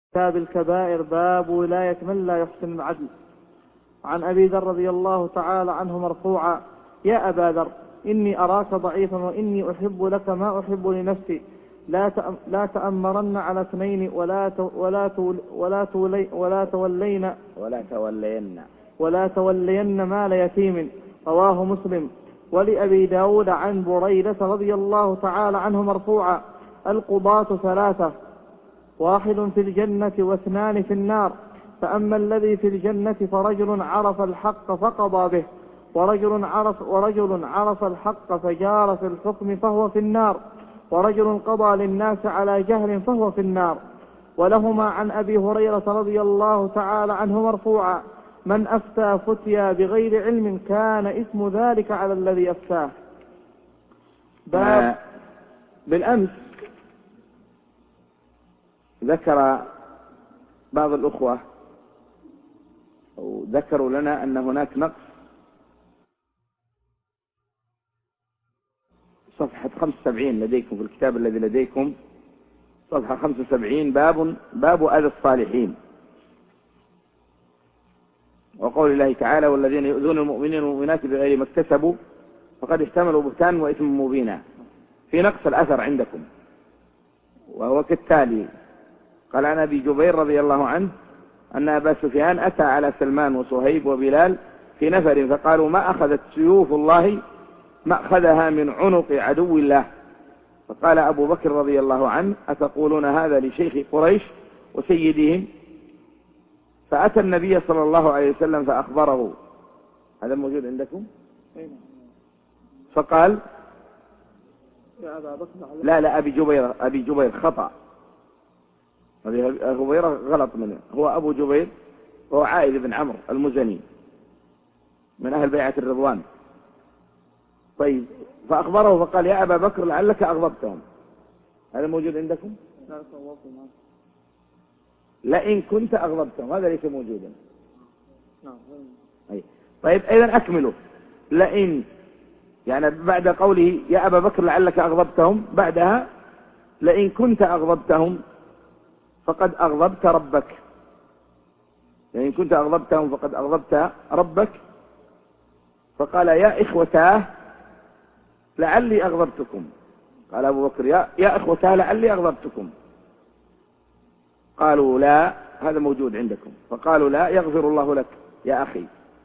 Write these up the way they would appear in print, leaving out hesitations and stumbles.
كتاب الكبائر باب ولاية من لا يحسن العدل. عن أبي ذر رضي الله تعالى عنه مرفوعا: يا أبا ذر إني أراك ضعيفا وإني أحب لك ما أحب لنفسي، لا تأمرن على اثنين ولا تولين مال يتيم. رواه مسلم. ولأبي داود عن بريدة رضي الله تعالى عنه مرفوعا: القضاة ثلاثة، واحد في الجنة واثنان في النار، فأما الذي في الجنة فرجل عرف الحق فقضى به، ورجل عرف الحق فجار في الحكم فهو في النار، ورجل قضى للناس على جهل فهو في النار. ولهما عن أبي هريرة رضي الله تعالى عنه مرفوعا: من أفتى فتيا بغير علم كان اسم ذلك على الذي أفتاه. بالأمس ذكر بعض الأخوة ذكروا لنا أن هناك نقص صفحة 75 لديكم في الكتاب الذي لديكم، صفحة 75، باب أذى الصالحين، وقول الله تعالى: والذين يؤذون المؤمنين والمؤمنات بغير ما اكتسبوا فقد احتملوا بهتانا وإثما مبينا. في نقص الأثر عندكم، وهو كالتالي: قال عن أبي جبير رضي الله عنه أن أبا سفيان أتى على سلمان وصهيب وبلال في نفر فقالوا: ما أخذت سيوف الله مأخذها من عنق عدو الله. فقال أبو بكر رضي الله عنه: أتقولون هذا لشيخ قريش وسيدهم؟ فأتى النبي صلى الله عليه وسلم فأخبره. هذا موجود عندكم؟ فقال: لا أبي جبير خطأ، أبي جبير غلط منه، هو أبو جبير وهو عائذ بن عمرو المزني من أهل بيعة الرضوان. طيب، فأخبره فقال: يا أبا بكر لعلك أغضبتهم. هذا موجود عندكم؟ لئن كنت أغضبتهم، هذا ليس موجودا. طيب، إذن أكمله. لئن يعني بعد قوله يا أبا بكر لعلك أغضبتهم، بعدها لئن كنت أغضبتهم فقد أغضبت ربك. لئن كنت أغضبتهم فقد أغضبت ربك. فقال: يا إخوتاه لعلي أغضبتكم. قال أبو بكر: يا إخوتاه لعلي أغضبتكم. قالوا: لا، هذا موجود عندكم. فقالوا: لا، يغفر الله لك يا أخي.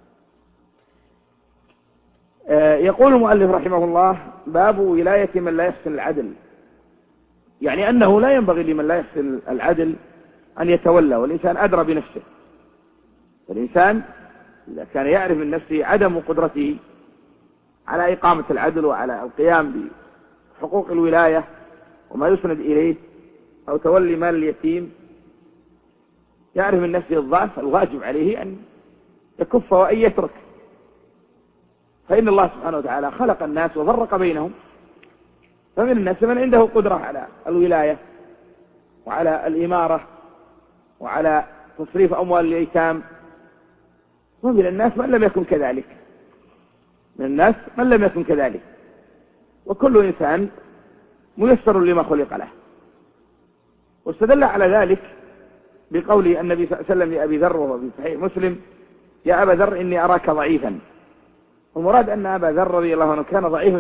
يقول المؤلف رحمه الله: باب ولاية من لا يحسن العدل، يعني أنه لا ينبغي لمن لا يحسن العدل أن يتولى، والإنسان أدرى بنفسه. والإنسان إذا كان يعرف من نفسه عدم قدرته على إقامة العدل وعلى القيام بحقوق الولاية وما يسند إليه أو تولي مال اليتيم، يعرف من نفسه الضعف، الواجب عليه أن يكف وأن يترك. فإن الله سبحانه وتعالى خلق الناس وفرق بينهم، فمن الناس من عنده قدرة على الولاية وعلى الإمارة وعلى تصريف أموال الأيتام، ومن الناس من لم يكن كذلك. وكل إنسان ميسر لما خلق له. واستدل على ذلك بقول النبي صلى الله عليه وسلم لأبي ذر وهو في صحيح مسلم: يا أبا ذر إني أراك ضعيفا. والمراد أن أبا ذر رضي الله عنه كان ضعيفا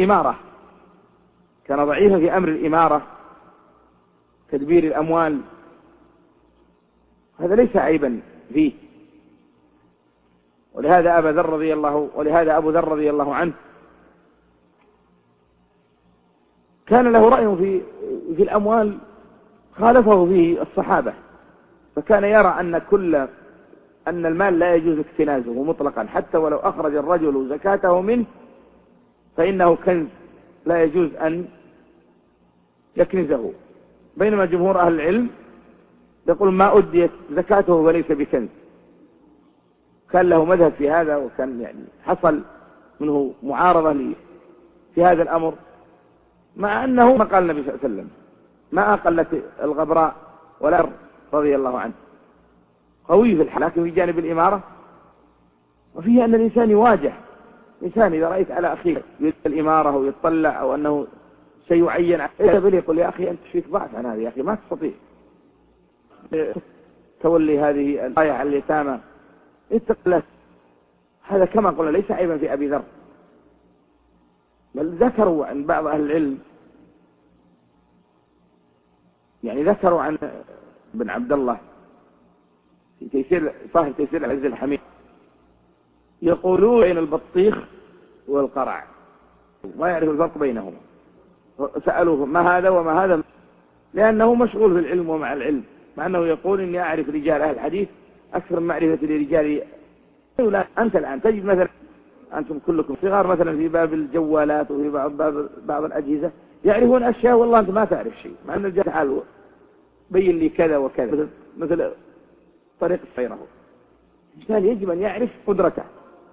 في أمر الإمارة، تدبير الأموال. هذا ليس عيبا فيه. ولهذا أبو ذر رضي الله عنه كان له رأي في الأموال خالفه فيه الصحابة، فكان يرى أن المال لا يجوز اكتنازه مطلقا، حتى ولو أخرج الرجل زكاته منه فإنه كنز لا يجوز أن يكنزه. بينما جمهور أهل العلم يقول ما أديت زكاته فليس بكنز. كان له مذهب في هذا، وكان يعني حصل منه معارضة في هذا الأمر، مع أنه ما قال النبي صلى الله عليه وسلم ما أقلت الغبراء ولا رضي الله عنه، قوي في الحال، لكن في جانب الإمارة وفيه أن الإنسان يواجه. إنسان إذا رأيت على أخيك يريد الإمارة ويطلع أو أنه سيعين، يقول: يا أخي أنت فيك ضعف عن هذا، يا أخي ما تستطيع. تولي هذه الآية على اليتامى اتق الله. هذا كما قلنا ليس عيبا في أبي ذر، بل ذكروا عن بعض أهل العلم، يعني ذكروا عن ابن عبد الله في تيسير صاحب تيسير العزيز الحميد يقولون بين البطيخ والقرع ما يعرف الفرق بينهما، سألوه ما هذا وما هذا، لأنه مشغول في العلم ومع العلم، مع أنه يقول إني أعرف رجال أهل الحديث أكثر من معرفة لرجال. لا أنت الآن تجد مثلا أنتم كلكم صغار مثلا في باب الجوالات وفي بعض الأجهزة يعرفون أشياء والله أنت ما تعرف شيء، مع أن الجهل تعال بين لي كذا وكذا مثل طريق السيرة. الإنسان يجب أن يعرف قدرته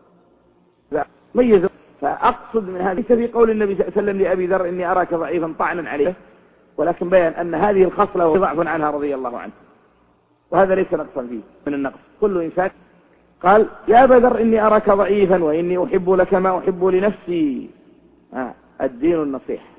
ميز. فأقصد من هذا ليس في قول النبي صلى الله عليه وسلم لأبي ذر إني أراك ضعيفا طعنا عليه، ولكن بيان أن هذه الخصلة هو ضعف عنها رضي الله عنه، وهذا ليس نقصا فيه من النقص. كل إنسان قال يا أبا ذر إني أراك ضعيفا وإني أحب لك ما أحب لنفسي. الدين النصيحة.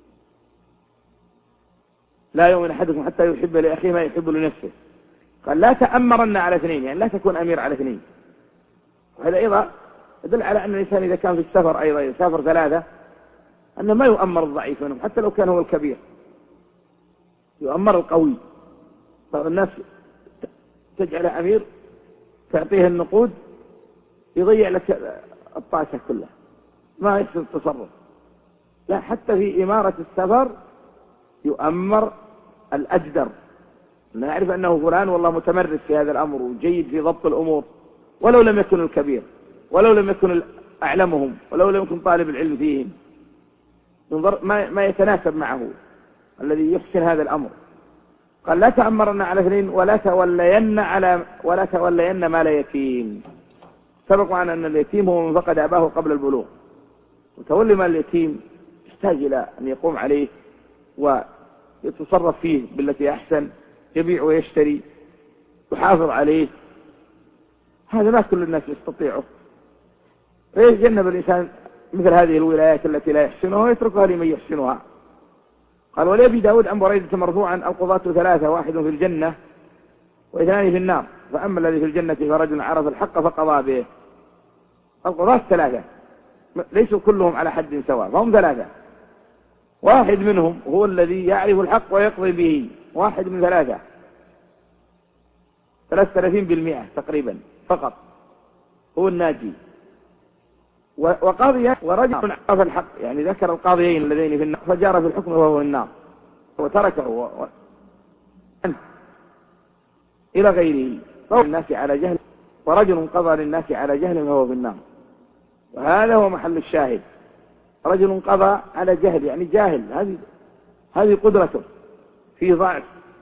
لا يؤمن أحدكم حتى يحب لأخيه ما يحب لنفسه. قال لا تأمرن على اثنين، يعني لا تكون أمير على اثنين. وهذا أيضا يدل على أن الإنسان إذا كان في السفر أيضا يسافر ثلاثة أنه ما يؤمر الضعيف منهم حتى لو كان هو الكبير، يؤمر القوي. بعض الناس تجعل أمير تعطيه النقود يضيع لك الطاسة كلها ما يحسن التصرف. لا، حتى في إمارة السفر يؤمر الأجدر، نعرف أنه فلان والله متمرس في هذا الأمر وجيد في ضبط الأمور، ولو لم يكن الكبير ولو لم يكن أعلمهم ولو لم يكن طالب العلم فيهم، ينظر ما يتناسب معه الذي يحسن هذا الأمر. قال لا تأمرن على اثنين ولا تولين مال يتيم. سبق معنا أن اليتيم هو من فقد أباه قبل البلوغ، وتولي مال اليتيم يحتاج إلى أن يقوم عليه ويتصرف فيه بالتي أحسن، يبيع ويشتري يحافظ عليه. هذا ما كل الناس يستطيعه، فيتجنب الإنسان مثل هذه الولايات التي لا يحسنها ويتركها لمن يحسنها. قال ولأبي داود عن بريدة مرفوعا القضاة ثلاثة، واحد في الجنة واثنان في النار، فأما الذي في الجنة فرجل عرف الحق فقضى به. القضاة ثلاثة ليسوا كلهم على حد سواء، فهم ثلاثة، واحد منهم هو الذي يعرف الحق ويقضي به، واحد من ثلاثة 33% تقريبا فقط هو الناجي، وقاضي ورجل عرف الحق، يعني ذكر القاضيين اللذين في النار فجار في الحكم وهو في النار وتركه إلى غيره، قضى الناس على جهل، ورجل قضى للناس على جهل وهو في النار. وهذا هو محل الشاهد، رجل قضى على جهل، يعني جاهل، هذه قدرته في ضعف،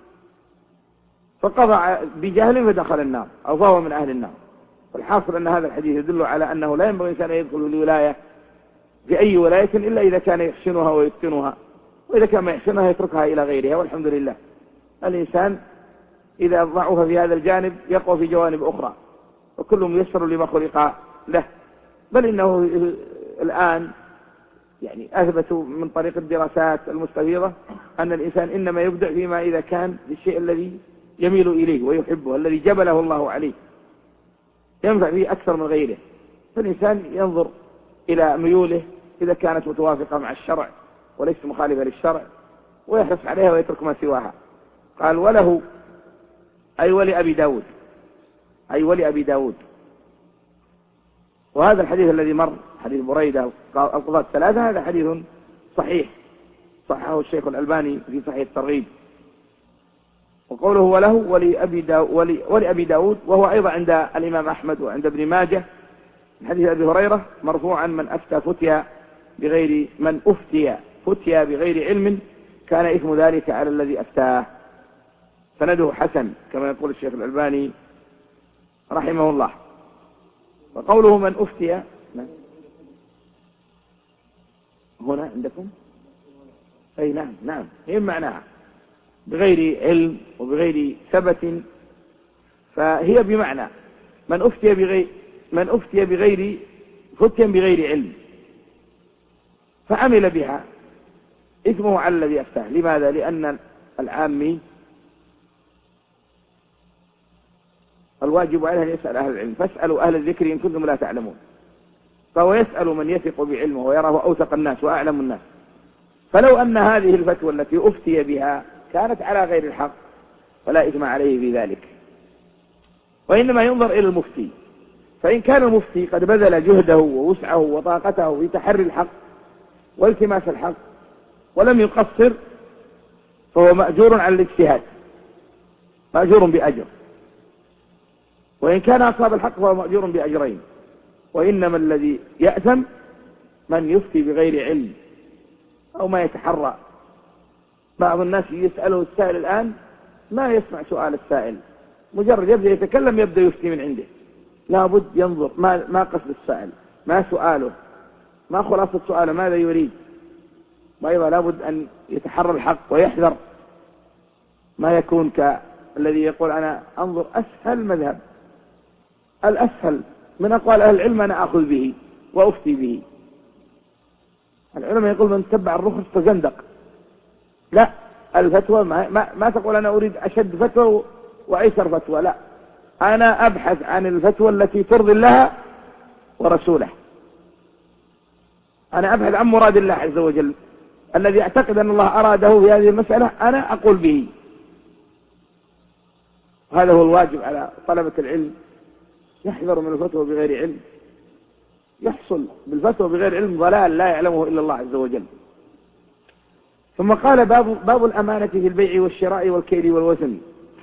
فقضى بجهل فدخل النار أو فهو من أهل النار. والحاصل أن هذا الحديث يدل على أنه لا ينبغي الإنسان أن يدخل الولاية في أي ولاية إلا إذا كان يحسنها ويتقنها، وإذا كان ما يحسنها يتركها إلى غيرها. والحمد لله الإنسان إذا ضعف في هذا الجانب يقوى في جوانب أخرى، وكل ميسر لما خلق له. بل إنه الآن يعني أثبتوا من طريق الدراسات المستفيضة أن الإنسان إنما يبدع فيما إذا كان للشيء الذي يميل إليه ويحبه، الذي جبله الله عليه، ينفع فيه أكثر من غيره. فالإنسان ينظر إلى ميوله إذا كانت متوافقة مع الشرع وليس مخالفة للشرع ويحرص عليها ويترك ما سواها. قال وله أي ولأبي داود. وهذا الحديث الذي مر حديث بريدة القضاة الثلاثة هذا حديث صحيح، صححه الشيخ الألباني في صحيح الترغيب. وقوله وله ولأبي داود، وهو أيضا عند الإمام أحمد وعند ابن ماجه من حديث أبي هريرة مرفوعا من أفتى فتيا بغير علم كان إثم ذلك على الذي أفتاه. سنده حسن كما يقول الشيخ الألباني رحمه الله. وقوله من أفتي هنا عندكم أي نعم هي معناها بغير علم وبغير ثبت، فهي بمعنى من أفتي بغير علم فعمل بها إثمه على الذي أفتاه. لماذا؟ لأن العامي الواجب عليه أن يسأل أهل العلم، فاسألوا أهل الذكر إن كنتم لا تعلمون. فهو يسأل من يثق بعلمه ويراه أوثق الناس وأعلم الناس. فلو أن هذه الفتوى التي أفتي بها كانت على غير الحق فلا إثم عليه في ذلك، وإنما ينظر إلى المفتي. فإن كان المفتي قد بذل جهده ووسعه وطاقته في تحري الحق والتماس الحق ولم يقصر فهو مأجور على الاجتهاد، مأجور بأجر. وإن كان أصاب الحق فهو مأجور بأجرين. وإنما الذي يأثم من يفتي بغير علم أو ما يتحرى. بعض الناس يسأله السائل الآن ما يسمع سؤال السائل، مجرد يبدأ يتكلم يبدأ يفتي من عنده. لا بد ينظر ما قصد السائل، ما سؤاله، ما خلاصة سؤاله، ماذا يريد. وأيضا لا بد أن يتحرى الحق ويحذر ما يكون كالذي يقول أنا أنظر أسهل مذهب، الأسهل من أقوال أهل العلم أنا أخذ به وأفتي به. العلماء يقول من تبع الرخص تزندق. لا، الفتوى ما تقول أنا أريد أشد فتوى وأيسر فتوى، لا، أنا أبحث عن الفتوى التي ترضي الله ورسوله. أنا أبحث عن مراد الله عز وجل الذي أعتقد أن الله أراده في هذه المسألة، أنا أقول به. هذا هو الواجب على طلبة العلم، يحذر من الفتوى بغير علم. يحصل بالفتوى بغير علم ضلال لا يعلمه إلا الله عز وجل. ثم قال باب الأمانة في البيع والشراء والكيل والوزن.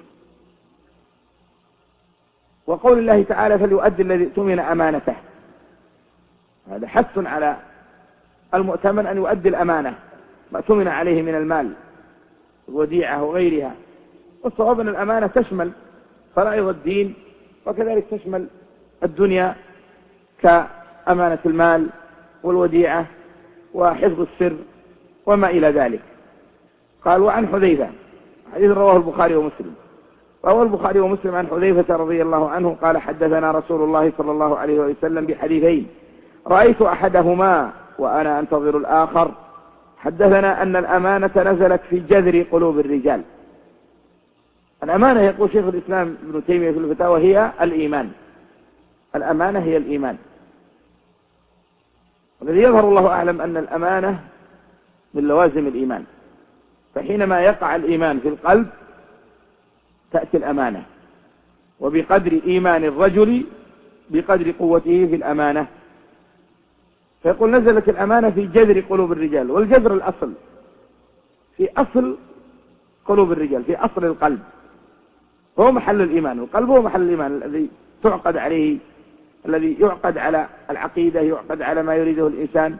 وقول الله تعالى فليؤدي الذي اؤتمن أمانته، هذا حث على المؤتمن أن يؤدي الأمانة ما اؤتمن عليه من المال الوديعة وغيرها. والصواب أن الأمانة تشمل فرائض الدين وكذلك تشمل الدنيا كأمانة المال والوديعة وحفظ السر وما إلى ذلك. قال وعن حذيفة، حديث رواه البخاري ومسلم. رواه البخاري ومسلم عن حذيفة رضي الله عنه قال حدثنا رسول الله صلى الله عليه وسلم بحديثين رأيت أحدهما وأنا أنتظر الآخر. حدثنا أن الأمانة نزلت في جذر قلوب الرجال. الأمانة يقول شيخ الإسلام ابن تيمية في الفتاوى هي الإيمان. الأمانة هي الإيمان. والذي يظهر الله أعلم أن الأمانة من لوازم الإيمان. فحينما يقع الإيمان في القلب تأتي الأمانة، وبقدر إيمان الرجل بقدر قوته في الأمانة. فيقول نزلت الأمانة في جذر قلوب الرجال. والجذر الأصل في أصل قلوب الرجال، في أصل القلب، هو محل الإيمان. القلب هو محل الإيمان الذي تعقد عليه، الذي يعقد على العقيدة، يعقد على ما يريده الإنسان.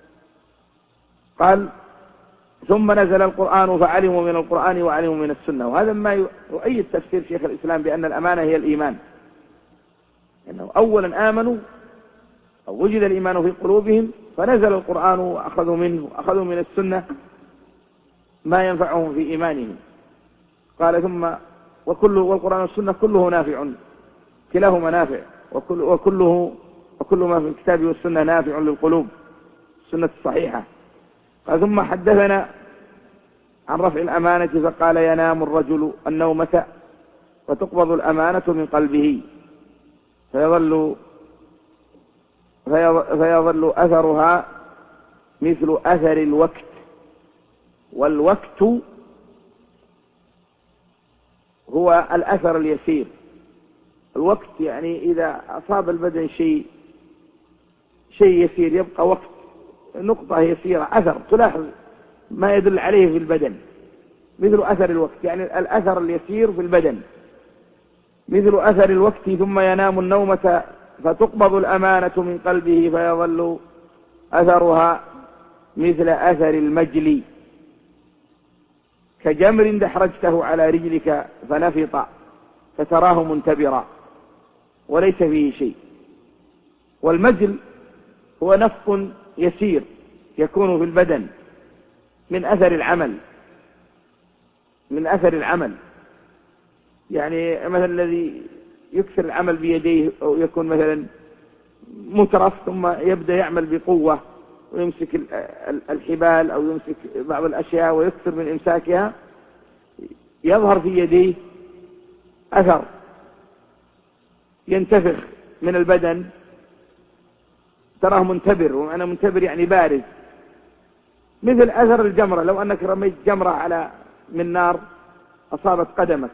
قال ثم نزل القرآن فعلموا من القرآن وعلموا من السنة. وهذا ما يؤيد تفسير شيخ الإسلام بأن الأمانة هي الإيمان، إنه أولا آمنوا أو وجد الإيمان في قلوبهم فنزل القرآن وأخذوا منه وأخذوا من السنة ما ينفعهم في إيمانهم. قال ثم والقرآن والسنة كله نافع، كلاهما نافع، وكل ما في الكتاب والسنة نافع للقلوب، السنة الصحيحة. قال ثم حدثنا عن رفع الأمانة فقال ينام الرجل النومة وتقبض الأمانة من قلبه فيظل أثرها مثل أثر الوقت. والوقت هو الأثر اليسير. الوقت يعني إذا أصاب البدن شيء يسير يبقى وقت، نقطة يسيرة، أثر تلاحظ ما يدل عليه في البدن، مثل أثر الوقت، يعني الأثر اليسير في البدن مثل أثر الوقت. ثم ينام النومة فتقبض الأمانة من قلبه فيظل أثرها مثل أثر المجلي كجمر دحرجته على رجلك فنفط فتراه منتبرا وليس فيه شيء. والمجل هو نفق يسير يكون في البدن من أثر العمل، يعني مثلا الذي يكثر العمل بيديه أو يكون مثلا مترف ثم يبدأ يعمل بقوة ويمسك الحبال أو يمسك بعض الأشياء ويكثر من إمساكها، يظهر في يديه أثر ينتفخ من البدن تراه منتبر، ومعنى منتبر يعني بارز، مثل أثر الجمرة. لو أنك رميت جمرة من نار أصابت قدمك،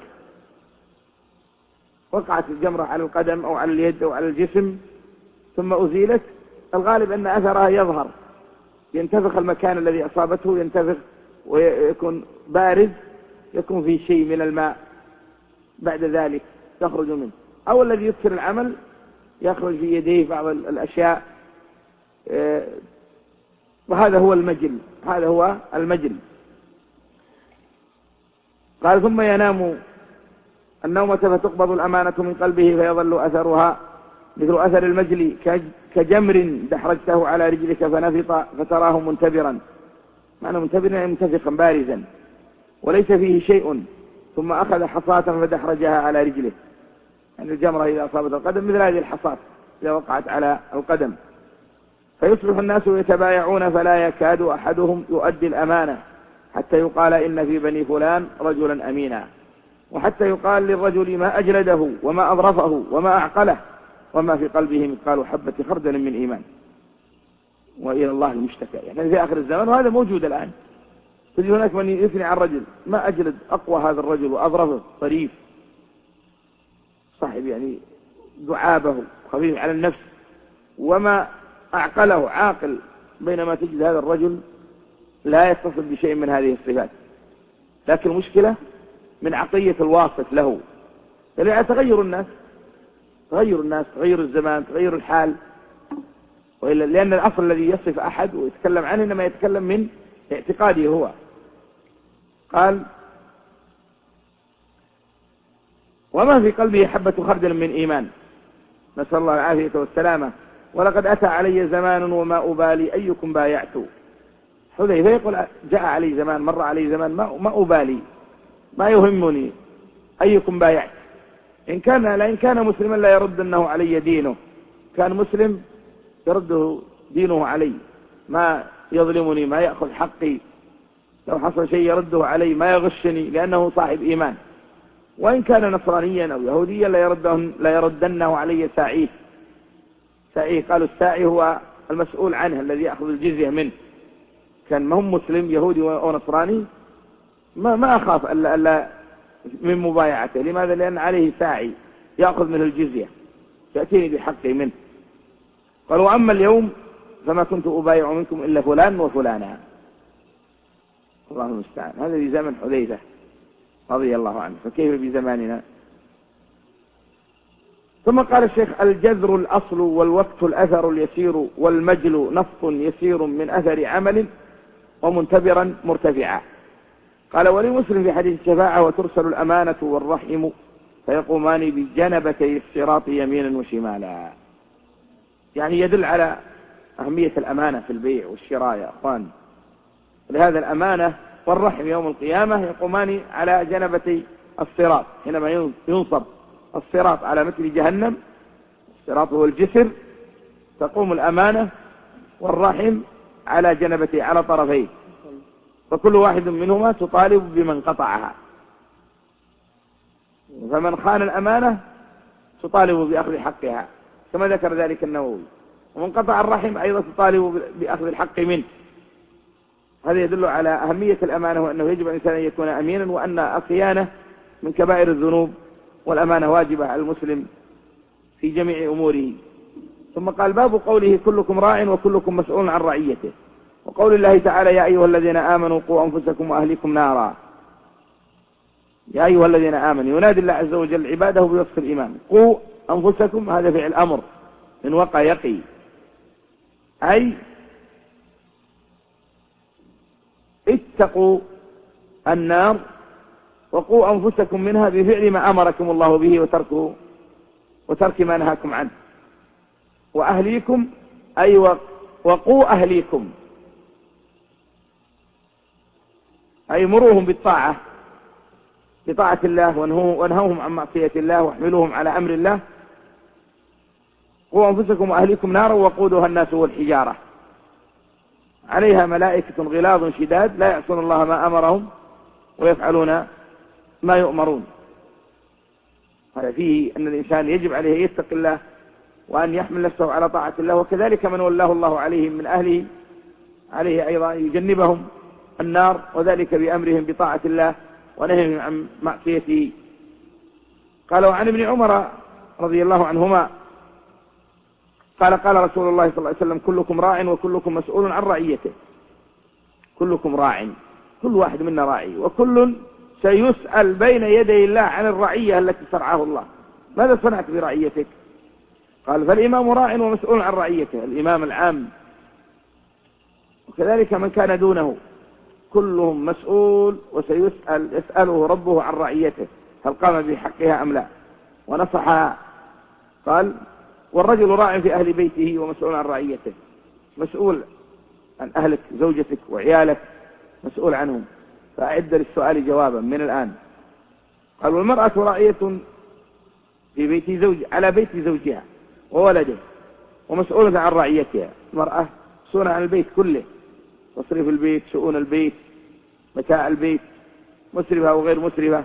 وقعت الجمرة على القدم أو على اليد أو على الجسم ثم أزيلت، الغالب أن أثرها يظهر، ينتفخ المكان الذي أصابته، ينتفخ ويكون بارز، يكون فيه شيء من الماء بعد ذلك تخرج منه. أو الذي يكثر العمل يخرج في يديه بعض الأشياء، وهذا هو المجل، هذا هو المجل. قال ثم ينام النومة فتقبض الأمانة من قلبه فيظل أثرها مثل أثر المجل كجمر دحرجته على رجلك فنفط فتراه منتبرا، معنى منتبرا يعني منتفخا بارزا وليس فيه شيء، ثم أخذ حصاة فدحرجها على رجله، يعني الجمرة إذا أصابت القدم مثل هذه الحصاة إذا وقعت على القدم، فيصبح الناس يتبايعون فلا يكاد أحدهم يؤدي الأمانة حتى يقال إن في بني فلان رجلا أمينا، وحتى يقال للرجل ما أجلده وما أظرفه وما أعقله وما في قلبه مثقال حبة خردل من إيمان، وإلى الله المشتكى. يعني في آخر الزمن، وهذا موجود الآن، تجد هناك من يثني عن الرجل ما أجلد أقوى هذا الرجل وأظرفه طريف صاحب يعني دعابه خفيف على النفس وما أعقله عاقل، بينما تجد هذا الرجل لا يتصف بشيء من هذه الصفات. لكن المشكلة من عطية الواسط له، يعني تغير الناس، تغير الزمان، تغير الحال، لأن الأصل الذي يصف أحد ويتكلم عنه إنما يتكلم من اعتقاده هو. قال وما في قلبه حبة خردل من إيمان، نسأل الله العافية والسلامة. ولقد أتى علي زمان وما أبالي أيكم بايعت. حذيفة يقول جاء علي زمان، مر علي زمان ما أبالي، ما يهمني أيكم بايعت. إن كان مسلما لا يردنه علي دينه، كان مسلم يرده دينه علي، ما يظلمني، ما يأخذ حقي، لو حصل شيء يرده علي، ما يغشني، لأنه صاحب إيمان. وإن كان نصرانيا أو يهوديا لا يردنه علي ساعيه. قالوا الساعي هو المسؤول عنه الذي يأخذ الجزية منه، كان ما هم مسلم يهودي أو نصراني ما أخاف ألا من مبايعته. لماذا؟ لأن عليه ساعي يأخذ منه الجزية، يأتيني بحقه منه. قال وأما اليوم فما كنت أبايع منكم إلا فلان وفلانا. الله المستعان. هذا في زمن حذيفة رضي الله عنه، فكيف بزماننا؟ ثم قال الشيخ الجذر الأصل والوقت الأثر اليسير والمجل نفط يسير من أثر عمل ومنتبرا مرتفعا. قال ولمسلم في حديث الشفاعة وترسل الأمانة والرحم فيقومان بجنبتي الصراط يمينا وشمالا. يعني يدل على أهمية الأمانة في البيع والشراء يا أخوان. لهذا الأمانة والرحم يوم القيامة يقومان على جنبتي الصراط، حينما ينصب الصراط على مثل جهنم، الصراط هو الجسر، تقوم الأمانة والرحم على جنبتي على طرفيه، فكل واحد منهما تطالب بمن قطعها. فمن خان الأمانة تطالب بأخذ حقها كما ذكر ذلك النووي، ومن قطع الرحم أيضا تطالب بأخذ الحق منه. هذا يدل على أهمية الأمانة، وأنه يجب الإنسان أن يكون أمينا، وأن الخيانة من كبائر الذنوب، والأمانة واجبة على المسلم في جميع أموره. ثم قال باب قوله كلكم راع وكلكم مسؤول عن رعيته، وقول الله تعالى يا أيها الذين آمنوا قوا أنفسكم وأهليكم نارا. يا أيها الذين آمنوا، ينادي الله عز وجل عباده بوصف الإيمان. قوا أنفسكم هذا فعل أمر من وقع يقي، أي اتقوا النار وقوا أنفسكم منها بفعل ما أمركم الله به وترك ما نهاكم عنه. وأهليكم أي وقوا أهليكم، أي مروهم بالطاعة، بطاعة الله، وانهوهم عن معصية الله، واحملوهم على أمر الله. قوا أنفسكم وأهليكم نارا وقودها الناس والحجارة عليها ملائكة غلاظ شداد لا يعصون الله ما أمرهم ويفعلون ما يؤمرون. هذا فيه أن الإنسان يجب عليه يتقي الله وأن يحمل نفسه على طاعة الله، وكذلك من ولاه الله عليهم من أهله عليه أيضا يجنبهم النار، وذلك بأمرهم بطاعة الله ونهيهم عن معصيته. قال وعن ابن عمر رضي الله عنهما قال قال رسول الله صلى الله عليه وسلم كلكم راع وكلكم مسؤول عن رعيته. كلكم راع، كل واحد منا راعي، وكل سيسأل بين يدي الله عن الرعية التي سرعه الله. ماذا صنعت برعيتك؟ قال فالإمام راع ومسؤول عن رعيته، الإمام العام، وكذلك من كان دونه كلهم مسؤول يسأله ربه عن رعيته هل قام بحقها أم لا ونصحها. قال والرجل راع في أهل بيته ومسؤول عن رعيته، مسؤول عن أهلك زوجتك وعيالك، مسؤول عنهم، فأعد للسؤال جوابا من الآن. قال والمرأة راعية في بيت زوج على بيت زوجها وولده ومسؤولة عن رعيتها. المرأة مسؤولة عن البيت كله، تصريف البيت، شؤون البيت، متاع البيت، مسرفة وغير مسرفة،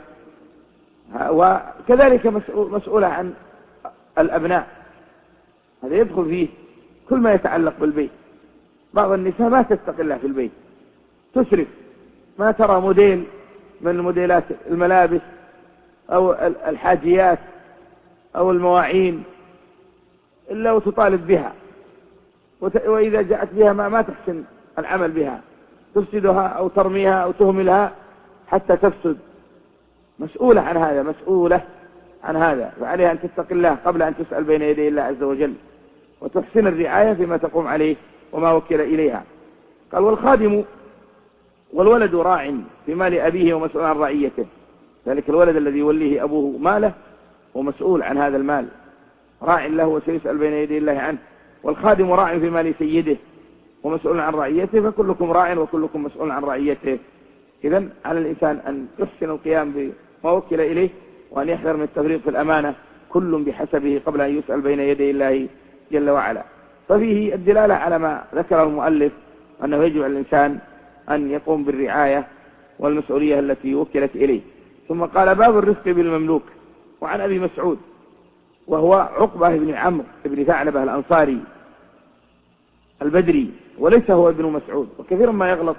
وكذلك مسؤولة عن الأبناء، هذا يدخل فيه كل ما يتعلق بالبيت. بعض النساء ما تتقي الله في البيت، تسرف، ما ترى موديل من موديلات الملابس أو الحاجيات أو المواعين إلا وتطالب بها، وإذا جاءت بها ما تحسن العمل بها، تفسدها أو ترميها أو تهملها حتى تفسد. مسؤولة عن هذا، مسؤولة عن هذا، فعليها أن تتقي الله قبل أن تسأل بين يدي الله عز وجل، وتحسن الرعاية فيما تقوم عليه وما وكل إليها. قال والخادم والولد راع في مال أبيه ومسؤول عن رعيته، ذلك الولد الذي يوليه أبوه ماله ومسؤول عن هذا المال، راع له وسيسأل بين يدي الله عنه. والخادم راع في مال سيده ومسؤول عن رعيته، فكلكم راع وكلكم مسؤول عن رعيته. إذن على الإنسان أن يحسن القيام بما وكل إليه، وأن يحذر من التفريط في الأمانة، كل بحسبه قبل أن يسأل بين يدي الله جل وعلا. ففيه الدلالة على ما ذكره المؤلف أنه يجب على الإنسان أن يقوم بالرعاية والمسؤولية التي وكلت إليه. ثم قال باب الرفق بالمملوك. وعن أبي مسعود وهو عقبة بن عمرو بن ثعلبة الأنصاري البدري، وليس هو ابن مسعود. وكثيرا ما يغلط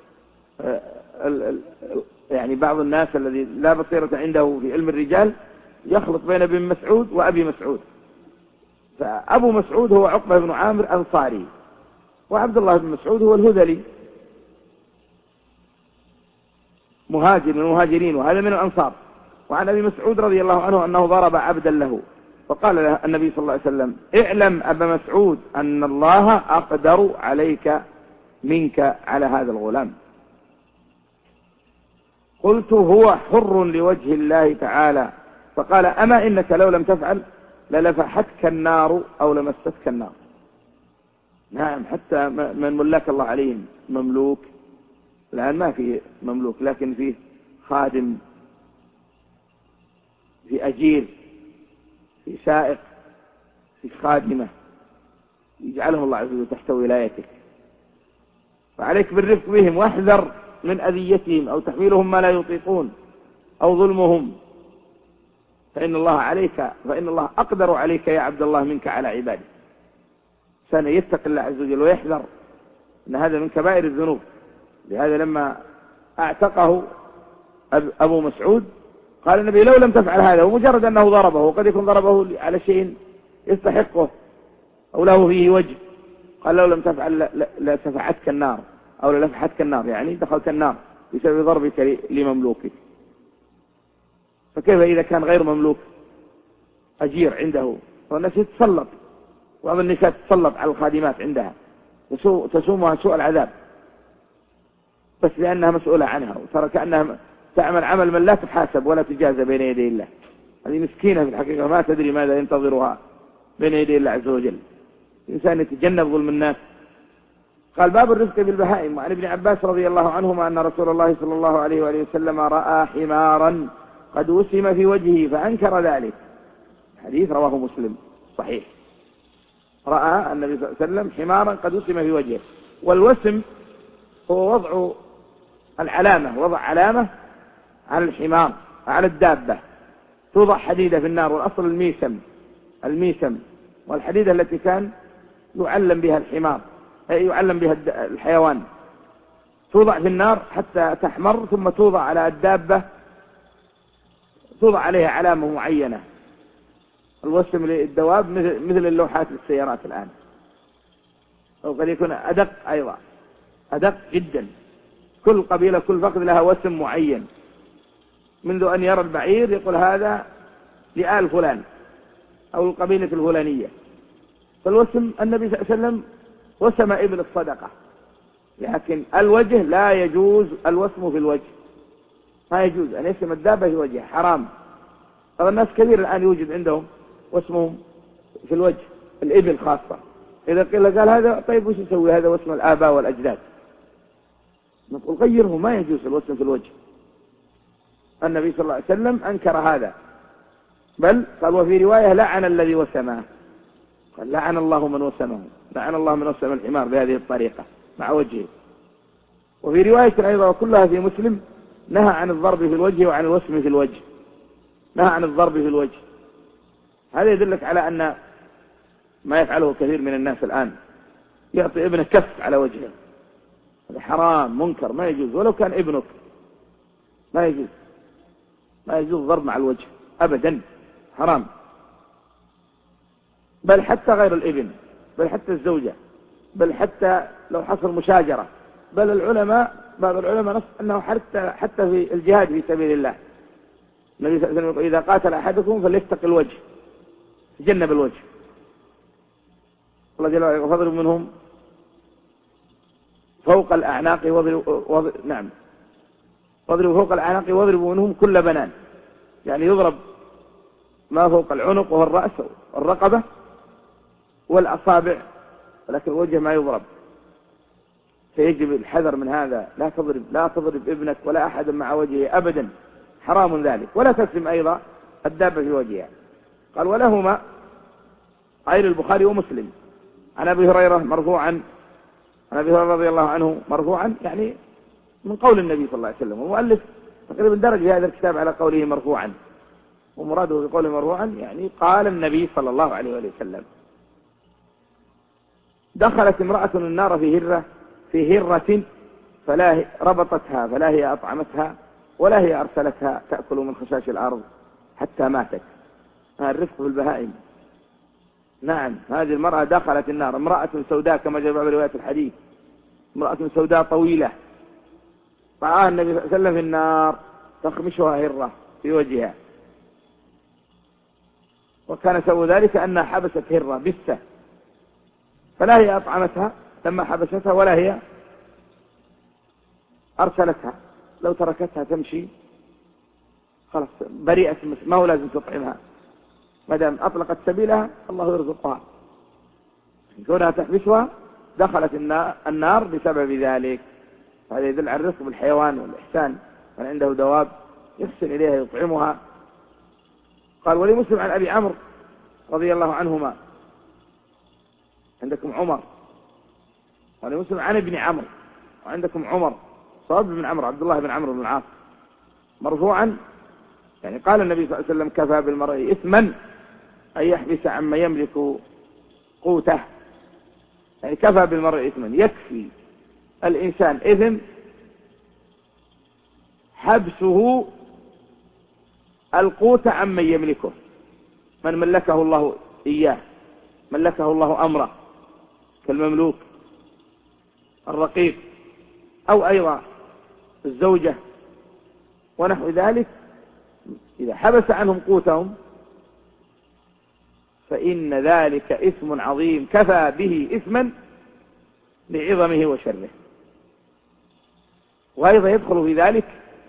يعني بعض الناس الذي لا بصيرة عنده في علم الرجال يخلط بين ابن مسعود وأبي مسعود. فأبو مسعود هو عقبة بن عامر الأنصاري، وعبد الله بن مسعود هو الهذلي مهاجر من المهاجرين، وهذا من الأنصار. وعن أبي مسعود رضي الله عنه أنه ضرب عبدا له، فقال له النبي صلى الله عليه وسلم اعلم أبا مسعود أن الله أقدر عليك منك على هذا الغلام. قلت هو حر لوجه الله تعالى. فقال أما إنك لو لم تفعل للفحتك النار أو لمستك النار. نعم، حتى من ملاك الله عليهم مملوك، الآن ما فيه مملوك لكن فيه خادم، في أجير، في سائق، في خادمة، يجعلهم الله عز وجل تحت ولايتك، فعليك بالرفق بهم، واحذر من أذيتهم أو تحميلهم ما لا يطيقون أو ظلمهم، فإن الله أقدر عليك يا عبد الله منك على عباده. سنة يتق الله عز وجل ويحذر أن هذا من كبائر الذنوب. لهذا لما اعتقه أبو مسعود قال النبي لو لم تفعل هذا، ومجرد أنه ضربه، وقد يكون ضربه على شيء يستحقه أو له فيه وجه، قال لو لم تفعل لسفعتك النار أو للفحتك النار، يعني دخلت النار بسبب ضربك لمملوكك. فكيف إذا كان غير مملوك أجير عنده؟ والناس تتسلط، وبعض النساء تتسلط على الخادمات عندها تسومها سوء العذاب بس لأنها مسؤولة عنها، وترى كأنها تعمل عمل من لا تحاسب ولا تجازى بين يدي الله. هذه مسكينة في الحقيقة، ما تدري ماذا ينتظرها بين يدي الله عز وجل. الإنسان يتجنب ظلم الناس. قال باب الرفق بالبهائم. وعن ابن عباس رضي الله عنهما أن رسول الله صلى الله عليه وآله وسلم رأى حمارا قد وسم في وجهه فأنكر ذلك. حديث رواه مسلم صحيح. رأى النبي صلى الله عليه وسلم حمارا قد وسم في وجهه. والوسم هو وضع العلامة، وضع علامة على الحمار، على الدابة، توضع حديدة في النار، والأصل الميسم والحديدة التي كان يعلم بها الحمار، يعلم بها الحيوان، توضع في النار حتى تحمر، ثم توضع على الدابة، توضع عليها علامة معينة. الوسم للدواب مثل اللوحات للسيارات الآن، أو قد يكون أدق أيضا، أدق جدا. كل قبيلة كل فخذ لها وسم معين، منذ أن يرى البعير يقول هذا لآل فلان أو القبيلة الفلانية. فالوسم النبي صلى الله عليه وسلم وسم ابن الصدقة، لكن الوجه لا يجوز الوسم في الوجه، ما يجوز أن يسم الدابة في وجهه، حرام. هذا الناس كثير الآن يوجد عندهم واسمهم في الوجه، الإبل خاصة. إذا قال هذا طيب وش يسوي؟ هذا واسم الآباء والأجداد. نقول غيره، ما يجوز الوسم في الوجه. النبي صلى الله عليه وسلم أنكر هذا، بل قال وفي رواية لعن الذي وسمه، قال لعن الله من وسمه، لعن الله من وسم الحمار بهذه الطريقة مع وجهه. وفي رواية أيضا وكلها في مسلم نهى عن الضرب في الوجه وعن الوسم في الوجه، نهى عن الضرب في الوجه. هذا يدلك على أن ما يفعله كثير من الناس الآن، يعطي ابنه كف على وجهه، هذا حرام منكر، ما يجوز. ولو كان ابنك ما يجوز، ما يجوز الضرب مع الوجه أبدا، حرام. بل حتى غير الابن، بل حتى الزوجة، بل حتى لو حصل مشاجرة. بل العلماء، بعض العلماء نص أنه حتى في الجهاد في سبيل الله، النبي صلى الله عليه وسلم إذا قاتل أحدكم فليتق الوجه، تجنب الوجه. الله جل وعلا واضرب منهم فوق الأعناق واضربوا فوق الأعناق واضربوا منهم كل بنان، يعني يضرب ما فوق العنق وهو الرأس والرقبة والأصابع، ولكن الوجه ما يضرب. فيجب الحذر من هذا، لا تضرب ابنك ولا أحد مع وجهه أبدا، حرام ذلك. ولا تسلم أيضا الدابة في وجهها. قال ولهما غير البخاري ومسلم عن أبي هريرة مرفوعا، عن أبي هريرة رضي الله عنه مرفوعا، يعني من قول النبي صلى الله عليه وسلم. ومؤلف تقريبا درج في هذا الكتاب على قوله مرفوعا، ومراده بقوله مرفوعا يعني قال النبي صلى الله عليه وسلم: دخلت امرأة النار في هرة فلا ربطتها فلا هي أطعمتها ولا هي أرسلتها تأكل من خشاش الأرض حتى ماتت. الرفق بالبهائم. نعم، هذه المرأة دخلت النار، امرأة سوداء كما جاء في رواية الحديث، امرأة سوداء طويلة، رآها النبي صلى الله عليه وسلم في النار تخمشها هرة في وجهها، وكان سوى ذلك أنها حبست هرة بسة، فلا هي أطعمتها لما حبستها ولا هي أرسلتها، لو تركتها تمشي خلاص بريئة، ما هو لازم تطعمها، ما دام أطلقت سبيلها الله يرزقها. كونها تحبسها دخلت النار بسبب ذلك. هذا يدل على الرفق بالحيوان والإحسان، من عنده دواب يحسن إليها يطعمها. قال ولمسلم عن أبي عمرو رضي الله عنهما، عندكم عمر، ولمسلم عن ابن عمرو وعندكم عمر، صواب بن عمرو عبد الله بن عمرو بن العاص مرفوعا، يعني قال النبي صلى الله عليه وسلم: كفى بالمرء إثما أن يحبس عما يملك قوته. يعني كفى بالمرء إثما، يكفي الإنسان إثم حبسه القوت عمن يملكه، من ملكه الله إياه، ملكه الله أمره كالمملوك الرقيق، أو أيضا الزوجة ونحو ذلك. إذا حبس عنهم قوتهم فإن ذلك إثم عظيم، كفى به إثما لعظمه وشره. وأيضا يدخل في ذلك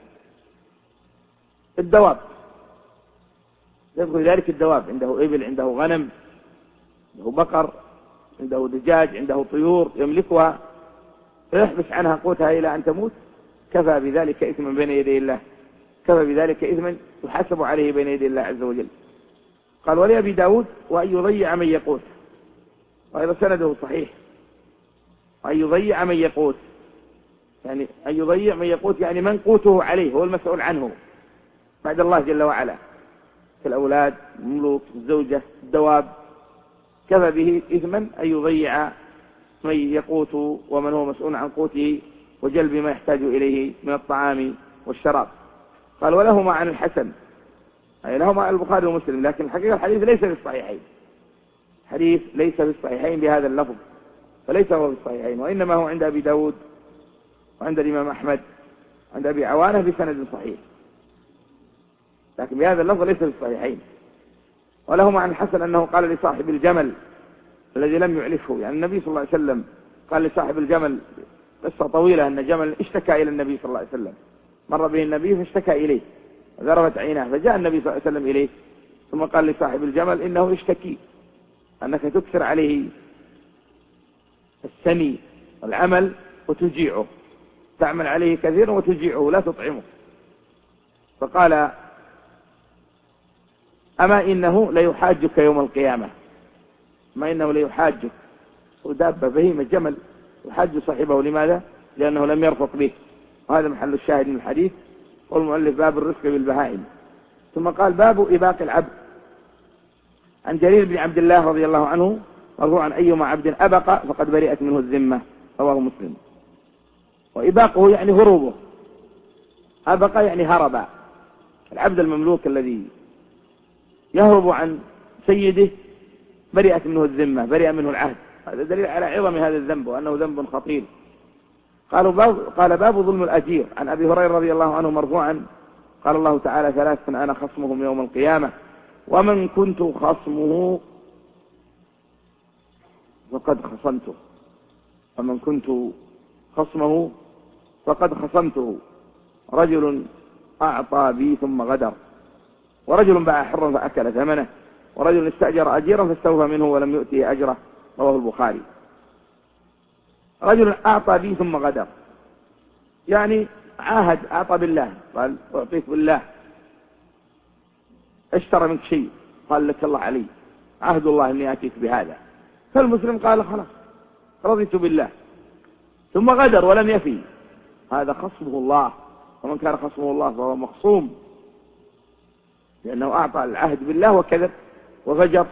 الدواب، يدخل في ذلك الدواب، عنده إبل، عنده غنم، عنده بقر، عنده دجاج، عنده طيور يملكها، فيحبس عنها قوتها إلى أن تموت، كفى بذلك إثما بين يدي الله، كفى بذلك إثما يحاسب عليه بين يدي الله عز وجل. قال ولأبي داود: وأن يضيع من يقوت، وأيضا سنده صحيح، وأن يضيع من يقوت، يعني أن يضيع من يقوت يعني من قوته عليه، هو المسؤول عنه بعد الله جل وعلا، كالأولاد، الملوك، الزوجة، الدواب، كفى به إثما أن يضيع من يقوت ومن هو مسؤول عن قوته وجلب ما يحتاج إليه من الطعام والشراب. قال ولهما عن الحسن، أي لهما البخاري ومسلم، لكن الحقيقة الحديث ليس في الصحيحين، حديث ليس في الصحيحين بهذا اللفظ، فليس هو في الصحيحين، وإنما هو عند أبي داود وعند الإمام أحمد عند أبي عوانة بسند صحيح، لكن بهذا اللفظ ليس في الصحيحين. ولهما عن الحسن أنه قال لصاحب الجمل الذي لم يعلفه، يعني النبي صلى الله عليه وسلم قال لصاحب الجمل، قصة طويلة، أن جمل اشتكى إلى النبي صلى الله عليه وسلم، مر به النبي فاشتكى إليه، ذربت عيناه، فجاء النبي صلى الله عليه وسلم إليه ثم قال لصاحب الجمل إنه يشتكي أنك تكثر عليه السني والعمل وتجيعه، تعمل عليه كثيرا وتجيعه لا تطعمه. فقال أما إنه ليحاجك يوم القيامة، ما إنه ليحاجك، ودابة بهيمة جمل يحاج صاحبه، لماذا؟ لأنه لم يرفق به، وهذا محل الشاهد من الحديث. والمؤلف باب الرفق بالبهائم. ثم قال باب إباق العبد. عن جرير بن عبد الله رضي الله عنه مرفوعا أيما عبد أبق فقد برئت منه الذمة، رواه مسلم. وإباقه يعني هروبه، أبق يعني هرب. العبد المملوك الذي يهرب عن سيده برئت منه الذمة، برئ منه العهد. هذا دليل على عظم هذا الذنب وأنه ذنب خطير. قال باب ظلم الأجير. عن أبي هريرة رضي الله عنه مرفوعا قال الله تعالى ثلاثة أنا خصمهم يوم القيامة ومن كنت خصمه فقد خصمته، ومن كنت خصمه فقد خصمته، رجل أعطى بي ثم غدر، ورجل باع حرا فأكل ثمنه، ورجل استأجر أجيرا فاستوفى منه ولم يؤته أجره، رواه البخاري. رجل أعطى بي ثم غدر، يعني عاهد، أعطى بالله، قال أعطيك بالله، اشترى منك شيء، قال لك الله علي، عهد الله أني أتيك بهذا، فالمسلم قال خلاص رضيت بالله، ثم غدر ولم يفي، هذا خصمه الله، ومن كان خصمه الله فهو مخصوم، لأنه أعطى العهد بالله وكذب وفجر.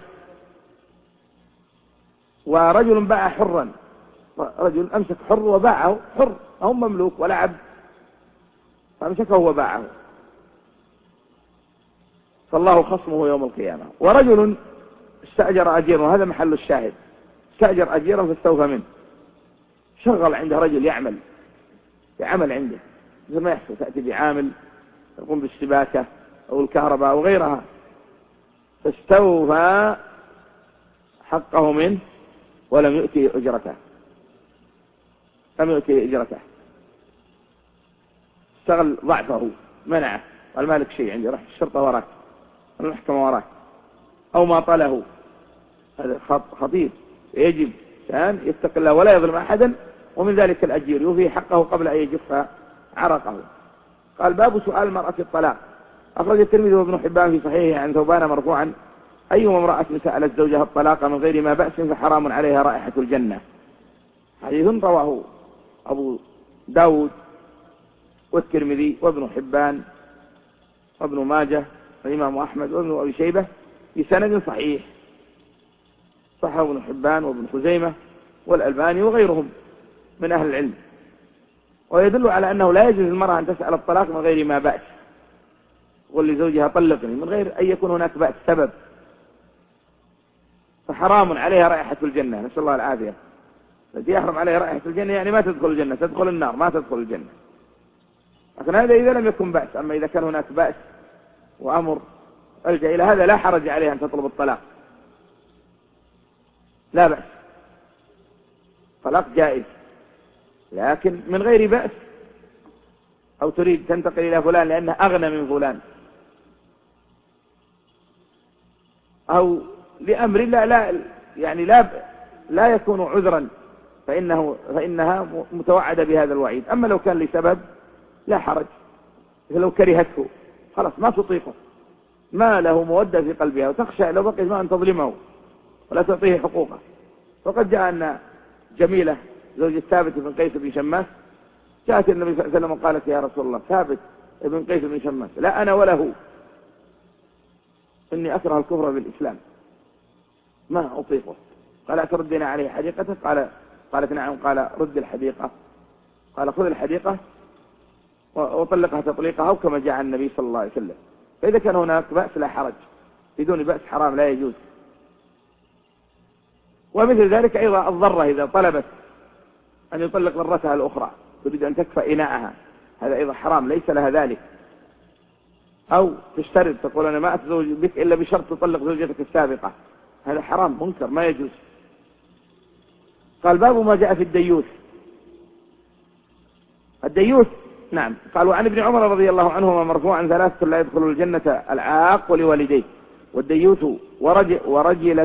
ورجل باع حرا، رجل أمسك حر وباعه، حر هم مملوك ولا عبد، فأمسكه وباعه، فالله خصمه يوم القيامة. ورجل استأجر أجيرا، وهذا محل الشاهد، استأجر أجيرا فاستوفى منه، شغل عنده رجل يعمل عنده، مثل ما يحصل تأتي بعامل يقوم بالسباكة أو الكهرباء أو غيرها، فاستوفى حقه منه ولم يؤتي أجرته، استغل ضعفه، منعه، قال مالك شيء عندي، رح الشرطة وراك، المحكمة وراك، أو ما طله، هذا خطير، يجب أن يتقي الله ولا يظلم أحدا. ومن ذلك الأجير يوفي حقه قبل أن يجف عرقه. قال باب سؤال المرأة الطلاق. أخرج الترمذي وابن حبان في صحيحه عن ثوبان مرفوعا أيما امرأة سألت زوجها الطلاق من غير ما بأس فحرام عليها رائحة الجنة. حديث رواه أبو داود والترمذي وابن حبان وابن ماجه والإمام أحمد وابن أبي شيبة بسند صحيح، صححه ابن حبان وابن خزيمة والألباني وغيرهم من أهل العلم. ويدل على أنه لا يجوز المرأة أن تسأل الطلاق من غير ما بأس، تقول لزوجها طلقني من غير أن يكون هناك بأس سبب، فحرام عليها رائحة الجنة، نسأل الله العافية. التي يحرم عليها رائحة الجنة يعني ما تدخل الجنة، تدخل النار، ما تدخل الجنة. لكن هذا إذا لم يكن بأس. أما إذا كان هناك بأس وأمر ألجأ إلى هذا لا حرج عليها أن تطلب الطلاق، لا بأس، طلاق جائز، لكن من غير بأس، أو تريد تنتقل إلى فلان لأنه أغنى من فلان، أو لأمر لا يكون عذرا، فإنها متوعدة بهذا الوعيد. أما لو كان لسبب لا حرج، لو كرهته خلاص ما تطيقه، ما له مودة في قلبها، وتخشى لو بقي ما أن تظلمه ولا تعطيه حقوقه. وقد جاء أن جميلة زوج ثابت بن قيس بن شماس جاءت النبي صلى الله عليه وسلم وقالت يا رسول الله ثابت بن قيس بن شماس لا أنا وله، إني أكره الكفر بالإسلام ما أطيقه. قال أتردين عليه حديقته؟ قالت نعم. قال رد الحديقة. قال خذ الحديقة وطلقها تطليقها أو كما جاء النبي صلى الله عليه وسلم. فإذا كان هناك بأس لا حرج، بدون بأس حرام لا يجوز. ومثل ذلك أيضا الضرة إذا طلبت أن يطلق ضرتها الأخرى تريد أن تكفى إناءها، هذا أيضا حرام ليس لها ذلك. أو تشترط تقول أنا ما أتزوج بك إلا بشرط تطلق زوجتك السابقة، هذا حرام منكر ما يجوز. قال باب ما جاء في الديوث. الديوث نعم. قال وعن ابن عمر رضي الله عنهما مرفوعا ثلاثة لا يدخل الجنة العاق ولوالديه والديوث ورجلة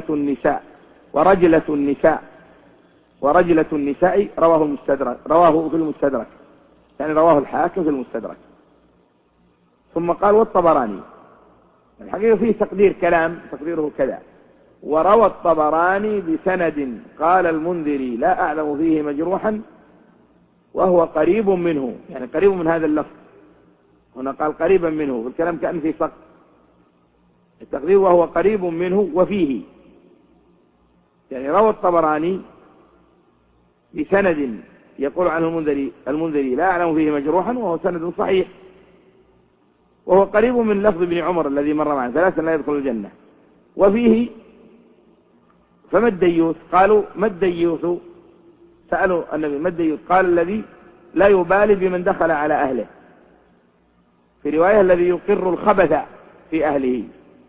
النساء رواه في المستدرك، يعني رواه الحاكم في المستدرك. ثم قال والطبراني. الحقيقة فيه تقدير كلام تقديره كذا: وروى الطبراني بسند قال المنذري لا أعلم فيه مجروحا وهو قريب منه، يعني قريب من هذا اللفظ. هنا قال قريبا منه، والكلام كأن في سقط. التقدير وهو قريب منه وفيه، يعني روى الطبراني بسند يقول عنه المنذري لا أعلم فيه مجروحا وهو سند صحيح، وهو قريب من لفظ ابن عمر الذي مر معنا ثلاثة لا يدخل الجنة. وفيه فما الديوث؟ قالوا ما الديوث؟ سألوا النبي ما الديوث؟ قال الذي لا يبالي بمن دخل على أهله، في رواية الذي يقر الخبث في أهله.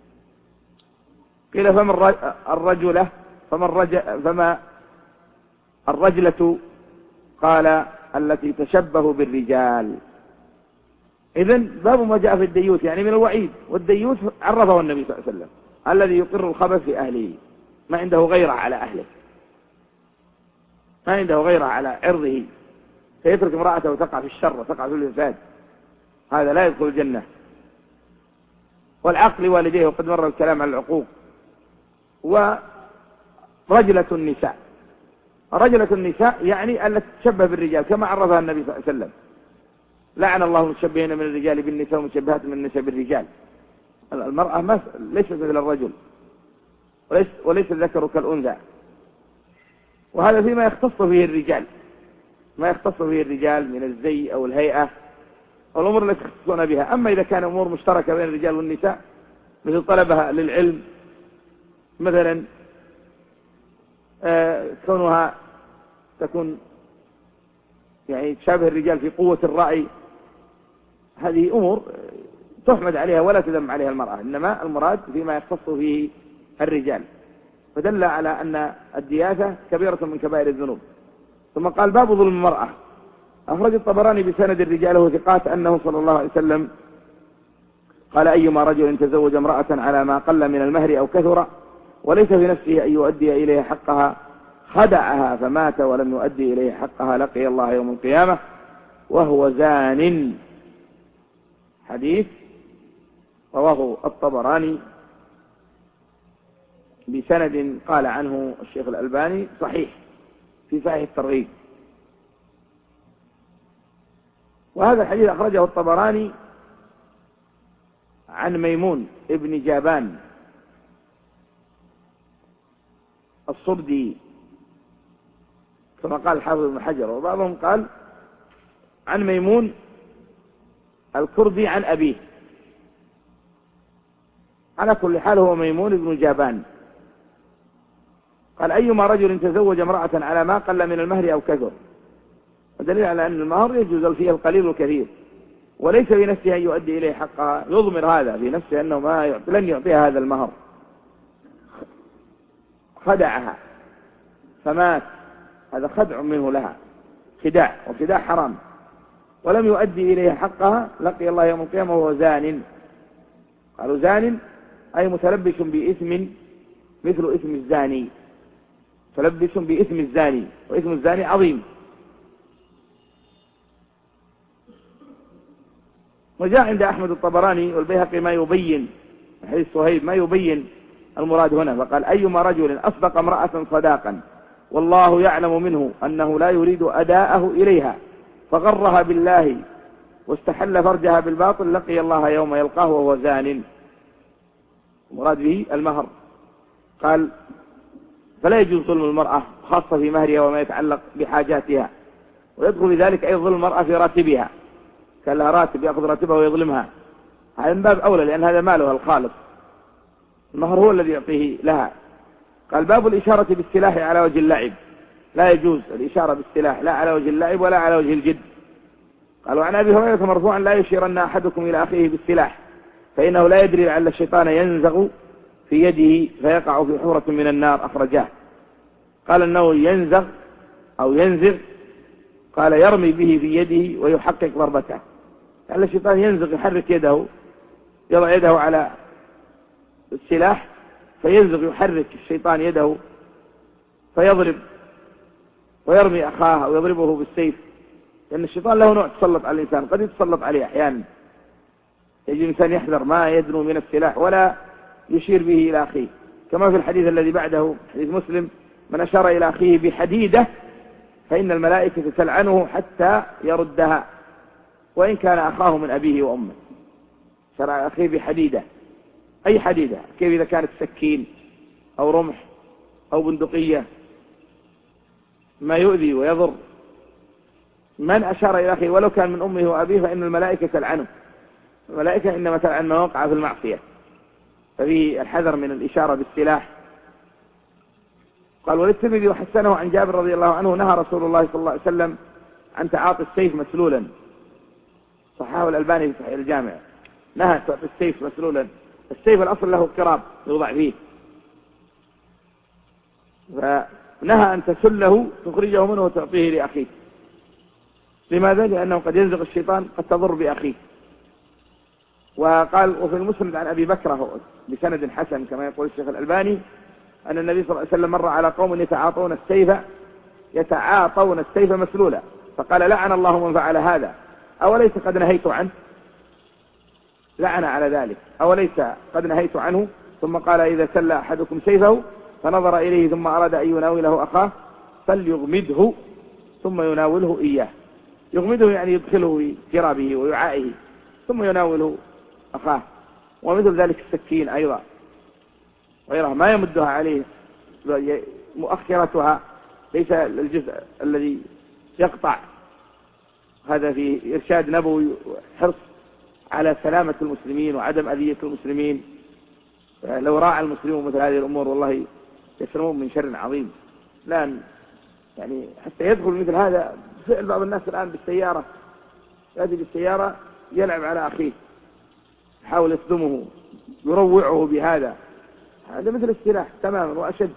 قيل فما الرجلة؟ فما الرجلة؟ قال التي تشبه بالرجال. إذن باب ما جاء في الديوث يعني من الوعيد. والديوث عرفه النبي صلى الله عليه وسلم الذي يقر الخبث في أهله، ما عنده غيرة على أهله، ما عنده غيرة على عرضه، فيترك امرأته وتقع في الشر وتقع في الفساد، هذا لا يدخل الجنة. والعقل والديه، وقد مر الكلام عن العقوق. ورجلة النساء، رجلة النساء يعني التي تشبه بالرجال كما عرفها النبي صلى الله عليه وسلم: لعن الله المتشبهين من الرجال بالنساء ومتشبهات من النساء بالرجال. المرأة ليست مثل الرجل، وليس الذكر كالأنثى، وهذا فيما يختص به الرجال، ما يختص به الرجال من الزي أو الهيئة أو الأمور التي يختصون بها. أما إذا كان أمور مشتركة بين الرجال والنساء مثل طلبها للعلم مثلا، كونها تكون يعني تشابه الرجال في قوة الرأي، هذه أمور تحمد عليها ولا تذم عليها المرأة، إنما المراد فيما يختص فيه الرجال. فدل على أن الدياثة كبيرة من كبائر الذنوب. ثم قال باب ظلم المرأة. أخرج الطبراني بسند الرجال وثقات أنه صلى الله عليه وسلم قال: أيما رجل تزوج امرأة على ما قل من المهر أو كثر وليس في نفسه أن يؤدي إليها حقها خدعها فمات ولم يؤدي إليها حقها لقي الله يوم القيامة وهو زان. حديث رواه الطبراني بسند قال عنه الشيخ الألباني صحيح في صحيح الترغيب. وهذا الحديث أخرجه الطبراني عن ميمون ابن جابان الصبدي كما قال الحافظ ابن حجر، وبعضهم قال عن ميمون الكردي عن أبيه. على كل حال هو ميمون ابن جابان. قال: أيما رجل تزوج امرأة على ما قل من المهر أو كثر، ودليل على أن المهر يجوز فيه القليل والكثير، وليس في نفسه أن يؤدي إليه حقها، يضمر هذا في نفسه أنه لن يعطيها هذا المهر، خدعها فمات، هذا خدع منه لها، خداع، وخداع حرام، ولم يؤدي إليها حقها لقي الله يوم القيامة وهو زان. قالوا زان أي متلبس بإثم مثل إثم الزاني، متلبس بإثم الزاني، وإثم الزاني عظيم. وجاء عند أحمد الطبراني والبيهقي ما يبين حديث صهيب ما يبين المراد هنا، فقال: أيما رجل أصدق امرأة صداقا والله يعلم منه أنه لا يريد أداءه إليها فغرها بالله واستحل فرجها بالباطل لقي الله يوم يلقاه وهو زان. المراد به المهر. قال فلا يجوز ظلم المرأة خاصة في مهرها وما يتعلق بحاجاتها، ويدخل بذلك أيضا ظلم المرأة في راتبها، كان لها راتب يأخذ راتبها ويظلمها، هذا من باب أولى لأن هذا مالها الخالص، المهر هو الذي يعطيه لها. قال باب الإشارة بالسلاح على وجه اللعب، لا يجوز الإشارة بالسلاح لا على وجه اللعب ولا على وجه الجد. قال وعن أبي هريرة مرفوعا لا يشيرن أحدكم إلى أخيه بالسلاح فإنه لا يدري لعل الشيطان ينزغ في يده فيقع في حفرة من النار، أخرجاه. قال أنه ينزغ أو ينزغ، قال يرمي به في يده ويحقق ضربته، لعل الشيطان ينزغ يحرك يده، يضع يده على السلاح فينزغ يحرك الشيطان يده فيضرب ويرمي أخاه أو يضربه بالسيف، لأن الشيطان له نوع تسلط على الإنسان، قد يتسلط عليه أحيانا، يجب الإنسان يحذر ما يدنو من السلاح ولا يشير به إلى أخيه، كما في الحديث الذي بعده حديث مسلم من أشار إلى أخيه بحديدة فإن الملائكة تلعنه حتى يردها وإن كان أخاه من أبيه وأمه. شرع أخيه بحديدة، أي حديدة، كيف إذا كانت سكين أو رمح أو بندقية، ما يؤذي ويضر. من أشار إلى أخيه ولو كان من أمه وأبيه فإن الملائكة تلعنه، الملائكة إنما تلعن ما وقع في المعصية، ففيه الحذر من الإشارة بالسلاح. قال وللترمذي وحسنه عن جابر رضي الله عنه نهى رسول الله صلى الله عليه وسلم عن تعاطي السيف مسلولا، صححه الألباني في صحيح الجامع، نهى تعطي السيف مسلولا، السيف الأصل له قراب يوضع فيه، فنهى أن تسله تخرجه منه وتعطيه لأخيك. لماذا؟ لأنه قد ينزغ الشيطان، قد تضر بأخيه. وقال وفي المسند عن أبي بكرة بسند حسن كما يقول الشيخ الألباني أن النبي صلى الله عليه وسلم مر على قوم يتعاطون السيف مسلولا، فقال لعن الله من فعل هذا أوليس قد نهيت عنه، لعن على ذلك أوليس قد نهيت عنه. ثم قال إذا سل أحدكم سيفه فنظر إليه ثم أراد أن يناوله أخاه فليغمده ثم يناوله إياه، يغمده يعني يدخله في جرابه ويعائه ثم يناوله أخاه. ومثل ذلك السكين أيضا غيرها ما يمدها عليه، مؤخرتها ليس الجزء الذي يقطع، هذا في إرشاد نبوي حرص على سلامة المسلمين وعدم أذية المسلمين. لو راعى المسلمون مثل هذه الأمور والله يسلمون من شر عظيم. الآن يعني حتى يدخل مثل هذا فعل بعض الناس الآن بالسيارة، يأتي بالسيارة يلعب على أخيه، يحاول يصدمه يروعه بهذا، هذا مثل السلاح تماما وأشد.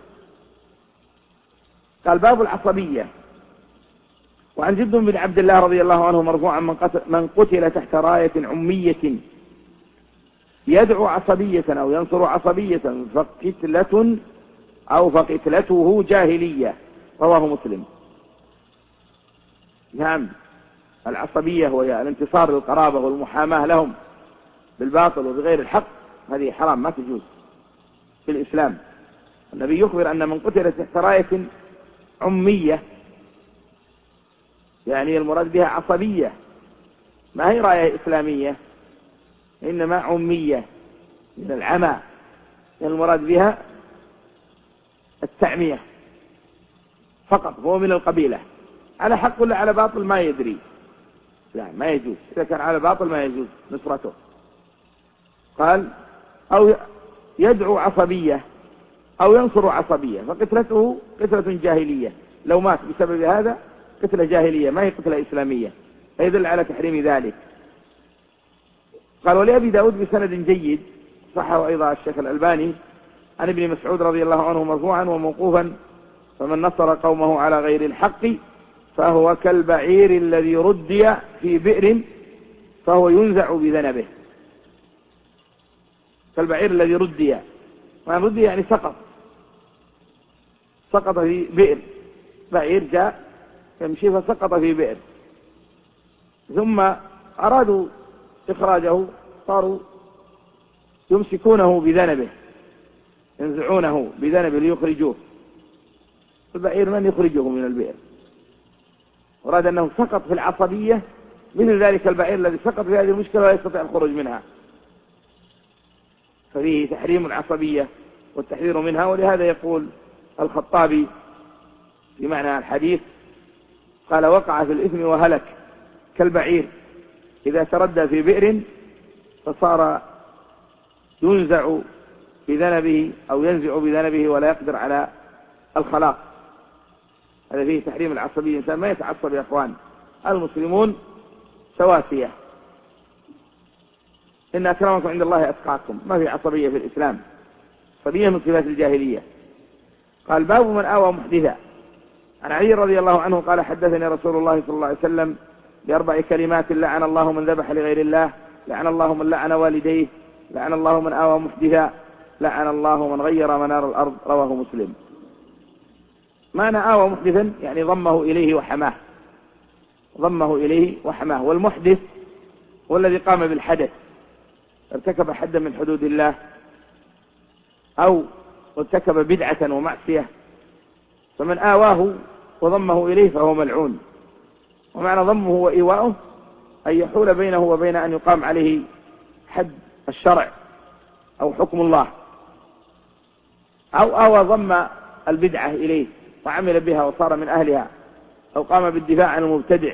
قال باب العصبية. وعن جد بن عبد الله رضي الله عنه مرفوعا من قتل تحت راية عمية يدعو عصبية أو ينصر عصبية فقتلته جاهلية، رواه مسلم. نعم، العصبية وهي الانتصار للقرابة والمحاماة لهم بالباطل وبغير الحق، هذه حرام ما تجوز في الإسلام. النبي يخبر أن من قتل تحت راية عمية يعني المراد بها عصبية، ما هي راية إسلامية، إنما عمية من العمى، المراد بها التعمية فقط، هو من القبيلة على حق ولا على باطل ما يدري، لا ما يجوز، إذا كان على باطل ما يجوز نصرته. قال أو يدعو عصبية أو ينصر عصبية فقتلته قتلة جاهلية، لو مات بسبب هذا قتلة جاهلية ما هي قتلة إسلامية، فيدل على تحريم ذلك. قال ولأبي داود بسند جيد صحه أيضا الشيخ الألباني عن ابن مسعود رضي الله عنه مرفوعا وموقوفا فمن نصر قومه على غير الحق فهو كالبعير الذي ردي في بئر فهو ينزع بذنبه. كالبعير الذي ردي، ما ردي يعني سقط في بئر، بعير جاء يمشي فسقط في بئر، ثم أرادوا إخراجه صاروا يمسكونه بذنبه، ينزعونه بذنبه ليخرجوه، البعير من يخرجه من البئر، وراد أنه سقط في العصبية مثل ذلك البعير الذي سقط في هذه المشكلة ولا يستطيع الخروج منها. ففيه تحريم العصبية والتحذير منها. ولهذا يقول الخطابي في معنى الحديث قال: وقع في الإثم وهلك كالبعير إذا تردى في بئر فصار ينزع بذنبه أو ينزع بذنبه ولا يقدر على الخلاق. هذا فيه تحريم العصبية. الإنسان ما يتعصب يا أخوان، المسلمون سواسية، إن أكرمكم عند الله أتقاكم. ما في عصبية في الإسلام، عصبية من صفات الجاهلية. قال: باب من آوى محدثا. عن علي رضي الله عنه قال: حدثني رسول الله صلى الله عليه وسلم ب4 كلمات: لعن الله من ذبح لغير الله، لعن الله من لعن والديه، لعن الله من آوى محدثا، لعن الله من غير منار الأرض. رواه مسلم. معنى آوى محدثا يعني ضمه إليه وحماه، ضمه إليه وحماه. والمحدث هو الذي قام بالحدث، ارتكب حدا من حدود الله أو ارتكب بدعة ومعصية، فمن آواه وضمه إليه فهو ملعون. ومعنى ضمه وإيواؤه أن يحول بينه وبين أن يقام عليه حد الشرع أو حكم الله، أو آوى ضم البدعة إليه وعمل بها وصار من أهلها، أو قام بالدفاع عن المبتدع،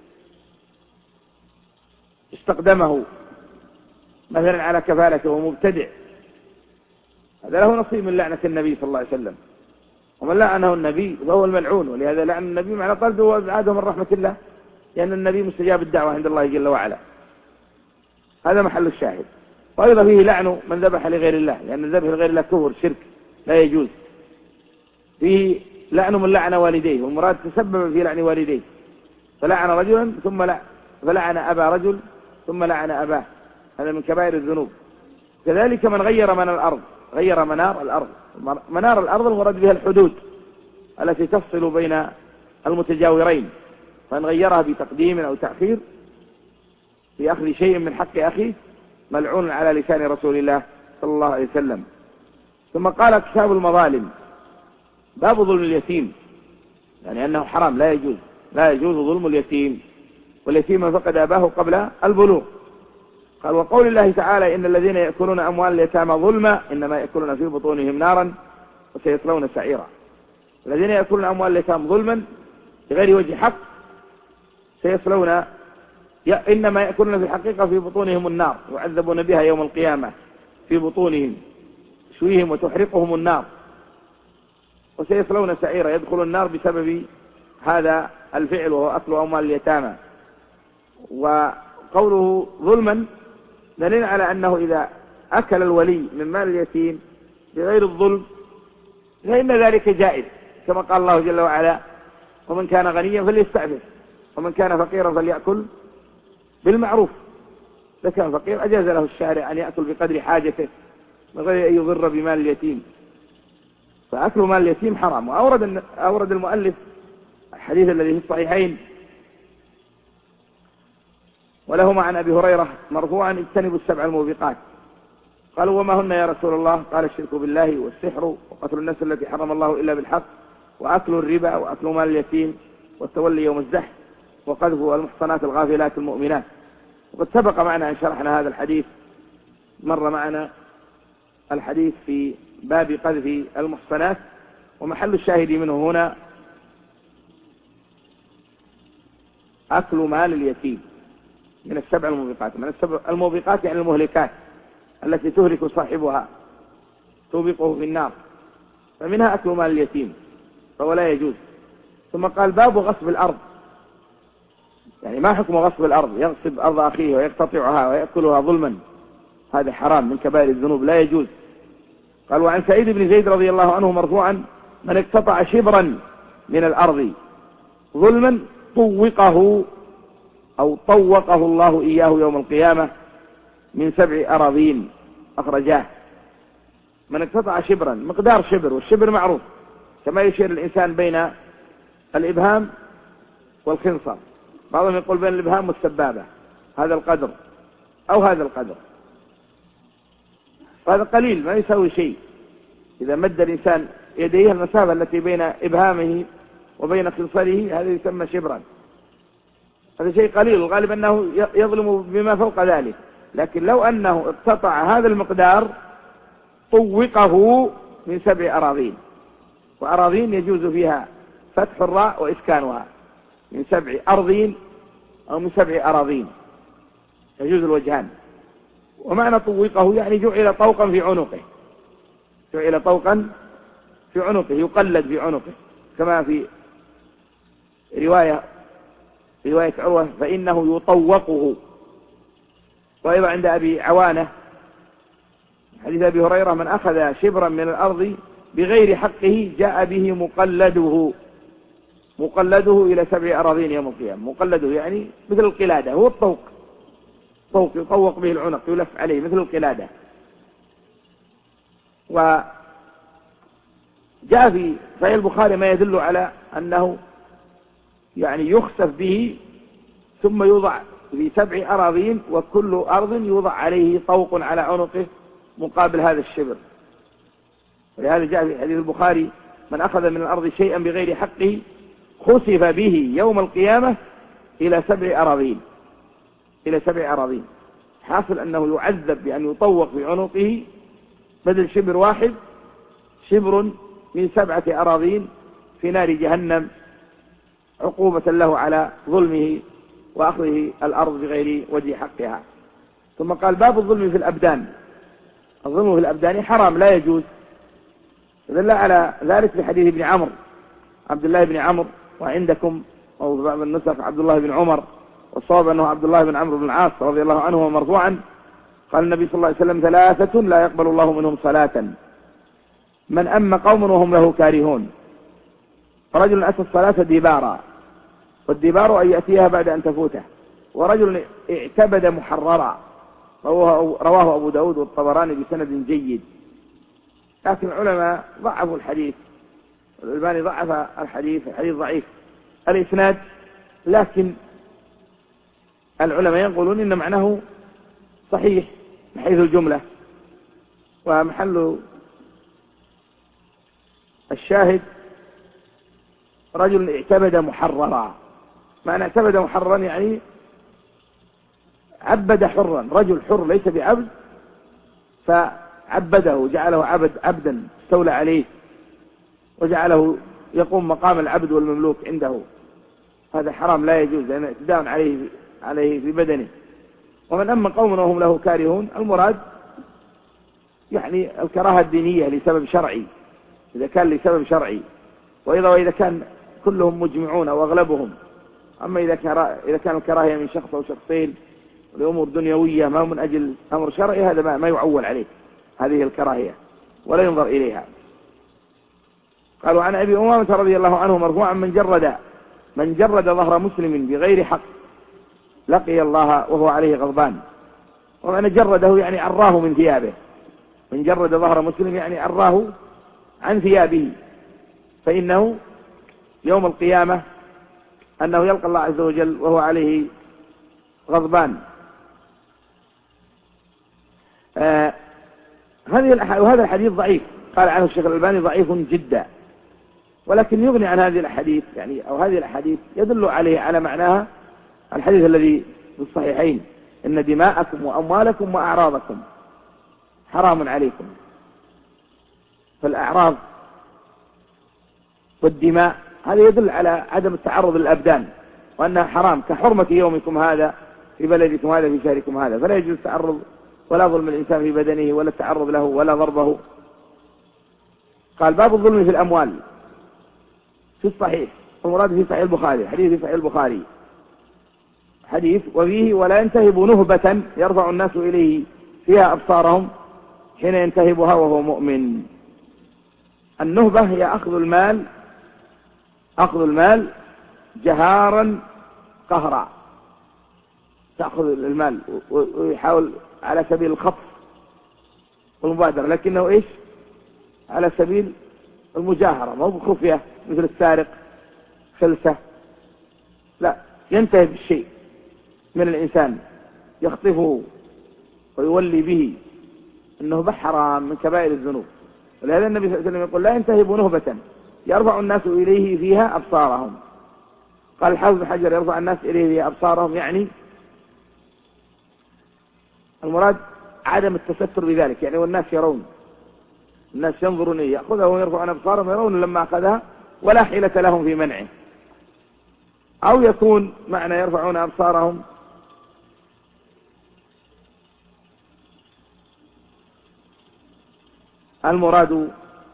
استقدمه مثلا على كفالته ومبتدع، هذا له نصيب من لعنة النبي صلى الله عليه وسلم. ومن لعنه النبي فهو الملعون. ولهذا لعن النبي معنى طرده وابعاده من رحمة الله، لأن النبي مستجاب الدعوة عند الله جل وعلا. هذا محل الشاهد. وأيضا فيه لعن من ذبح لغير الله، لأن الذبح لغير الله كفر شرك لا يجوز. فيه لعن من لعن والديه، والمراد تسبب في لعن والديه، فلعن رجلا فلعن أبا رجل ثم لعن أباه، هذا من كبائر الذنوب. كذلك من غير من الأرض، غير منار الأرض. منار الأرض المراد بها الحدود التي تفصل بين المتجاورين، فإن غيرها بتقديم أو تأخير في أخذ شيء من حق أخيه ملعون على لسان رسول الله صلى الله عليه وسلم. ثم قال: كتاب المظالم. باب ظلم اليتيم، يعني أنه حرام، لا يجوز ظلم اليتيم، واليتيم من فقد أباه قبل البلوغ. قال: وقول الله تعالى: إن الذين يأكلون أموال اليتامى ظلما إنما يأكلون في بطونهم نارا وسيصلون سعيرا. الذين يأكلون أموال اليتامى ظلما بغير وجه حق سيصلون، إنما يأكلون في الحقيقة في بطونهم النار، يعذبون بها يوم القيامة في بطونهم، تشويهم وتحرقهم النار، وسيصلون سعيرا، يدخل النار بسبب هذا الفعل وهو أكل أموال اليتامى. وقوله ظلما دليل على أنه إذا أكل الولي من مال اليتيم بغير الظلم فإن ذلك جائز، كما قال الله جل وعلا: ومن كان غنيا فليستعفف ومن كان فقيرا فليأكل بالمعروف. إذا كان فقير أجاز له الشارع أن يأكل بقدر حاجته من غير أن يضر بمال اليتيم، فأكل مال اليتيم حرام. وأورد المؤلف الحديث الذي في الصحيحين ولهما عن أبي هريرة مرفوعا: اجتنبوا السبع الموبقات. قالوا: وما هن يا رسول الله؟ قال: الشرك بالله والسحر وقتل النفس التي حرم الله إلا بالحق وأكل الربا وأكل مال اليتيم والتولي يوم الزحف وقذف المحصنات الغافلات المؤمنات. وقد سبق معنا أن شرحنا هذا الحديث، مر معنا الحديث في باب قذف المحصنات، ومحل الشاهد منه هنا أكل مال اليتيم من السبع الموبقات. من السبع الموبقات يعني المهلكات التي تهلك صاحبها، توبقه في النار، فمنها أكل مال اليتيم، فهو لا يجوز. ثم قال: باب غصب الأرض. يعني ما حكم غصب الأرض؟ يغصب أرض أخيه ويقتطعها ويأكلها ظلما، هذا حرام من كبائر الذنوب، لا يجوز. قال: وعن سعيد بن زيد رضي الله عنه مرفوعا: من اقتطع شبرا من الأرض ظلما طوقه أو طوقه الله إياه يوم القيامة من 7 أراضين. أخرجاه. من اقتطع شبرا، مقدار شبر، والشبر معروف كما يشير الإنسان بين الإبهام والخنصر، بعضهم يقول بين الإبهام والسبابة، هذا القدر أو هذا القدر، وهذا قليل ما يساوي شيء. إذا مد الإنسان يديه المسافة التي بين إبهامه وبين خنصره هذا يسمى شبرا، هذا شيء قليل، الغالب أنه يظلم بما فوق ذلك. لكن لو أنه اقتطع هذا المقدار طوقه من 7 أراضين. وأراضين يجوز فيها فتح الراء وإسكانها، من 7 أرضين أو من 7 أراضين، يجوز الوجهان. ومعنى طوقه يعني جعل طوقا في عنقه، جعل طوقا في عنقه، يقلد في عنقه، كما في رواية عروة فإنه يطوقه. وأيضا عند أبي عوانة حديث أبي هريرة من أخذ شبرا من الأرض بغير حقه جاء به مقلده إلى 7 أراضين يوم القيامة. مقلده يعني مثل القلادة، هو الطوق، طوق يطوق به العنق، يلف عليه مثل القلادة. وجاء في صحيح البخاري ما يدل على أنه يعني يخسف به ثم يوضع في 7 أراضين، وكل أرض يوضع عليه طوق على عنقه مقابل هذا الشبر. ولهذا جاء في حديث البخاري من أخذ من الأرض شيئا بغير حقه خسف به يوم القيامة إلى 7 أراضين، إلى 7 أراضين. حاصل أنه يعذب بأن يطوق في عنقه بدل شبر واحد، شبر من 7 أراضين في نار جهنم، عقوبة له على ظلمه وأخذه الأرض بغير وجه حقها. ثم قال باب الظلم في الأبدان. الظلم في الأبدان حرام لا يجوز. دل على ذلك بحديث ابن عمرو، عبد الله بن عمرو، وعندكم أو بعض النسخ عبد الله بن عمر، والصواب أنه عبد الله بن عمرو بن العاص رضي الله عنه مرفوعا قال النبي صلى الله عليه وسلم 3 لا يقبل الله منهم صلاة: من أما قوم وهم له كارهون، رجل أتى الصلاة دبارا، والدبار أن يأتيها بعد أن تفوته، ورجل اعتبد محررا، رواه أبو داود والطبراني بسند جيد. لكن العلماء ضعفوا الحديث، الألباني ضعف الحديث ضعيف الإسناد، لكن العلماء يقولون إن معناه صحيح من حيث الجملة. ومحل الشاهد رجل اعتبد محررا. معنى اعتبد محررا يعني عبد حرا، رجل حر ليس بعبد فعبده، جعله عبدا استولى عليه وجعله يقوم مقام العبد والمملوك عنده. هذا حرام لا يجوز، لأن اعتداء عليه في بدنه. ومن أما قوم وهم له كارهون، المراد يعني الكراهة الدينية لسبب شرعي، إذا كان لسبب شرعي، وإذا كان كلهم مجمعون أو أغلبهم. أما إذا كان الكراهية من شخص أو شخصين لأمور دنيوية ما من أجل أمر شرعي، هذا ما يعول عليه هذه الكراهية ولا ينظر إليها. قالوا عن أبي أمامة رضي الله عنه مرفوعا من جرد ظهر مسلم بغير حق لقي الله وهو عليه غضبان. ومعنى جرده يعني عراه من ثيابه، من جرد ظهر مسلم يعني عراه عن ثيابه، فإنه يوم القيامة أنه يلقى الله عز وجل وهو عليه غضبان. وهذا الحديث ضعيف، قال عنه الشيخ الألباني ضعيف جدا، ولكن يغني عن هذه الحديث أو هذه الحديث يدل عليه على معناها الحديث الذي في الصحيحين: إن دماءكم وأموالكم وأعراضكم حرام عليكم. فالأعراض والدماء هذا يدل على عدم التعرض للأبدان، وأنها حرام كحرمة يومكم هذا في بلدكم هذا في شهركم هذا. فلا يجوز التعرض ولا ظلم الإنسان في بدنه ولا التعرض له ولا ضربه. قال باب الظلم في الأموال في الصحيح، المراد في صحيح البخاري، حديث في صحيح البخاري حديث وفيه: ولا ينتهب نهبة يرفع الناس إليه فيها أبصارهم حين ينتهبها وهو مؤمن. النهبة هي أخذ المال جهارا قهرا، تأخذ المال ويحاول على سبيل الخطف والمبادرة، لكنه إيش؟ على سبيل المجاهرة، ما هو بخفية مثل السارق خلسة، لا، ينتهب الشيء من الإنسان يخطفه ويولي به. النهبة حرام من كبائر الذنوب، ولهذا النبي صلى الله عليه وسلم يقول: لا ينتهب نهبة يرفع الناس إليه فيها أبصارهم. قال الحافظ بن حجر: يرفع الناس إليه فيها أبصارهم يعني المراد عدم التستر بذلك، يعني والناس يرون الناس ينظرون إليه يأخذها ويرفعون أبصارهم يرون لما أخذها ولا حيلة لهم في منعه. أو يكون معنى يرفعون أبصارهم المراد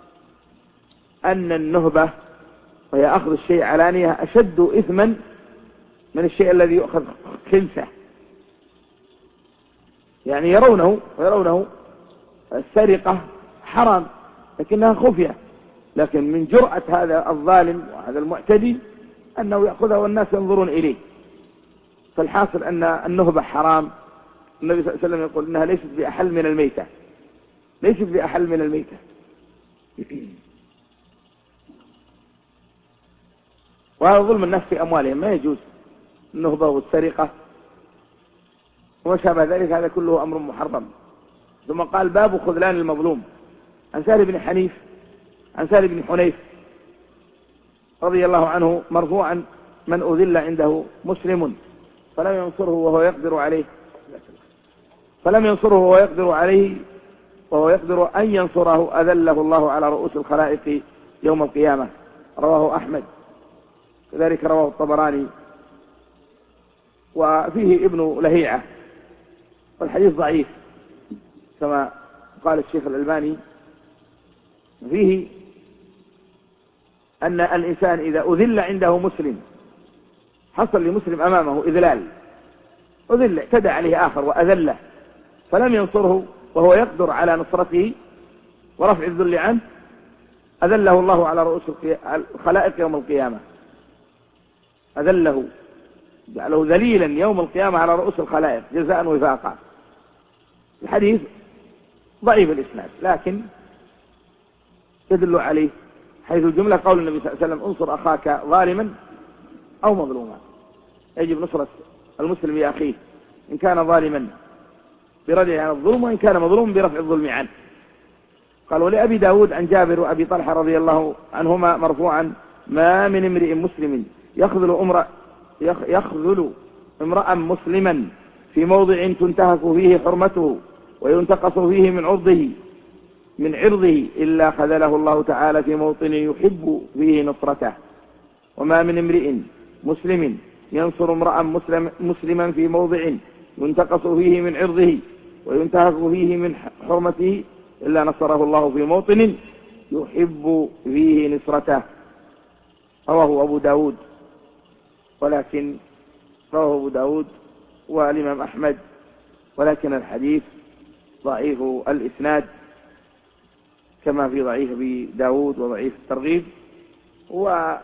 أن النهبة وهي أخذ الشيء علانية أشد إثما من الشيء الذي يؤخذ خنسة. يعني يرونه السرقة حرام لكنها خفية، لكن من جرأة هذا الظالم وهذا المعتدي أنه يأخذها والناس ينظرون إليه. فالحاصل أن النهبة حرام. النبي صلى الله عليه وسلم يقول إنها ليست بأحل من الميتة، ليست بأحل من الميتة. وهذا ظلم الناس في أموالهم، ما يجوز النهبة والسرقة وما شابه ذلك، هذا كله أمر محرم. ثم قال باب خذلان المظلوم. عن سهل بن حنيف عن سهل بن حنيف رضي الله عنه مرفوعا: من أذل عنده مسلم فلم ينصره وهو يقدر أن ينصره أذله الله على رؤوس الخلائق يوم القيامة. رواه أحمد، كذلك رواه الطبراني، وفيه ابن لهيعة، والحديث ضعيف كما قال الشيخ الألباني. فيه أن الإنسان إذا أذل عنده مسلم، حصل لمسلم أمامه إذلال، اعتدى عليه آخر وأذله فلم ينصره وهو يقدر على نصرته ورفع الذل عنه، أذله الله على رؤوس الخلائق يوم القيامة. أذله، جعله ذليلا يوم القيامة على رؤوس الخلائق جزاء وفاقا. الحديث ضعيف الإسناد لكن يدل عليه حيث الجملة قول النبي صلى الله عليه وسلم: انصر أخاك ظالما أو مظلوما. يجب نصرة المسلم لأخيه إن كان ظالما بردع عن الظلم، وإن كان مظلوم برفع الظلم عنه. قال: ولأبي داود عن جابر وأبي طلحة رضي الله عنهما مرفوعا: ما من امرئ مسلم يخذل امرأ مسلما في موضع تنتهك فيه حرمته وينتقص فيه من عرضه إلا خذله الله تعالى في موطن يحب فيه نصرته. وما من امرئ مسلم ينصر امرأ مسلما في موضع ينتقص فيه من عرضه وينتهك فيه من حرمته إلا نصره الله في موطن يحب فيه نصرته. رواه أبو داود، ولكن رواه أبو داود والإمام أحمد، ولكن الحديث ضعيف الإسناد كما في ضعيف أبي داود وضعيف الترغيب. والشيخ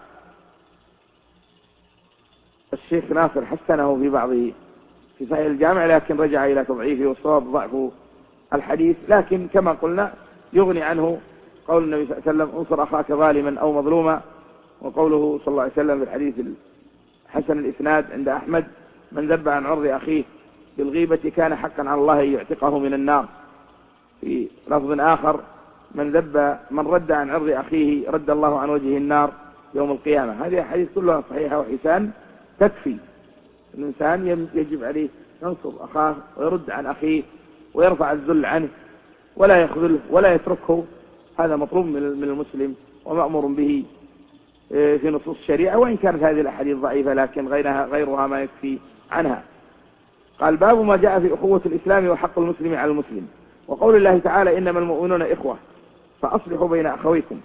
ناصر حسنه في صحيح الجامع، لكن رجع إلى تضعيفه والصواب ضعف الحديث. لكن كما قلنا يغني عنه قول النبي صلى الله عليه وسلم: انصر أخاك ظالما أو مظلوما، وقوله صلى الله عليه وسلم في الحديث حسن الإسناد عند أحمد: من ذب عن عرض أخيه بالغيبة كان حقا على الله أن يعتقه من النار. في لفظ آخر: من رد عن عرض أخيه رد الله عن وجهه النار يوم القيامة. هذه الحديث كلها صحيحة وحسان تكفي. الإنسان يجب عليه ينصر أخاه ويرد عن أخيه ويرفع الذل عنه ولا يخذله ولا يتركه. هذا مطلوب من المسلم ومأمور به في نصوص الشريعة، وإن كانت هذه الأحاديث ضعيفة لكن غيرها ما يكفي عنها. قال: باب ما جاء في أخوة الإسلام وحق المسلم على المسلم، وقول الله تعالى: إنما المؤمنون إخوة فأصلحوا بين أخويكم.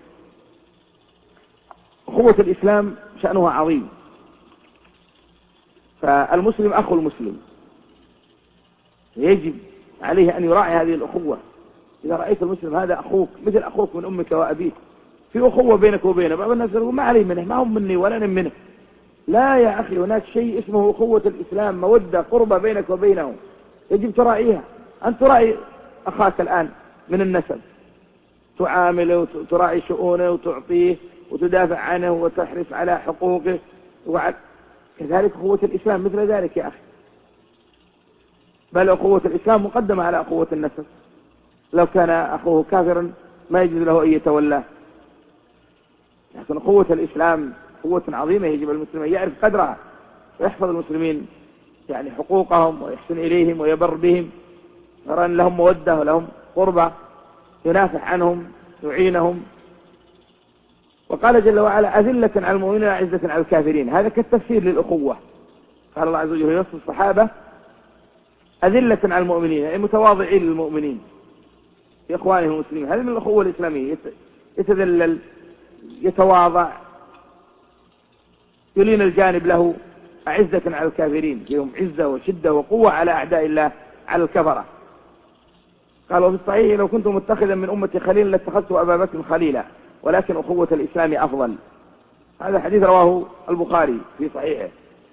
أخوة الإسلام شأنها عظيم، فالمسلم أخو المسلم، يجب عليه أن يراعي هذه الأخوة. إذا رأيت المسلم هذا أخوك مثل أخوك من أمك وأبيك، في أخوة بينك وبينه. بعض الناس يقول: ما علي منه، ما هم مني ولا أنا منه. لا يا أخي، هناك شيء اسمه أخوة الإسلام، مودة قربة بينك وبينه، يجب تراعيها. أن تراعي أخاك الآن من النسب، تعامله وتراعي شؤونه وتعطيه وتدافع عنه وتحرص على حقوقه، كذلك أخوة الإسلام مثل ذلك يا أخي. بل أخوة الإسلام مقدمة على أخوة النسب. لو كان أخوه كافرا ما يجوز له أن يتولاه، لكن أخوة الإسلام قوة عظيمة، يجب المسلم أن يعرف قدرها ويحفظ المسلمين يعني حقوقهم ويحسن إليهم ويبر بهم، يرى أن لهم مودة ولهم قربة، ينافح عنهم يعينهم. وقال جل وعلا أذلة على المؤمنين أعزة على الكافرين، هذا كالتفسير للأخوة. قال الله عز وجل يوصف الصحابة أذلة على المؤمنين، أي متواضعين للمؤمنين في إخوانهم المسلمين، هذه من الأخوة الإسلامية، يتذلل يتواضع يلين الجانب له، أعزة على الكافرين، فيهم عزة وشدة وقوة على أعداء الله على الكفرة. قال وفي الصحيح لو كنت متخذا من أمتي خليلا لاتخذت أبا بكر خليلا ولكن أخوة الإسلام أفضل. هذا حديث رواه البخاري في صحيحه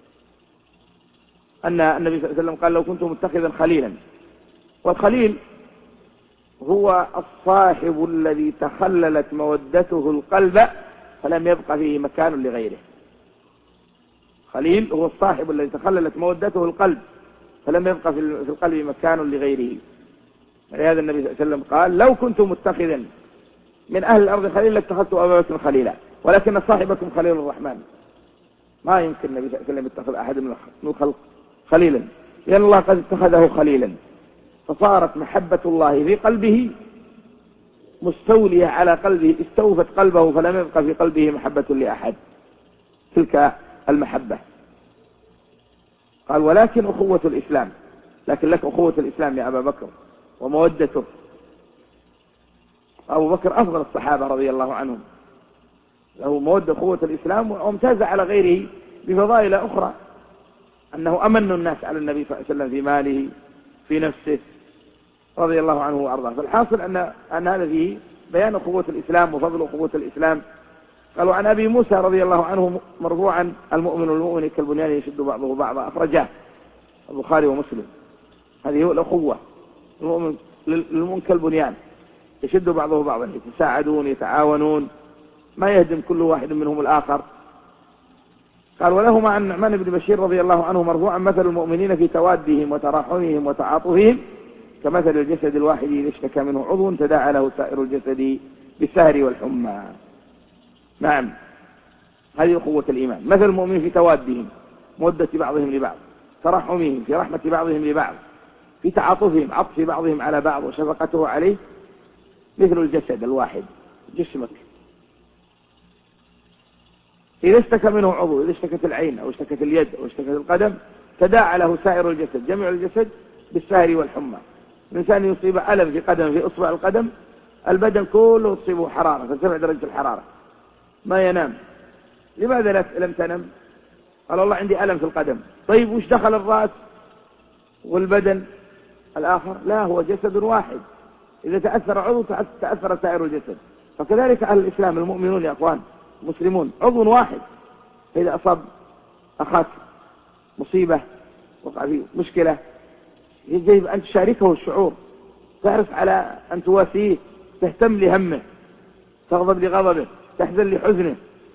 أن النبي صلى الله عليه وسلم قال لو كنت متخذا خليلا، والخليل هو الصاحب الذي تخللت مودته القلب فلم يبق فيه مكان لغيره. خليل هو الصاحب الذي تخللت مودته القلب فلم يبق في القلب مكان لغيره. لهذا النبي صلى الله عليه وسلم قال لو كنت متخذا من أهل الأرض خليلا لاتخذت أبا بكر خليلا ولكن صاحبكم خليل الرحمن. ما يمكن النبي صلى الله عليه وسلم يتخذ أحد من الخلق خليلا، لأن الله قد اتخذه خليلا، فصارت محبة الله في قلبه مستولية على قلبه، استوفت قلبه فلم يبقى في قلبه محبة لأحد، تلك المحبة. قال ولكن أخوة الإسلام، لكن لك أخوة الإسلام يا أبا بكر ومودته. أبو بكر أفضل الصحابة رضي الله عنهم، له مودة أخوة الإسلام، وامتاز على غيره بفضائل أخرى، أنه أمن الناس على النبي صلى الله عليه وسلم في ماله في نفسه رضي الله عنه وأرضاه. فالحاصل أن هذا فيه بيان أخوة الإسلام وفضل أخوة الإسلام. قالوا عن أبي موسى رضي الله عنه مرفوعا المؤمن والمؤمن كالبنيان يشد بعضه بعضا، أخرجاه البخاري ومسلم. هذه هو الأخوة، المؤمن كالبنيان يشد بعضه بعضا، يتساعدون يتعاونون، ما يهدم كل واحد منهم الآخر. قال ولهما عن نعمان بن بشير رضي الله عنه مرفوعا مثل المؤمنين في توادهم وتراحمهم وتعاطفهم كمثل الجسد الواحد إذا اشتكى منه عضو تداعى له سائر الجسد بالسهر والحمى. نعم، هذه أخوة الإيمان. مثل المؤمنين في توادهم، مودة بعضهم لبعض، ترحمهم في رحمة بعضهم لبعض، في تعاطفهم عطف بعضهم على بعض وشفقته عليه، مثل الجسد الواحد جسمك إذا اشتكى منه عضو، إذا اشتكت العين أو اشتكت اليد أو اشتكت القدم تداعى له سائر الجسد، جميع الجسد بالسهر والحمى. الإنسان يصيب ألم في قدم في إصبع القدم، البدن كله تصيبه حرارة، ترتفع درجة الحرارة، ما ينام. لماذا لم تنم؟ قال والله عندي ألم في القدم. طيب وش دخل الرأس والبدن الآخر؟ لا، هو جسد واحد، إذا تأثر عضو تأثر سائر الجسد. فكذلك أهل الإسلام المؤمنون يا أخوان مسلمون عضو واحد، فإذا أصاب أخاك مصيبة وقع فيه مشكلة يجب أن تشاركه الشعور، تحرص على أن تواسيه، تهتم لهمه، تغضب لغضبه، تحزن لحزنه،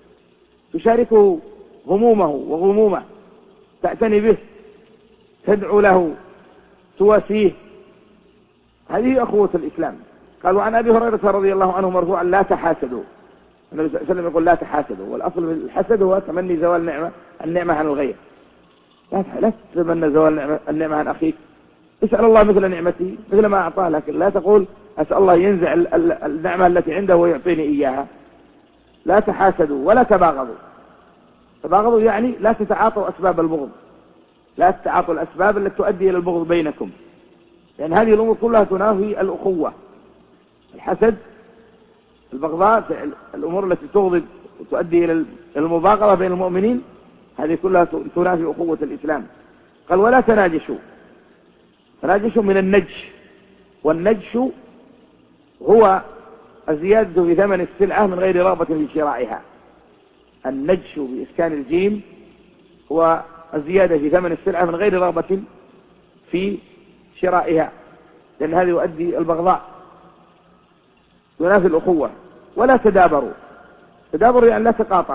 تشاركه همومه وغمومه، تعتني به، تدعو له، تواسيه. هذه أخوة الإسلام. قالوا عن أبي هريرة رضي الله عنه مرفوعا لا تحاسدوا، النبي صلى الله عليه وسلم يقول لا تحاسدوا، والأصل من الحسد هو تمني زوال النعمة عن الغير. لا تتمنى زوال النعمة عن أخيك، اسأل الله مثل نعمتي مثل ما أعطاه، لكن لا تقول أسأل الله ينزع النعمة التي عنده ويعطيني إياها. لا تحاسدوا ولا تباغضوا. تباغضوا يعني لا تتعاطوا أسباب البغض، لا تتعاطوا الأسباب التي تؤدي إلى البغض بينكم، لأن هذه الأمور كلها تنافي الأخوة. الحسد، البغضاء، الأمور التي تغضب وتؤدي إلى المباغضة بين المؤمنين، هذه كلها تنافي أخوة الإسلام. قال ولا تناجشوا. تناجشوا من النجش، والنجش هو الزيادة في ثمن السلعة من غير رغبة في شرائها. النجش بإسكان الجيم هو الزيادة في ثمن السلعة من غير رغبة في شرائها، لأن هذا يؤدي البغضاء، ينافي الأخوة. ولا تدابروا. تدابروا يعني لا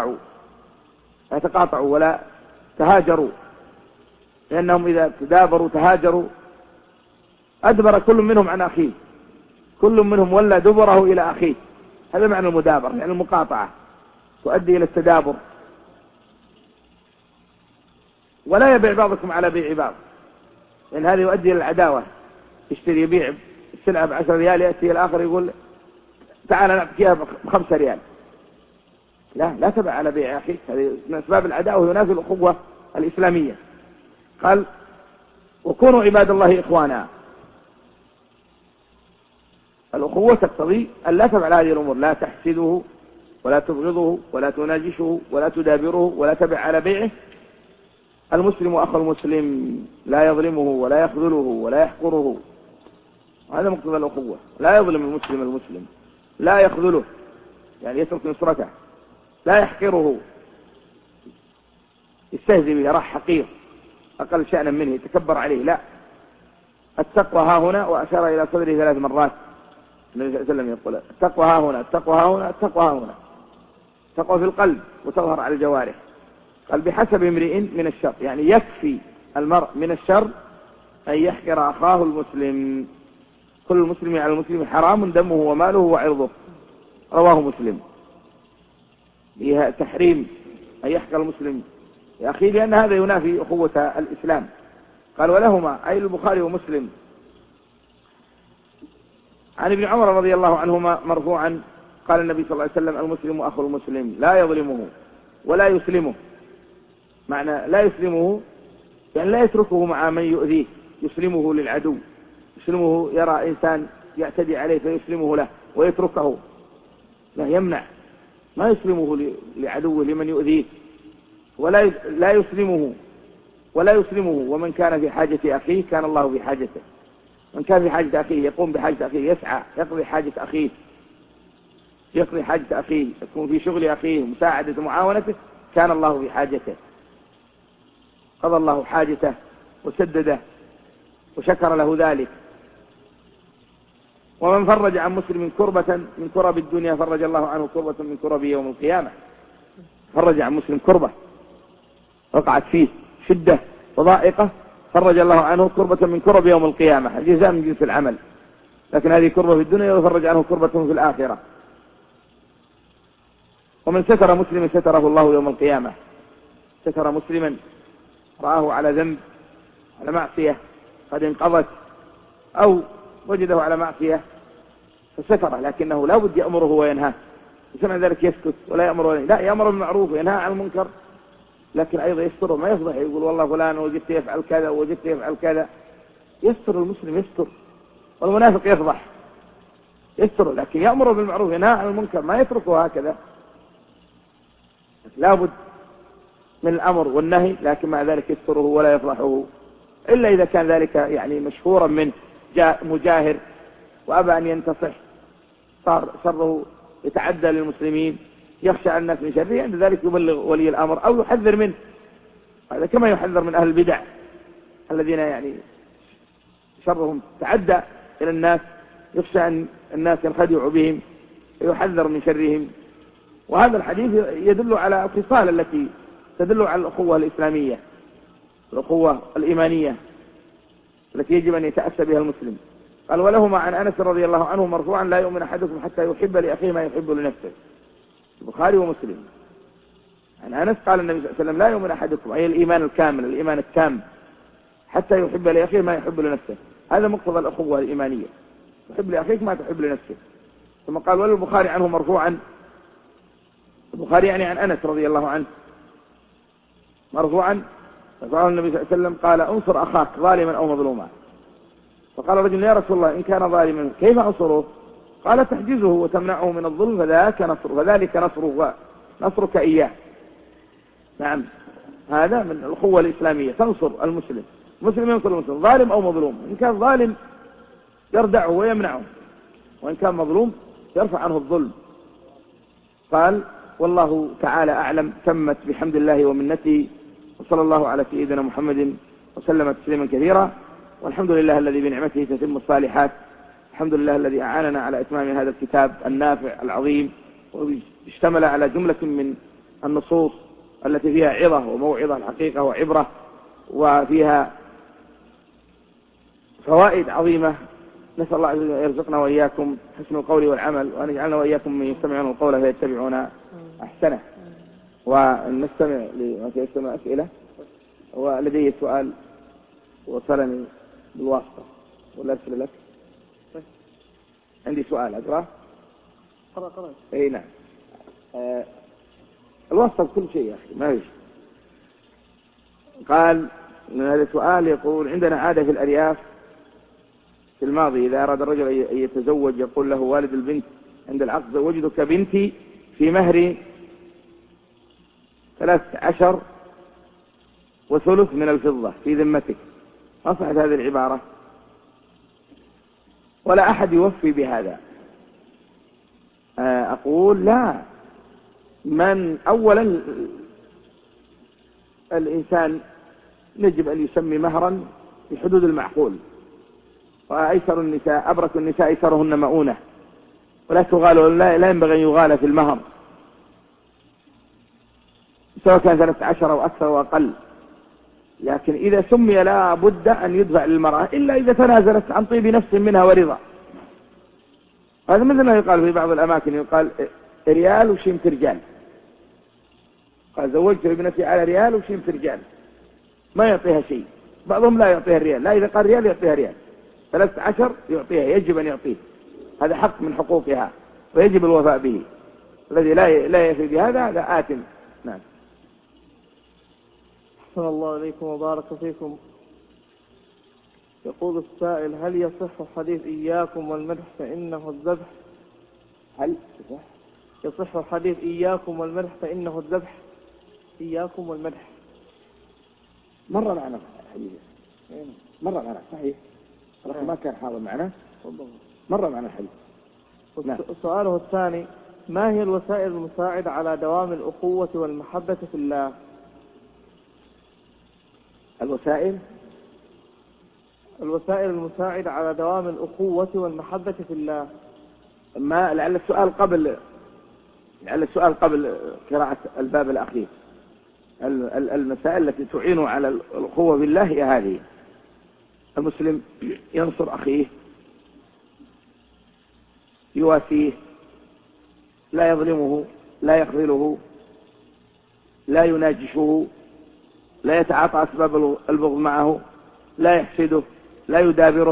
تقاطعوا ولا تهاجروا، لأنهم إذا تدابروا تهاجروا أدبر كل منهم عن أخيه، كل منهم ولى دبره إلى أخيه. هذا معنى المدابرة، يعني المقاطعة تؤدي إلى التدابر. ولا يبيع بعضكم على بيع بعض، لأن هذا يؤدي إلى العداوة. يشتري يبيع السلعة ب10 ريال، يأتي الآخر يقول تعال نعطيك إياها ب5 ريال، لا تبع على بيع أخيك، هذه من أسباب العداء وينافي الأخوة الإسلامية. قال وكونوا عباد الله إخوانا. الأخوة تقتضي أن لا تفعل هذه الأمور، لا تحسده ولا تبغضه ولا تناجشه ولا تدابره ولا تبع على بيعه. المسلم أخو المسلم لا يظلمه ولا يخذله ولا يحقره، هذا مقتضى الأخوة. لا يظلم المسلم، لا يخذله يعني يترك نصرته، لا يحقره يستهزئ به، يراه حقير أقل شأنا منه يتكبر عليه، لا. التقوى ها هنا، وأشار إلى صدره 3 مرات. النبي صلى الله عليه وسلم يقول التقوى ها هنا، التقوى ها هنا، التقوى ها هنا. التقوى في القلب وتظهر على الجوارح. قال بحسب امرئ من الشر، يعني يكفي المرء من الشر أن يحقر أخاه المسلم. كل المسلم على المسلم حرام دمه وماله وعرضه، رواه مسلم. فيها تحريم أن يحقر المسلم يا أخي، لأن هذا ينافي أخوة الإسلام. قال ولهما أي البخاري ومسلم عن ابن عمر رضي الله عنهما مرفوعا قال النبي صلى الله عليه وسلم المسلم أخو المسلم لا يظلمه ولا يسلمه. معنى لا يسلمه يعني لا يتركه مع من يؤذيه، يسلمه للعدو، يسلمه يرى إنسان يعتدي عليه فيسلمه له ويتركه، لا يمنع، ما يسلمه لعدوه لمن يؤذيه، لا يسلمه ولا يسلمه. ومن كان في حاجة أخيه كان الله في حاجته. من كان في حاجة أخيه يقوم بحاجة أخيه، يسعى يقضي حاجة أخيه، يقضي حاجة أخيه، يكون في شغل أخيه، مساعدة معاونته، كان الله في حاجته، قضى الله حاجته وسدده وشكر له ذلك. ومن فرج عن مسلم كربة من كرب الدنيا فرج الله عنه كربة من كرب يوم القيامة. فرج عن مسلم كربة وقعت فيه شدة وضائقة، فرج الله عنه كربة من كرب يوم القيامة، الجزاء من جنس العمل. لكن هذه كربة في الدنيا وفرج عنه كربة في الآخرة. ومن ستر مسلم ستره الله يوم القيامة. ستر مسلما رآه على ذنب، على معصية قد انقضت، أو وجده على معصية فستره، لكنه لا بد يأمره وينهاه. يسمع ذلك يسكت ولا يأمر لا، يأمر بالمعروف وينهى عن المنكر، لكن أيضا يستره، ما يفضح يقول والله فلان وجدت يفعل كذا ووجدت يفعل كذا. يستر المسلم، يستر. والمنافق يفضح، يستر، لكن يأمر بالمعروف وينهى عن المنكر، ما يتركه هكذا. لا بد من الأمر والنهي، لكن مع ذلك يستره ولا يفضحه، إلا إذا كان ذلك يعني مشهورا منه مجاهر وأبى أن ينتصح، صار شره يتعدى للمسلمين، يخشى الناس من شره، عند ذلك يبلغ ولي الأمر أو يحذر منه. هذا كما يحذر من أهل البدع الذين يعني شرهم تعدى إلى الناس، يخشى أن الناس ينخدعوا بهم ويحذر من شرهم. وهذا الحديث يدل على الخصال التي تدل على الأخوة الإسلامية، الأخوة الإيمانية التي يجب أن يتأسى بها المسلم. قال ولهما عن أنس رضي الله عنه مرفوعا لا يؤمن أحدكم حتى يحب لأخيه ما يحب لنفسه، البخاري ومسلم. عن أنس قال النبي صلى الله عليه وسلم لا يؤمن أحدكم، أي الإيمان الكامل، الإيمان التام، حتى يحب لأخيه ما يحب لنفسه. هذا مقتضى الأخوة الإيمانية، تحب لأخيك ما تحب لنفسه. ثم قال وللبخاري عنه مرفوعا، البخاري يعني عن أنس رضي الله عنه مرفوعا، فقال النبي صلى الله عليه وسلم قال انصر أخاك ظالما أو مظلوما. فقال رجل يا رسول الله إن كان ظالما كيف أنصره؟ قال تحجزه وتمنعه من الظلم فذلك نصرك إياه. نعم، هذا من الأخوة الإسلامية، تنصر المسلم، مسلم ينصر المسلم ظالم أو مظلوم. إن كان ظالم يردعه ويمنعه، وإن كان مظلوم يرفع عنه الظلم. قال والله تعالى أعلم. تمت بحمد الله ومنته، وصلى الله على سيدنا محمد وسلم تسليما كثيرا. والحمد لله الذي بنعمته تتم الصالحات. الحمد لله الذي أعاننا على إتمام هذا الكتاب النافع العظيم، واشتمل على جملة من النصوص التي فيها عظة وموعظة الحقيقة وعبرة، وفيها فوائد عظيمة. نسأل الله أن يرزقنا وإياكم حسن القول والعمل، وأن يجعلنا وإياكم من يستمعون القول فيتبعون أحسنه. ونستمع لما أسئلة. ولدي سؤال وصلني بالواسطة ولا أرسل لك. عندي سؤال أقرأ. اي نعم. الوسط كل شيء يا أخي ما يجي. قال هذا سؤال يقول عندنا عادة في الأرياف في الماضي إذا أراد الرجل أن يتزوج يقول له والد البنت عند العقد زوجتك بنتي في مهر 13 وثلث من الفضة في ذمتك. أصحت هذه العبارة ولا أحد يوفي بهذا. أقول لا، من أولا الإنسان يجب أن يسمي مهرا في حدود المعقول، وأيسر النساء أبرك النساء أيسرهن مؤونة، ولا تغال، لا ينبغي أن يغال في المهر سواء كان 13 أو أكثر وأقل. لكن إذا سمي لا بد أن يدفع للمرأة إلا إذا تنازلت عن طيب نفس منها ورضا. هذا مثل ما يقال في بعض الأماكن، يقال ريال وشيمة رجال. قال زوجت ابنتي على ريال وشيمة رجال، ما يعطيها شيء. بعضهم لا يعطيها الريال، لا إذا قال ريال يعطيها ريال، 13 يعطيها، يجب أن يعطيه، هذا حق من حقوقها ويجب الوفاء به. الذي لا يفي بهذا هذا آثم. نعم. أحسن الله إليكم وبارك فيكم. يقول السائل: هل يصح حديث إياكم والمدح فإنه الذبح؟ هل يصح حديث إياكم والمدح فإنه الذبح؟ إياكم والمدح مرة معنا حديث، مرة معنا صحيح، لكن ما كان حاضر معنا، مرة معنا الحديث. سؤاله الثاني: ما هي الوسائل المساعدة على دوام الأخوة والمحبة في الله؟ الوسائل المساعدة على دوام الأخوة والمحبة في الله. ما لعل السؤال قبل قراءة الباب الأخير. المسائل التي تعين على الأخوة بالله هي هذه: المسلم ينصر أخيه، يواسيه، لا يظلمه، لا يخذله، لا يناجشه، لا يتعاطى أسباب البغض معه، لا يحسده، لا يدابره،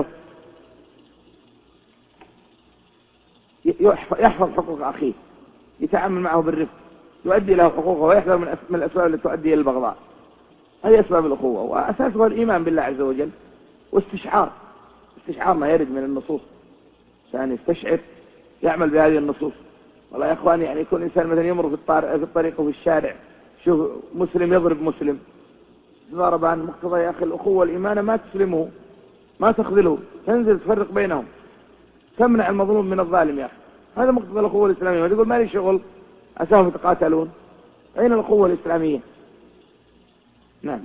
يحفظ حقوق أخيه، يتعامل معه بالرفق، يؤدي له حقوقه، ويحذر من الأسباب التي تؤدي إلى البغضاء. هذه أسباب الأخوة، وأساسها الإيمان بالله عز وجل واستشعار ما يرد من النصوص. إنسان يستشعر يعمل بهذه النصوص. والله يا إخواني، يعني يكون إنسان مثلا يمر في الطريق وفي الشارع، شوف مسلم يضرب مسلم، ضرب عن مقتضى يا أخي الأخوة والإيمان، ما تسلمه، ما تخذله، تنزل تفرق بينهم، تمنع المظلوم من الظالم. يا أخي هذا مقتضى الأخوة الإسلامية. وتقول ما لي شغل، أساهم يتقاتلون، أين الأخوة الإسلامية؟ نعم.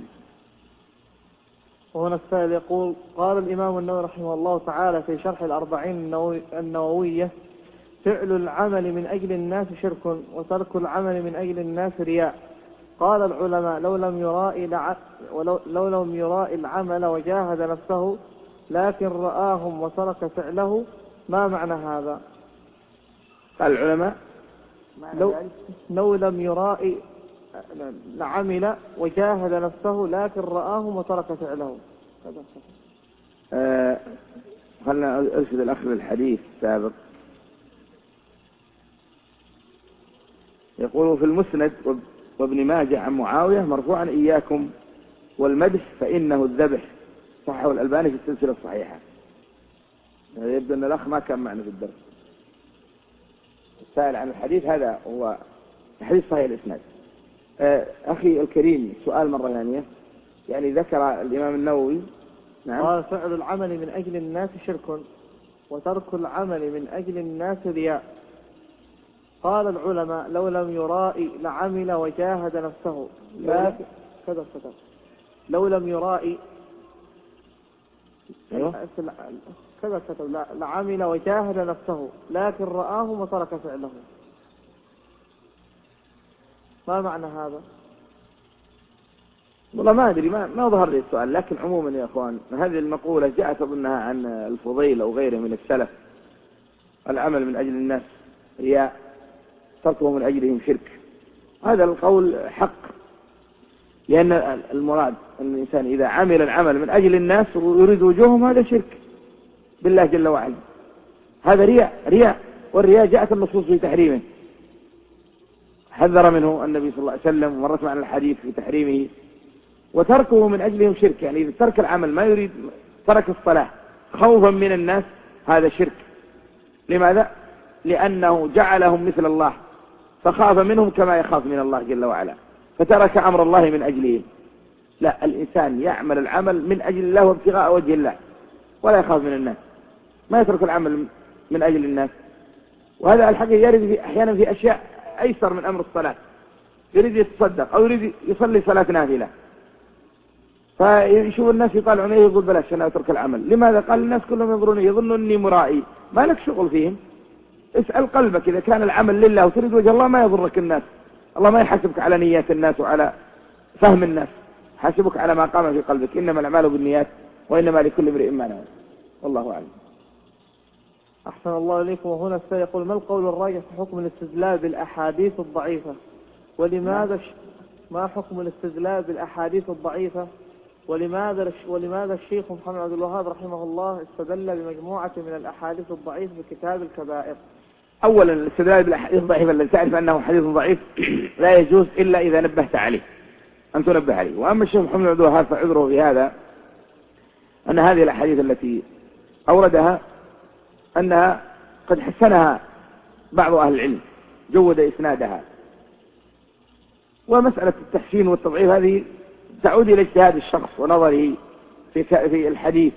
وهنا السائل يقول: قال الإمام النووي رحمه الله تعالى في شرح الأربعين النووية: فعل العمل من أجل الناس شرك، وترك العمل من أجل الناس رياء. قال العلماء: لو لم يرائي العمل وجاهد نفسه لكن رآهم وترك فعله، ما معنى هذا؟ قال العلماء: لو لم يرائي العمل وجاهد نفسه لكن رآهم وترك فعله. خلنا أرشد الأخ للحديث السابق. يقول في المسند وابن ماجه عن معاوية مرفوعا: إياكم والمدح فإنه الذبح. صححه الألباني في السلسلة الصحيحة. يبدو أن الأخ ما كان معنا في الدرس. السائل عن الحديث هذا هو حديث صحيح الإسناد. أخي الكريم، سؤال مرة ثانية. يعني ذكر الإمام النووي نعم قال: فعل العمل من أجل الناس شرك، وترك العمل من أجل الناس رياء. قال العلماء: لو لم يرائي لعمل وجاهد نفسه لكن كذا لو لم يرائي كذا لعمل وجاهد نفسه لكن رآه وترك فعله، ما معنى هذا؟ والله ما أدري، ما ظهر لي السؤال. لكن عموما يا أخوان، هذه المقولة جاءت أظنها عن الفضيل أو غيره من السلف: العمل من أجل الناس رياء، تركه من أجلهم شرك. هذا القول حق، لأن المراد أن الإنسان إذا عمل العمل من أجل الناس ويريد وجوههم هذا شرك بالله جل وعلا، هذا رياء. والرياء جاءت النصوص في تحريمه، حذر منه النبي صلى الله عليه وسلم، ومرت معنا الحديث في تحريمه، وتركه من أجلهم شرك. يعني إذا ترك العمل ما يريد، ترك الصلاة خوفا من الناس، هذا شرك. لماذا؟ لأنه جعلهم مثل الله، فخاف منهم كما يخاف من الله جل وعلا، فترك أمر الله من أجلهم. لا، الإنسان يعمل العمل من أجل الله وابتغاء وجه الله، ولا يخاف من الناس، ما يترك العمل من أجل الناس. وهذا الحقيقة يرد أحيانا في أشياء أيسر من أمر الصلاة، يريد يتصدق أو يريد يصلي صلاة نافلة، فيشوف الناس يطالعون عليه يقول بلاش أنا أترك العمل. لماذا؟ قال الناس كلهم ينظروني يظنون أني مرائي. ما لك شغل فيهم، اسأل قلبك. إذا كان العمل لله وتريد وجه الله ما يضرك الناس. الله ما يحاسبك على نيات الناس وعلى فهم الناس، حاسبك على ما قام في قلبك. إنما الأعمال بالنيات وإنما لكل امرئ ما نوى، والله أعلم. أحسن الله إليكم. وهنا سيقول: ما القول الراجح في حكم الاستدلال بالأحاديث الضعيفة؟ ولماذا ما حكم الاستدلال بالأحاديث الضعيفة؟ ولماذا الشيخ محمد عبد الوهاب رحمه الله استدل بمجموعة من الأحاديث الضعيفة في كتاب الكبائر؟ أولا، الاستدلال بالأحاديث الضعيفة الذي تعرف أنه حديث ضعيف لا يجوز إلا إذا نبهت عليه، أن تنبه عليه. وأما الشيخ محمد عبد الوهاب فعذره في هذا أن هذه الأحاديث التي أوردها أنها قد حسنها بعض أهل العلم، جود إسنادها. ومسألة التحسين والتضعيف هذه تعود إلى اجتهاد الشخص ونظره في الحديث،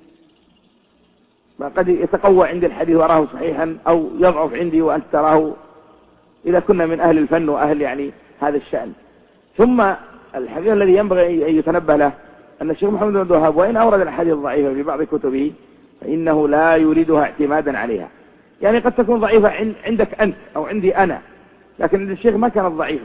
قد يتقوى عندي الحديث وراه صحيحا أو يضعف عندي وأنت تراه، إذا كنا من أهل الفن وأهل يعني هذا الشأن. ثم الحقيقة الذي ينبغي أن يتنبه له أن الشيخ محمد بن عبد الوهاب وإن أورد الحديث الضعيفة في بعض كتبه فإنه لا يريدها اعتمادا عليها. يعني قد تكون ضعيفة عندك أنت أو عندي أنا، لكن عند الشيخ ما كانت ضعيفة،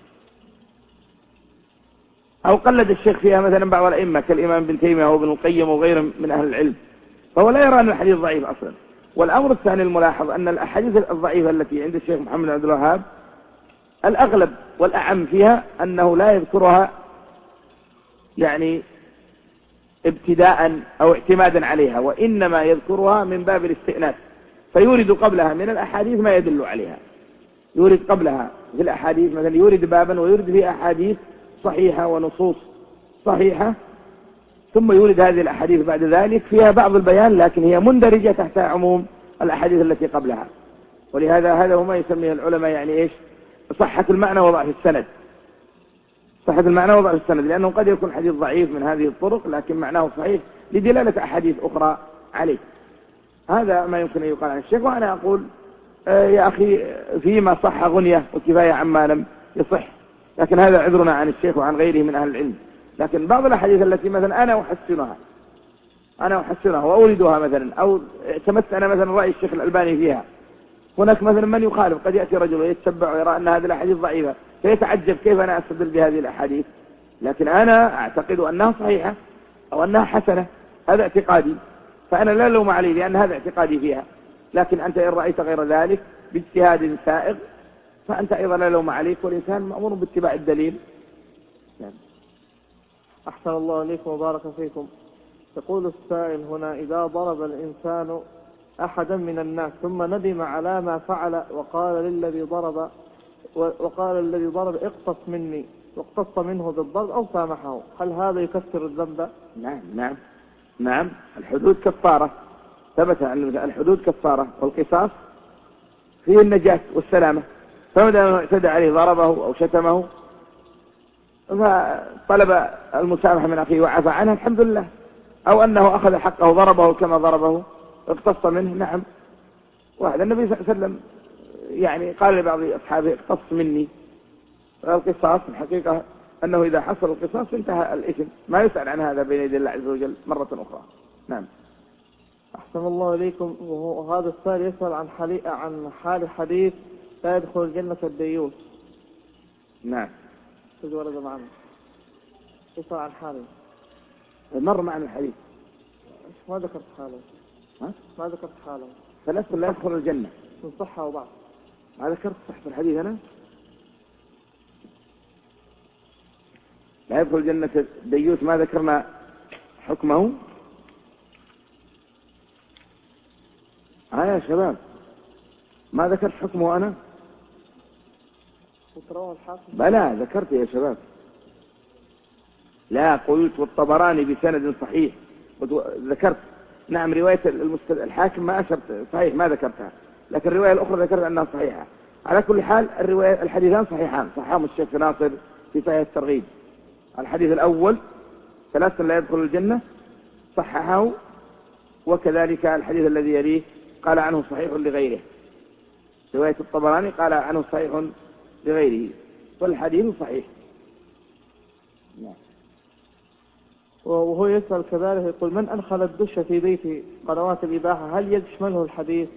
أو قلد الشيخ فيها مثلا بعض الأئمة كالإمام ابن تيمية وابن القيم وغيره من أهل العلم، فهو لا يرى أن الحديث ضعيف أصلا. والأمر الثاني الملاحظ أن الأحاديث الضعيفة التي عند الشيخ محمد بن عبد الوهاب الأغلب والأعم فيها أنه لا يذكرها يعني ابتداء أو اعتمادا عليها، وإنما يذكرها من باب الاستئناس، فيورد قبلها من الأحاديث ما يدل عليها. يورد قبلها في الأحاديث مثلا، يورد بابا ويورد فيه أحاديث صحيحة ونصوص صحيحة، ثم يورد هذه الأحاديث بعد ذلك فيها بعض البيان، لكن هي مندرجة تحت عموم الأحاديث التي قبلها. ولهذا هذا هو ما يسميه العلماء يعني إيش؟ صحة المعنى وضعف السند. صحة المعنى وضعف السند، لأنه قد يكون حديث ضعيف من هذه الطرق لكن معناه صحيح لدلالة أحاديث أخرى عليه. هذا ما يمكن أن يقال عن الشيخ. وأنا أقول يا أخي فيما صح غنية وكفاية عما لم يصح، لكن هذا عذرنا عن الشيخ وعن غيره من أهل العلم. لكن بعض الأحاديث التي مثلا أنا أحسنها وأوردها مثلا، أو اعتمدت أنا مثلا رأي الشيخ الألباني فيها، هناك مثلا من يخالف، قد يأتي رجل ويتبع ويرى أن هذه الأحاديث ضعيفة فيتعجب كيف أنا أستدل بهذه الأحاديث، لكن أنا أعتقد أنها صحيحة أو أنها حسنة، هذا اعتقادي، فأنا لا لوم عليه لأن هذا اعتقادي فيها. لكن أنت إن رأيت غير ذلك باجتهاد سائغ فأنت أيضا لا لوم عليك، والإنسان مأمور باتباع الدليل. أحسن الله إليكم وبارك فيكم. يقول السائل هنا: إذا ضرب الإنسان أحدا من الناس ثم ندم على ما فعل وقال الذي ضرب اقتص مني واقتص منه بالضرب أو سامحه، هل هذا يكفر الذنب؟ نعم. الحدود كفارة، ثبت أن الحدود كفارة، والقصاص فيه النجاة والسلامة. فمدى أنه اعتدى عليه ضربه أو شتمه فطلب المسامحة من أخيه وعفى عنه، الحمد لله. أو أنه أخذ حقه ضربه كما ضربه اقتص منه، نعم. واحد النبي صلى الله عليه وسلم يعني قال لبعض أصحابه اقتص مني. القصاص الحقيقة أنه إذا حصل القصاص انتهى الإثم، ما يسأل عن هذا بين يدي الله عز وجل مرة أخرى. نعم. أحسن الله إليكم. وهذا السائل يسأل عن حال حديث لا يدخل الجنة الديوث. نعم. ورد معنا يسأل عن حاله. مر معنا الحديث. ما ذكرت حاله. ما ذكرت حاله. ثلاث لا يدخل الجنة من صحة وضعف. ما ذكرت صحة الحديث أنا. لا يدخل الجنة الديوث، ما ذكرنا حكمه. يا شباب ما ذكرت حكمه أنا؟ وتروى الحاكم. بلى ذكرت يا شباب. لا قلت والطبراني بسند صحيح. ذكرت نعم رواية الحاكم ما أشرت صحيح ما ذكرتها، لكن الرواية الأخرى ذكرت أنها صحيحة. على كل حال الحديثان صحيحان، صححهم الشيخ ناصر في صحيح الترغيب. الحديث الأول 3 لا يدخل الجنة صححه، وكذلك الحديث الذي يليه قال عنه صحيح لغيره. رواية الطبراني قال عنه صحيح لغيره، والحديث صحيح. وهو يسأل كذلك يقول: من أدخل الدش في بيت قنوات الإباحة هل يشمله الحديث؟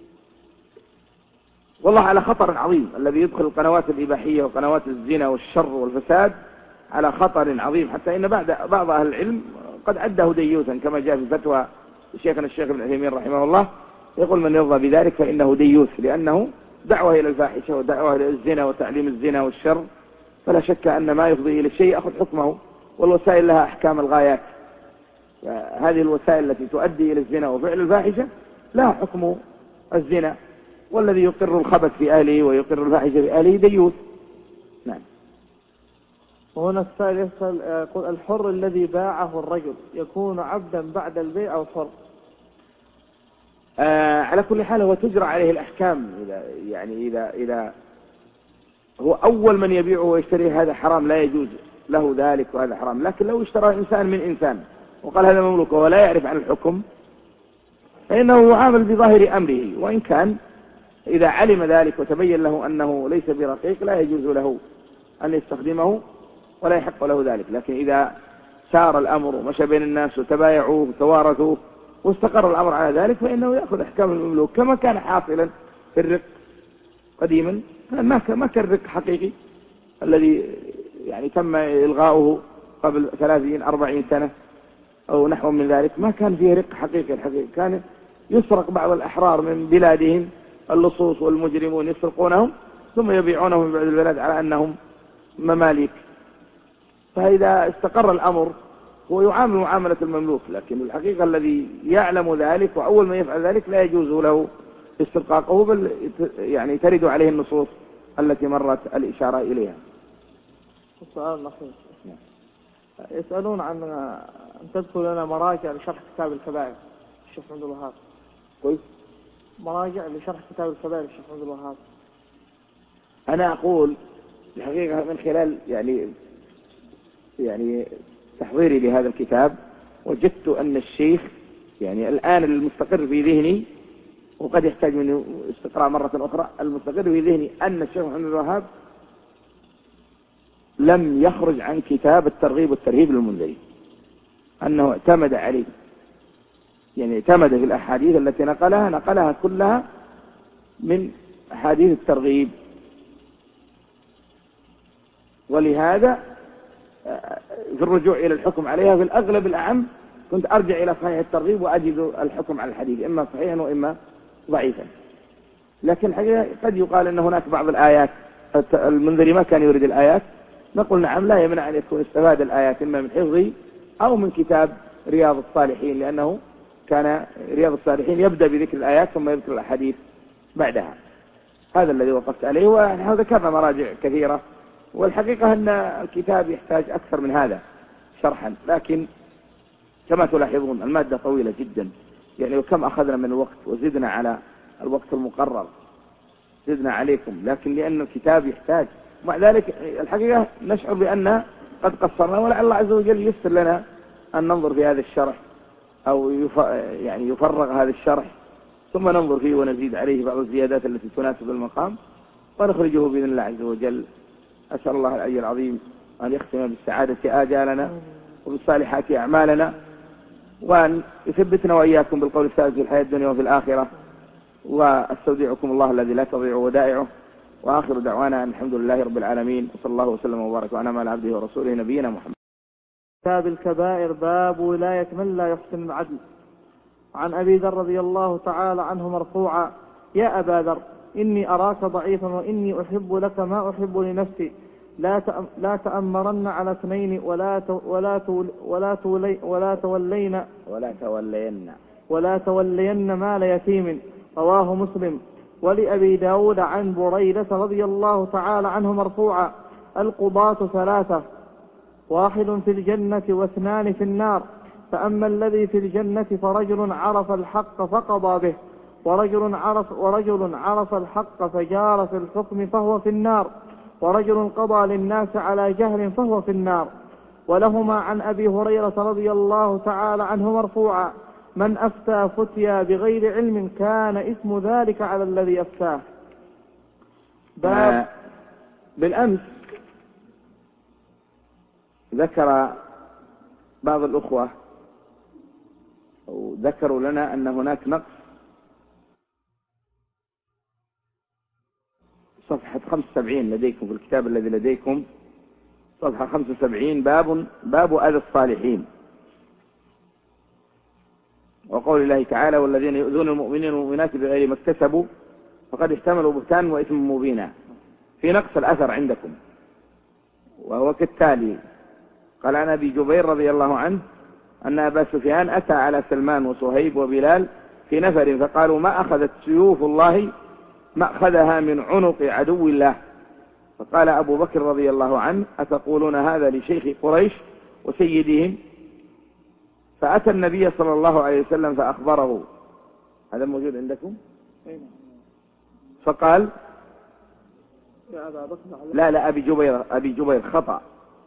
والله على خطر عظيم الذي يدخل القنوات الإباحية وقنوات الزنا والشر والفساد، على خطر عظيم، حتى إن بعض أهل العلم قد عده ديوثا كما جاء في فتوى شيخنا الشيخ ابن عثيمين رحمه الله، يقول: من يرضى بذلك فإنه ديوث، لأنه دعوة إلى الفاحشة ودعوة إلى الزنا وتعليم الزنا والشر، فلا شك أن ما يفضي إلى الشيء أخذ حكمه، والوسائل لها أحكام الغايات. هذه الوسائل التي تؤدي إلى الزنا وفعل الفاحشة لها حكم الزنا، والذي يقر الخبث في أهله ويقر الفاحشة في أهله ديوث. نعم. وهنا السائل يسأل يقول: الحر الذي باعه الرجل يكون عبدا بعد البيع أو حر؟ على كل حال هو تجرى عليه الأحكام. إذا هو أول من يبيعه ويشتريه هذا حرام لا يجوز له ذلك، وهذا حرام. لكن لو اشترى إنسان من إنسان وقال هذا مملوك وهو لا يعرف عن الحكم، فإنه يعامل بظاهر أمره، وإن كان إذا علم ذلك وتبين له أنه ليس برقيق لا يجوز له أن يستخدمه ولا يحق له ذلك. لكن إذا سار الأمر ومشى بين الناس وتبايعوه وتوارثوه واستقر الأمر على ذلك، فإنه يأخذ أحكام المملوك كما كان حاصلا في الرق قديما. ما كان رق حقيقي الذي تم إلغاؤه قبل 30-40 سنة أو نحو من ذلك، ما كان فيه رق حقيقي. الحقيقي كان يسرق بعض الأحرار من بلادهم، اللصوص والمجرمون يسرقونهم ثم يبيعونهم بعد البلاد على أنهم مماليك. فإذا استقر الأمر هو يعامل معاملة المملوك، لكن الحقيقة الذي يعلم ذلك وأول ما يفعل ذلك لا يجوز له استرقاقه، بل ترد عليه النصوص التي مرت الإشارة إليها. السؤال الأخير يسألون عن أن تذكر لنا مراجع لشرح كتاب الكبائر الشيخ عبد الوهاب. كويس. مراجع لشرح كتاب الكبائر الشيخ عبد الوهاب. أنا أقول الحقيقة من خلال تحضيري لهذا الكتاب وجدت أن الشيخ الآن المستقر في ذهني، وقد يحتاج منه استقراء مرة أخرى، المستقر في ذهني أن الشيخ محمد الوهاب لم يخرج عن كتاب الترغيب والترهيب للمنذري، أنه اعتمد عليه، اعتمد في الأحاديث التي نقلها كلها من أحاديث الترغيب. ولهذا في الرجوع إلى الحكم عليها في الأغلب الأعم كنت أرجع إلى صحيح الترغيب وأجد الحكم على الحديث إما صحيحا وإما ضعيفا. لكن الحقيقة قد يقال أن هناك بعض الآيات المنذري ما كان يريد الآيات، نقول نعم لا يمنع أن يكون استفاد الآيات إما من حفظه أو من كتاب رياض الصالحين، لأنه كان رياض الصالحين يبدأ بذكر الآيات ثم يذكر الأحاديث بعدها. هذا الذي وقفت عليه، ونحن ذكرنا مراجع كثيرة، والحقيقة أن الكتاب يحتاج أكثر من هذا شرحا، لكن كما تلاحظون المادة طويلة جدا، وكم أخذنا من الوقت وزدنا على الوقت المقرر، زدنا عليكم، لكن لأن الكتاب يحتاج. ومع ذلك الحقيقة نشعر بأن قد قصرنا، ولعل الله عز وجل ييسر لنا أن ننظر في هذا الشرح أو يفرغ هذا الشرح ثم ننظر فيه ونزيد عليه بعض الزيادات التي تناسب المقام ونخرجه بإذن الله عز وجل. أسأل الله العلي العظيم أن يختم بالسعادة آجالنا وبالصالحات أعمالنا، وأن يثبتنا وإياكم بالقول الثابت في الحياة الدنيا وفي الآخرة. وأستودعكم الله الذي لا تضيع ودائعه، وآخر دعوانا أن الحمد لله رب العالمين، وصلى الله وسلم وبارك وأنعم على عبده ورسوله نبينا محمد. كتاب الكبائر باب ولاية من لا يحسن العدل. عن أبي ذر رضي الله تعالى عنه مرفوعا: يا أبا ذر إني أراك ضعيفا وإني أحب لك ما أحب لنفسي، لا تأمرن على اثنين ولا تولين مال يتيم. رواه مسلم. ولأبي داود عن بريدة رضي الله تعالى عنه مرفوعا: القضاة ثلاثة، واحد في الجنة واثنان في النار، فأما الذي في الجنة فرجل عرف الحق فقضى به، ورجل عرف الحق فجار في الحكم فهو في النار، ورجل قضى للناس على جهل فهو في النار. ولهما عن أبي هريرة رضي الله تعالى عنه مرفوعا: من أفتى فتيا بغير علم كان اسم ذلك على الذي أفتاه. بالأمس ذكر بعض الأخوة ذكروا لنا أن هناك نقص صفحة 75 لديكم في الكتاب الذي لديكم، صفحة 75، باب أذى الصالحين، وقول الله تعالى: والذين يؤذون المؤمنين والمؤمنات بغير ما اكتسبوا فقد احتملوا بهتانا وإثما مبينا. في نقص الأثر عندكم، وهو كالتالي: قال عن أبي جبير رضي الله عنه أن أبا سفيان أتى على سلمان وصهيب وبلال في نفر فقالوا: ما أخذت سيوف الله مأخذها من عنق عدو الله. فقال أبو بكر رضي الله عنه: أتقولون هذا لشيخ قريش وسيدهم؟ فأتى النبي صلى الله عليه وسلم فأخبره. هذا موجود عندكم؟ فقال: لا أبي جبير خطأ،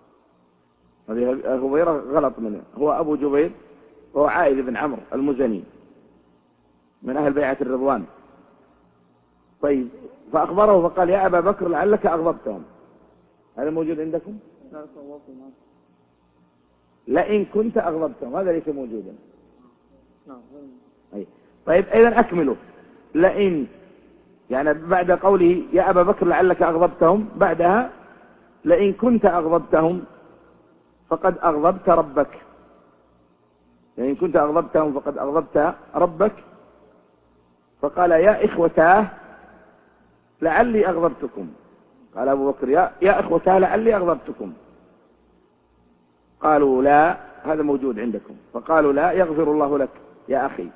أبو جبير غلط منه، هو أبو جبير وهو عائذ بن عمرو المزني من أهل بيعة الرضوان. طيب، فأخبره فقال: يا أبا بكر لعلك أغضبتهم. هذا موجود عندكم؟ لئن كنت أغضبتهم، هذا ليس موجودا. طيب، إذن أكمله. لئن يعني بعد قوله يا أبا بكر لعلك أغضبتهم، بعدها لئن كنت أغضبتهم فقد أغضبت ربك. لئن كنت أغضبتهم فقد أغضبت ربك. فقال: يا إخوتاه لعلي أغضبتكم. قال أبو بكر: يا إخوتاه لعلي أغضبتكم. قالوا: لا، هذا موجود عندكم. فقالوا: لا، يغفر الله لك يا أخي.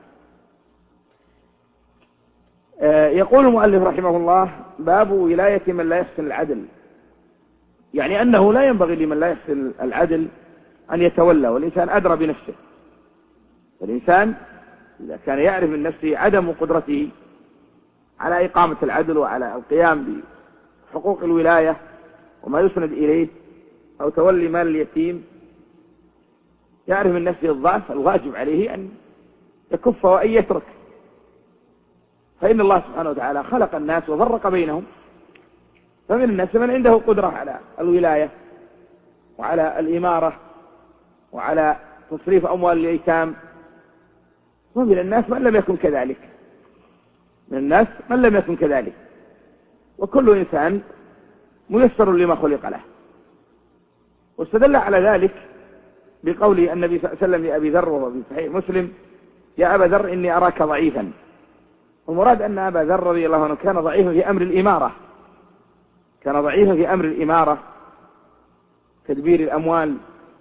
يقول المؤلف رحمه الله: باب ولاية من لا يحسن العدل، يعني أنه لا ينبغي لمن لا يحسن العدل أن يتولى، والإنسان أدرى بنفسه. والإنسان إذا كان يعرف من نفسه عدم قدرته على إقامة العدل وعلى القيام بحقوق الولاية وما يسند إليه أو تولي مال اليتيم، يعرف من نفسه الضعف، الواجب عليه أن يكف وأن يترك. فإن الله سبحانه وتعالى خلق الناس وفرق بينهم، فمن الناس من عنده قدرة على الولاية وعلى الإمارة وعلى تصريف أموال الأيتام، ومن الناس من لم يكن كذلك. من الناس من لم يكن كذلك، وكل إنسان ميسر لما خلق له. واستدل على ذلك بقول النبي صلى الله عليه وسلم لأبي ذر وهو في صحيح مسلم: يا أبا ذر إني أراك ضعيفا. والمراد أن أبا ذر رضي الله عنه كان ضعيفا في أمر الإمارة، كان ضعيفا في أمر الإمارة، تدبير الأموال،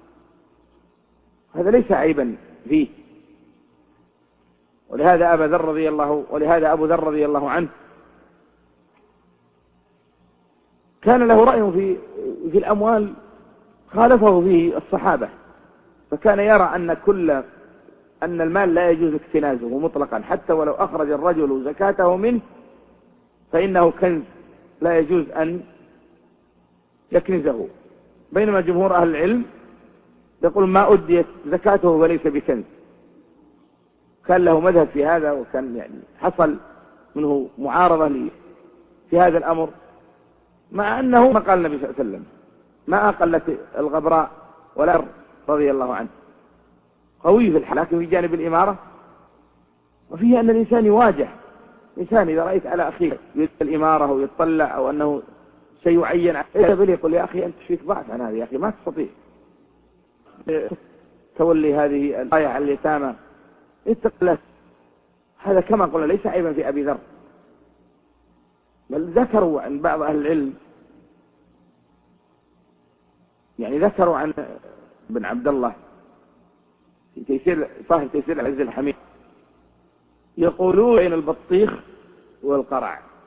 هذا ليس عيبا فيه. ولهذا أبو ذر رضي الله عنه كان له رأي في الأموال خالفه فيه الصحابة، فكان يرى أن المال لا يجوز اكتنازه مطلقا، حتى ولو أخرج الرجل زكاته منه فإنه كنز لا يجوز أن يكنزه. بينما جمهور أهل العلم يقول ما أديت زكاته فليس بكنز. كان له مذهب في هذا، وكان يعني حصل منه معارضة في هذا الأمر، مع أنه ما قال النبي صلى الله عليه وسلم: ما أقلت الغبراء ولا رضي الله عنه. قوي في الحلاكم في جانب الإمارة، وفيه أن الإنسان يواجه. إنسان إذا رأيت على أخيه يريد الإمارة ويطلع أو أنه سيعين عليه، يقول: يا أخي أنت فيك ضعف عن هذا، يا أخي ما تستطيع تولي هذه الآية على اليتامى، اتق الله. هذا كما قلنا ليس عيبا في أبي ذر، بل ذكروا عن بعض أهل العلم، يعني ذكروا عن ابن عبد الله في صاحب تيسير العزيز الحميد، يقولون بين البطيخ والقرع.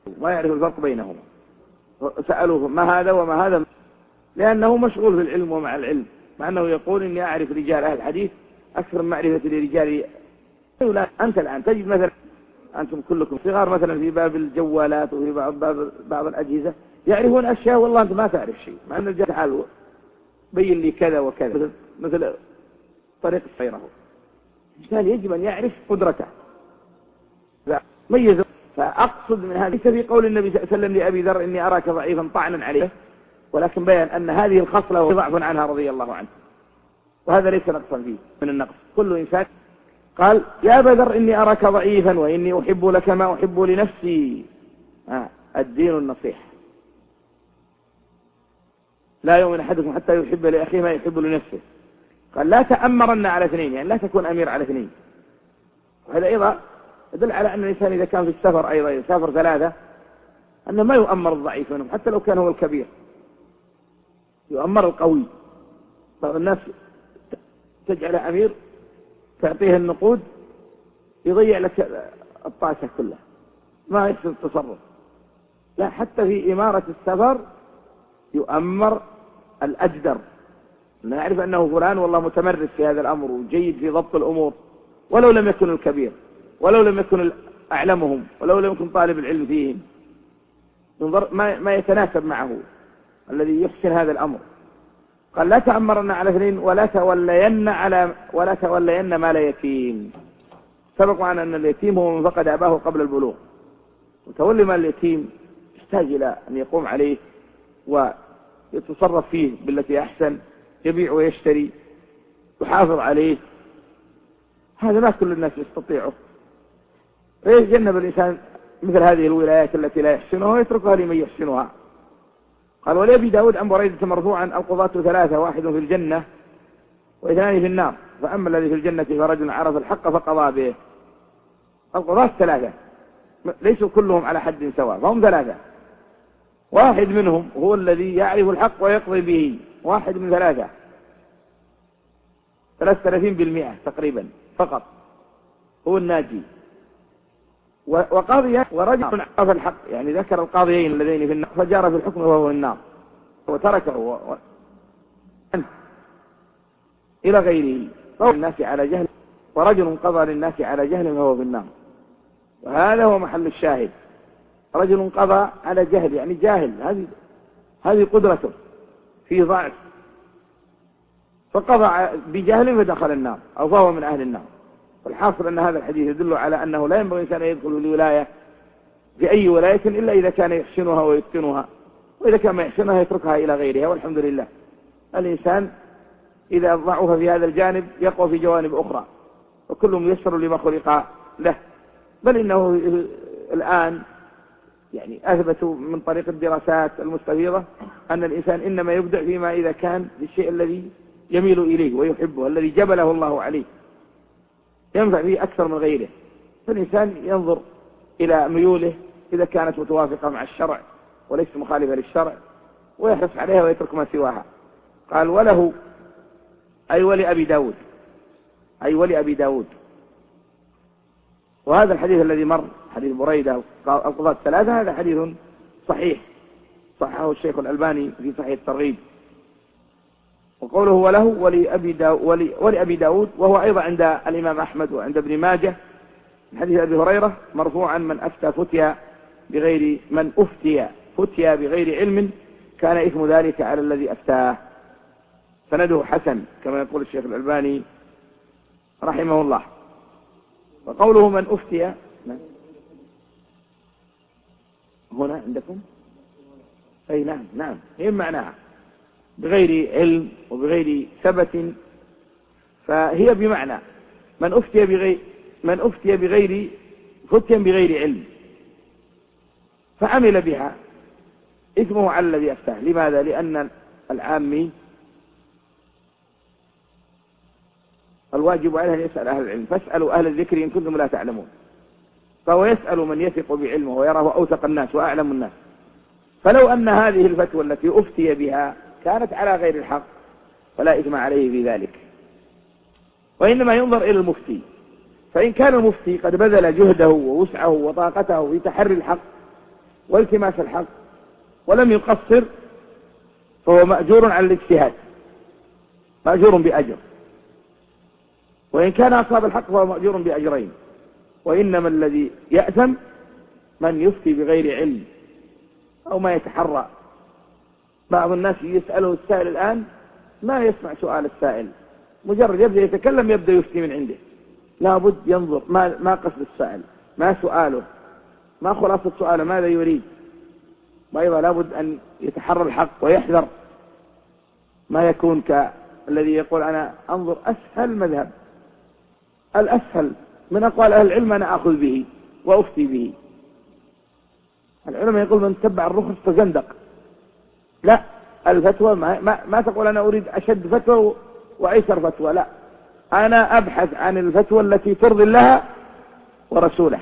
ما يعرف الفرق بينهما. سألوه ما هذا وما هذا، لأنه مشغول في العلم ومع العلم، مع أنه يقول إني أعرف رجال أهل الحديث أكثر من معرفة لرجال. لا، أنت الآن تجد مثلا أنتم كلكم صغار مثلا في باب الجوالات وفي بعض الأجهزة يعرفون أشياء والله أنت ما تعرف شيء، مع أن الجهل تعال بين لي كذا وكذا مثل طريق السيرة. بالتالي يجب أن يعرف قدرته. لا ميز. فأقصد من هذه في قول النبي صلى الله عليه وسلم لأبي ذر إني أراك ضعيفا طعنا عليه، ولكن بيان أن هذه الخصلة ضعف عنها رضي الله عنه، وهذا ليس نقصا فيه من النقص. كل إنسان قال يا أبا ذر إني أراك ضعيفا وإني أحب لك ما أحب لنفسي. الدين النصيحة. لا يؤمن أحدكم حتى يحب لأخيه ما يحب لنفسه. قال لا تأمرن على اثنين، يعني لا تكون أمير على اثنين. وهذا أيضا يدل على أن الإنسان إذا كان في السفر أيضا يسافر ثلاثة أنه ما يؤمر الضعيف منهم حتى لو كان هو الكبير، يؤمر القوي. بعض الناس تجعله أمير تعطيه النقود يضيع لك الطاسة كلها، ما يحسن التصرف. لا، حتى في إمارة السفر يؤمر الأجدر، نعرف أنه فلان والله متمرس في هذا الأمر وجيد في ضبط الأمور، ولو لم يكن الكبير، ولو لم يكن أعلمهم، ولو لم يكن طالب العلم فيهم، ينظر ما يتناسب معه الذي يحسن هذا الأمر. قال لا تأمرن على اثنين ولا تولين مال يتيم. سبق معنا أن اليتيم هو من فقد أباه قبل البلوغ، وتولي مال اليتيم يحتاج إلى أن يقوم عليه ويتصرف فيه بالتي أحسن، يبيع ويشتري، يحافظ عليه. هذا ما كل الناس يستطيعه. فيتجنب الإنسان مثل هذه الولايات التي لا يحسنها ويتركها لمن يحسنها. قال ولأبي داود عن بريدة مرفوعا القضاة ثلاثة، واحد في الجنة واثنان في النار، فأما الذي في الجنة فرجل عرف الحق فقضى به. القضاة ثلاثة ليسوا كلهم على حد سواء، فهم ثلاثة. واحد منهم هو الذي يعرف الحق ويقضي به، واحد من ثلاثة 33% تقريبا فقط هو الناجي. وقاضي ورجل عرف الحق، يعني ذكر القاضيين اللذين في النار فجار في الحكم وهو في النار وتركه إلى غيره، قضى الناس على جهل، ورجل قضى للناس على جهل وهو في النار. وهذا هو محل الشاهد. رجل قضى على جهل، يعني جاهل، هذه قدرته في ضعف، فقضى بجهل فدخل النار أو فهو من أهل النار. والحاصل أن هذا الحديث يدل على أنه لا ينبغي الإنسان يدخل الولاية في أي ولاية إلا إذا كان يحسنها ويتقنها، وإذا كان ما يحسنها يتركها إلى غيرها. والحمد لله الإنسان إذا ضعف في هذا الجانب يقوى في جوانب أخرى، وكل ميسر لما خلق له. بل إنه الآن يعني أثبتوا من طريق الدراسات المستفيضة أن الإنسان إنما يبدع فيما إذا كان بالشيء الذي يميل إليه ويحبه، الذي جبله الله عليه، ينفع فيه أكثر من غيره. فالإنسان ينظر إلى ميوله إذا كانت متوافقة مع الشرع وليس مخالفة للشرع ويحرص عليها ويترك ما سواها. قال وله أي ولأبي داود. وهذا الحديث الذي مر حديث بريدة القضاة ثلاثة هذا حديث صحيح، صححه الشيخ الألباني في صحيح الترغيب. وقوله وله ولأبي داود وهو أيضا عند الإمام أحمد وعند ابن ماجه من حديث أبي هريرة مرفوعا من أفتى فتيا بغير علم كان إثم ذلك على الذي أفتاه. سنده حسن كما يقول الشيخ الألباني رحمه الله. وقوله من أفتي هنا عندكم أي نعم هي معناها بغير علم وبغير ثبت، فهي بمعنى من أفتي بغير علم فعمل بها إثمه على الذي أفتاه. لماذا؟ لأن العامي الواجب عليه أن يسأل أهل العلم، فاسألوا أهل الذكر إن كنتم لا تعلمون. فهو يسأل من يثق بعلمه ويراه أوثق الناس وأعلم الناس. فلو أن هذه الفتوى التي أفتي بها كانت على غير الحق فلا إثم عليه في ذلك، وإنما ينظر إلى المفتي. فإن كان المفتي قد بذل جهده ووسعه وطاقته في تحري الحق والتماس الحق ولم يقصر فهو مأجور على الاجتهاد، مأجور بأجر، وإن كان أصاب الحق فهو مأجور بأجرين. وإنما الذي يأثم من يفتي بغير علم أو ما يتحرى. بعض الناس يسأله السائل الآن ما يسمع سؤال السائل، مجرد يبدأ يتكلم يبدأ يفتي من عنده، لابد ينظر ما قصد السائل، ما سؤاله، ما خلاصة سؤاله، ماذا يريد. وأيضا لابد أن يتحرى الحق ويحذر ما يكون كالذي يقول أنا أنظر أسهل مذهب، الأسهل من أقوال أهل العلم أنا أخذ به وأفتي به. العلماء يقول من تبع الرخص فزندق. لا، الفتوى ما تقول أنا أريد أشد فتوى وأيسر فتوى، لا، أنا أبحث عن الفتوى التي ترضي الله ورسوله،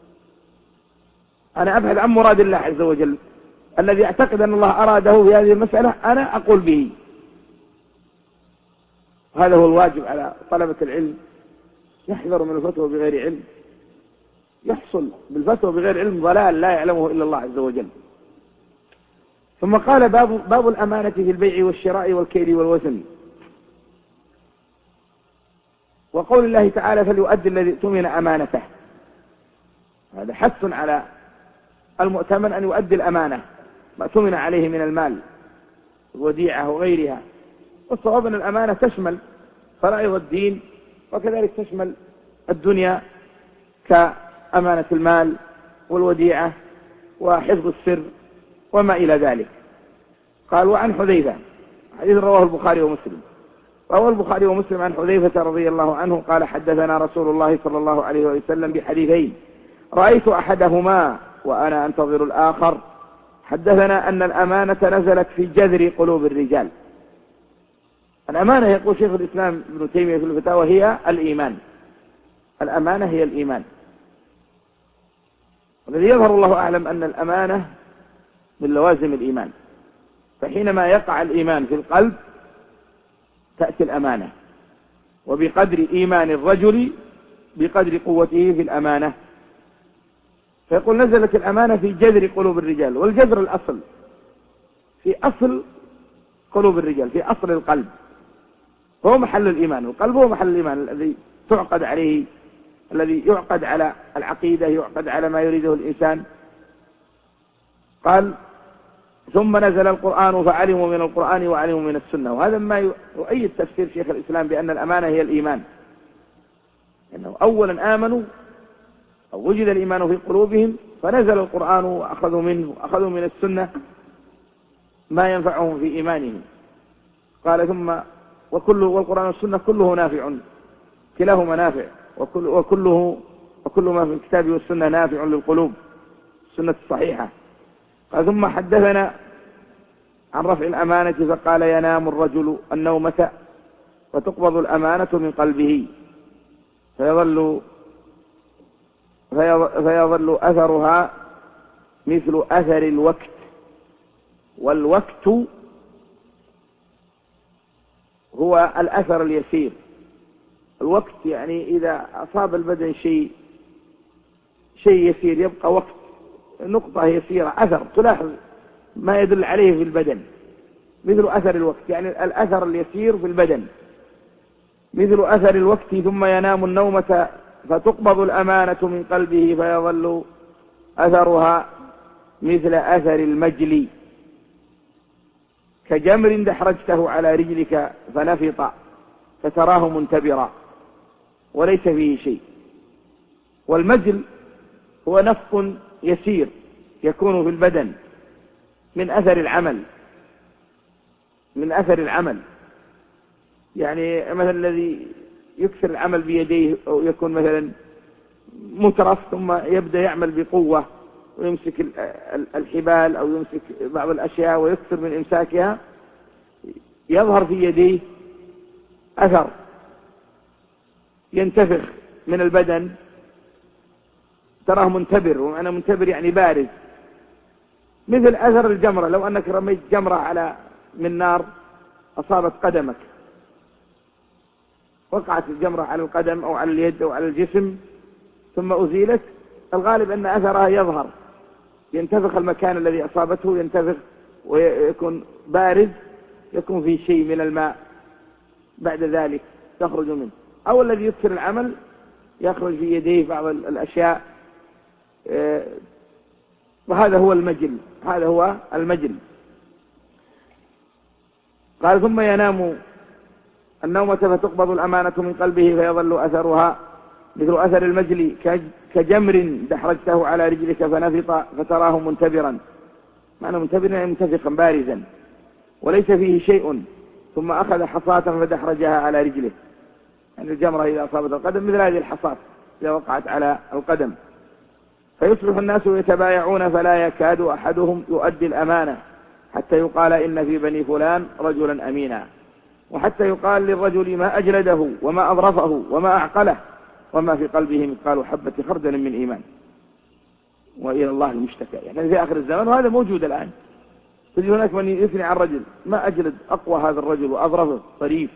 أنا أبحث عن مراد الله عز وجل الذي أعتقد أن الله أراده في هذه المسألة، أنا أقول به. هذا هو الواجب على طلبة العلم، يحذروا من الفتوى بغير علم، يحصل بالفتوى بغير علم ضلال لا يعلمه إلا الله عز وجل. ثم قال باب الأمانة في البيع والشراء والكيل والوزن. وقول الله تعالى فليؤدي الذي اؤتمن أمانته، هذا حث على المؤتمن أن يؤدي الأمانة ما اؤتمن عليه من المال الوديعة وغيرها. والصواب أن الأمانة تشمل فرائض الدين وكذلك تشمل الدنيا كأمانة المال والوديعة وحفظ السر وما إلى ذلك. قال وعن حذيفة، حديث رواه البخاري ومسلم، رواه البخاري ومسلم عن حذيفة رضي الله عنه قال حدثنا رسول الله صلى الله عليه وسلم بحديثين رأيت أحدهما وأنا أنتظر الآخر. حدثنا أن الأمانة نزلت في جذر قلوب الرجال. الأمانة يقول شيخ الإسلام ابن تيمية في الفتاوى هي الإيمان، الأمانة هي الإيمان. والذي يظهر الله أعلم أن الأمانة من لوازم الإيمان، فحينما يقع الإيمان في القلب تأتي الأمانة، وبقدر إيمان الرجل بقدر قوته في الأمانة. فيقول نزلت الأمانة في جذر قلوب الرجال، والجذر الأصل في أصل قلوب الرجال، في أصل القلب، فهو محل الإيمان. القلب هو محل الإيمان الذي تعقد عليه، الذي يعقد على العقيدة، يعقد على ما يريده الإنسان. قال ثم نزل القرآن فعلموا من القرآن وعلموا من السنة. وهذا ما يؤيد تفسير شيخ الإسلام بأن الأمانة هي الإيمان، أنه أولا آمنوا أو وجد الإيمان في قلوبهم فنزل القرآن وأخذوا منه وأخذوا من السنة ما ينفعهم في إيمانهم. قال ثم والقرآن والسنة كله نافع، كلاهما نافع، وكل ما في الكتاب والسنة نافع للقلوب، السنة الصحيحة. قال ثم حدثنا عن رفع الأمانة فقال ينام الرجل النومة فتقبض الأمانة من قلبه فيظل أثرها مثل أثر الوقت. والوقت هو الأثر اليسير. الوقت يعني إذا أصاب البدن شيء يسير يبقى وقت، نقطة يسيرة، أثر تلاحظ ما يدل عليه في البدن، مثل أثر الوقت، يعني الأثر اليسير في البدن مثل أثر الوقت. ثم ينام النومة فتقبض الأمانة من قلبه فيظل أثرها مثل أثر المجلي كجمر دحرجته على رجلك فنفط فتراه منتبرا وليس فيه شيء. والمجل هو نفق يسير يكون في البدن من أثر العمل، يعني مثلا الذي يكثر العمل بيديه أو يكون مثلا مترف ثم يبدأ يعمل بقوة ويمسك الحبال أو يمسك بعض الأشياء ويكثر من إمساكها، يظهر في يديه أثر ينتفخ من البدن، تراه منتبر، ومعنى منتبر يعني بارز، مثل أثر الجمرة. لو أنك رميت جمرة من نار أصابت قدمك، وقعت الجمرة على القدم أو على اليد أو على الجسم ثم أزيلت، الغالب أن أثرها يظهر ينتفخ المكان الذي أصابته، ينتفخ ويكون بارز، يكون فيه شيء من الماء بعد ذلك تخرج منه، أو الذي يكثر العمل يخرج في يديه بعض الأشياء، وهذا هو المجل، هذا هو المجل. قال ثم ينام النومة فتقبض الأمانة من قلبه فيظل أثرها مثل أثر المجل كجمر دحرجته على رجلك فنفط فتراه منتبرا، معنى منتبرا يعني منتفخا بارزا وليس فيه شيء، ثم أخذ حصاة فدحرجها على رجله، يعني الجمرة إذا أصابت القدم مثل هذه الحصاة إذا وقعت على القدم، فيصبح الناس يتبايعون فلا يكاد أحدهم يؤدي الأمانة حتى يقال إن في بني فلان رجلا أمينا، وحتى يقال للرجل ما أجلده وما أظرفه وما أعقله وما في قلبه مثقال حبة خردل من إيمان وإلى الله المشتكى. يعني في آخر الزمان، وهذا موجود الآن، تجد هناك من يثني عن الرجل ما أجلد أقوى هذا الرجل وأظرفه طريف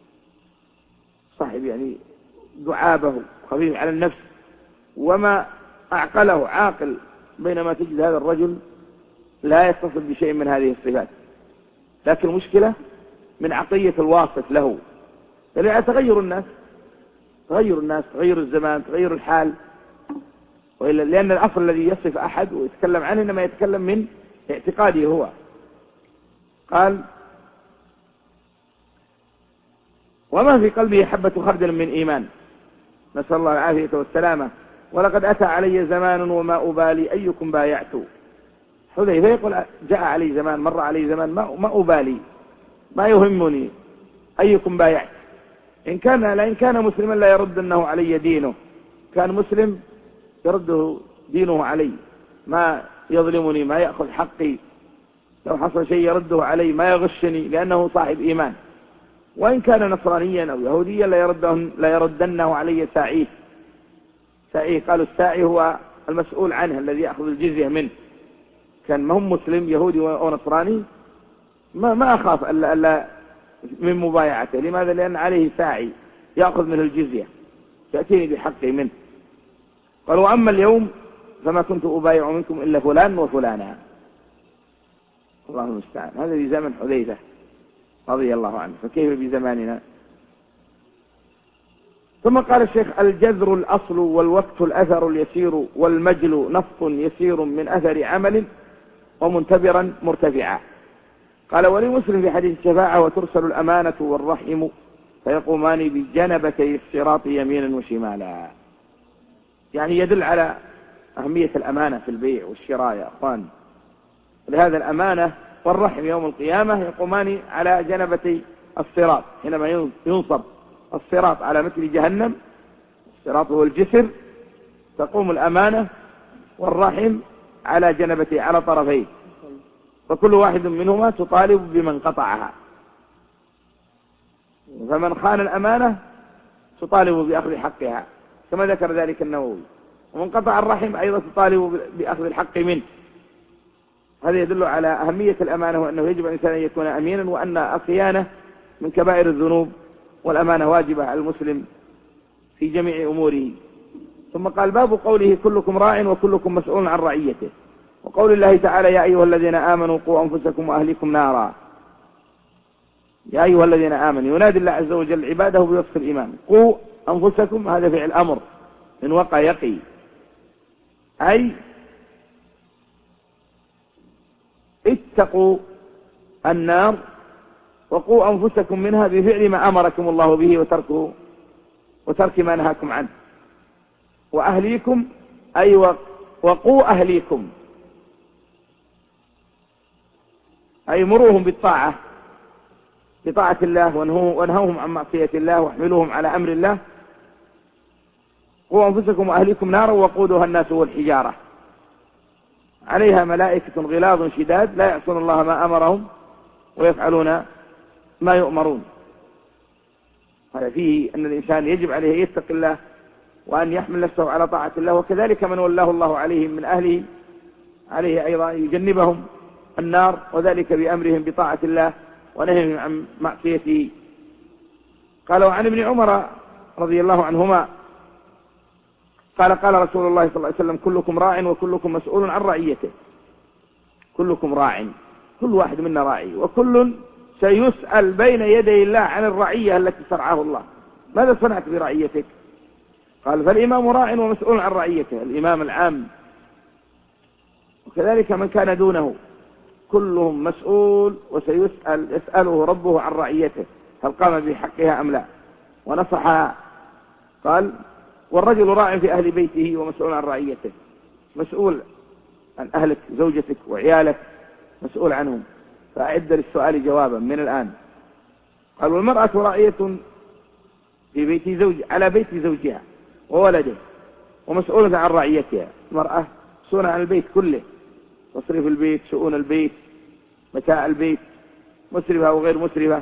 صاحب يعني دعابه خفيف على النفس وما أعقله عاقل، بينما تجد هذا الرجل لا يتصف بشيء من هذه الصفات، لكن المشكلة من عطية الواسط له، يعني تغير الناس، تغير الزمان، تغير الحال، وإلا لأن الأصل الذي يصف أحد ويتكلم عنه إنما يتكلم من اعتقاده هو. قال وما في قلبه حبة خردل من إيمان، نسأل الله العافية والسلامة. ولقد أتى علي زمان وما أبالي أيكم بايعت. حذيفة يقول جاء علي زمان، مر علي زمان ما أبالي، ما يهمني أيكم بايعت. إن كان مسلما لا يردنه علي دينه، كان مسلم يرده دينه علي، ما يظلمني، ما يأخذ حقي، لو حصل شيء يرده علي، ما يغشني لأنه صاحب إيمان. وإن كان نصرانيا أو يهوديا لا يردنه علي ساعيه. قالوا الساعي هو المسؤول عنه الذي يأخذ الجزية منه، كان ما هم مسلم يهودي أو نصراني ما أخاف ألا من مبايعته. لماذا؟ لأن عليه ساعي يأخذ منه الجزية، يأتيني بحقه منه. قالوا أما اليوم فما كنت أبايع منكم إلا فلان وفلانا. الله المستعان. هذا في زمن حذيفة رضي الله عنه، فكيف بزماننا؟ ثم قال الشيخ الجذر الأصل والوقت الأثر اليسير والمجل نفط يسير من أثر عمل ومنتبرا مرتفعا. قال ولمسلم في حديث الشفاعة وترسل الأمانة والرحم فيقومان بجنبتي الصراط يمينا وشمالا. يعني يدل على أهمية الأمانة في البيع والشراء يا أخوان. لهذا الأمانة والرحم يوم القيامة يقومان على جنبتي الصراط، حينما ينصب الصراط على مثل جهنم، الصراط هو الجسر، تقوم الأمانة والرحم على جنبتي على طرفيه، فكل واحد منهما تطالب بمن قطعها، فمن خان الأمانة تطالب بأخذ حقها كما ذكر ذلك النووي، ومن قطع الرحم أيضا تطالب بأخذ الحق منه. هذا يدل على أهمية الأمانة، وأنه يجب الإنسان أن يكون أمينا، وأن الخيانة من كبائر الذنوب، والأمانة واجبة على المسلم في جميع أموره. ثم قال باب قوله كلكم راع وكلكم مسؤول عن رعيته، وقول الله تعالى يا أيها الذين آمنوا قوا أنفسكم وأهليكم نارا. يا أيها الذين آمنوا ينادي الله عز وجل عباده بوصف الإيمان، قوا أنفسكم، هذا فعل أمر من وقع يقي، أي اتقوا النار وقوا أنفسكم منها بفعل ما أمركم الله به وترك ما نهاكم عنه. وأهليكم أي وقوا أهليكم، أي مروهم بالطاعة، بطاعة الله، وانهوهم عن معصية الله، واحملوهم على أمر الله. قوا أنفسكم وأهليكم نارا وقودها الناس والحجارة عليها ملائكة غلاظ شداد لا يعصون الله ما أمرهم ويفعلون ما يؤمرون. هذا فيه أن الإنسان يجب عليه أن يتقي الله وأن يحمل نفسه على طاعة الله، وكذلك من ولاه الله عليهم من أهله عليه أيضا يجنبهم النار، وذلك بأمرهم بطاعة الله ونهيهم عن معصيته. قال وعن ابن عمر رضي الله عنهما قال رسول الله صلى الله عليه وسلم كلكم راع وكلكم مسؤول عن رعيته. كلكم راع، كل واحد منا راعي، وكل سيسأل بين يدي الله عن الرعية التي شرعه الله. ماذا صنعت برعيتك؟ قال فالإمام راع ومسؤول عن رعيته، الإمام العام، وكذلك من كان دونه كلهم مسؤول يسأله ربه عن رعيته هل قام بحقها أم لا ونصحها. قال والرجل راع في أهل بيته ومسؤول عن رعيته، مسؤول عن أهلك، زوجتك وعيالك، مسؤول عنهم، فأعد للسؤال جوابا من الآن. قال والمرأة راعية في بيت على بيت زوجها وولده ومسؤولة عن رعيتها. المرأة مسؤولة عن البيت كله، تصريف البيت، شؤون البيت، متاع البيت، مسرفة وغير مسرفة،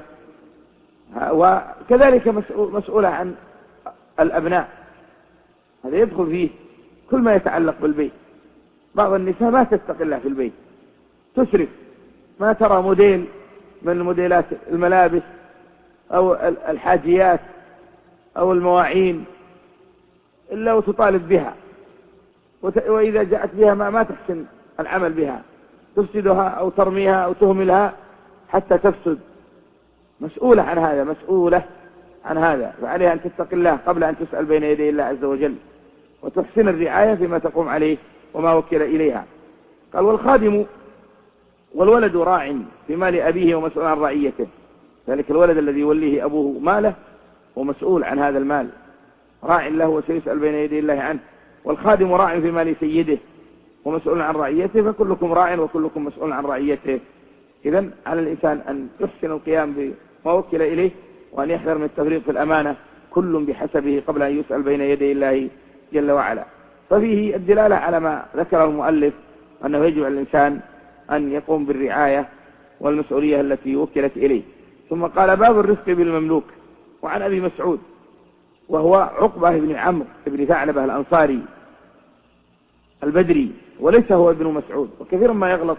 وكذلك مسؤولة عن الأبناء، هذا يدخل فيه كل ما يتعلق بالبيت. بعض النساء ما تستقل في البيت، تسرف، ما ترى موديل من موديلات الملابس أو الحاجيات أو المواعين إلا وتطالب بها، وإذا جاءت بها ما تحسن العمل بها، تفسدها أو ترميها أو تهملها حتى تفسد. مسؤولة عن هذا، مسؤولة عن هذا، فعليها أن تتقي الله قبل أن تسأل بين يدي الله عز وجل، وتحسن الرعاية فيما تقوم عليه وما وكل إليها. قال والخادم والولد راع في مال أبيه ومسؤول عن رعيته، ذلك الولد الذي يوليه أبوه ماله ومسؤول عن هذا المال، راع له وسيسأل بين يدي الله عنه. والخادم راع في مال سيده ومسؤول عن رعيته، فكلكم راع وكلكم مسؤول عن رعيته. إذن على الإنسان أن يحسن القيام بما وكل إليه، وأن يحذر من التفريط في الأمانة، كل بحسبه قبل أن يسأل بين يدي الله جل وعلا. ففيه الدلالة على ما ذكره المؤلف أنه يجب على الإنسان أن يقوم بالرعاية والمسؤولية التي وكلت إليه. ثم قال باب الرفق بالمملوك. وعن أبي مسعود وهو عقبة بن عمرو بن ثعلبة الأنصاري البدري، وليس هو ابن مسعود. وكثيرا ما يغلط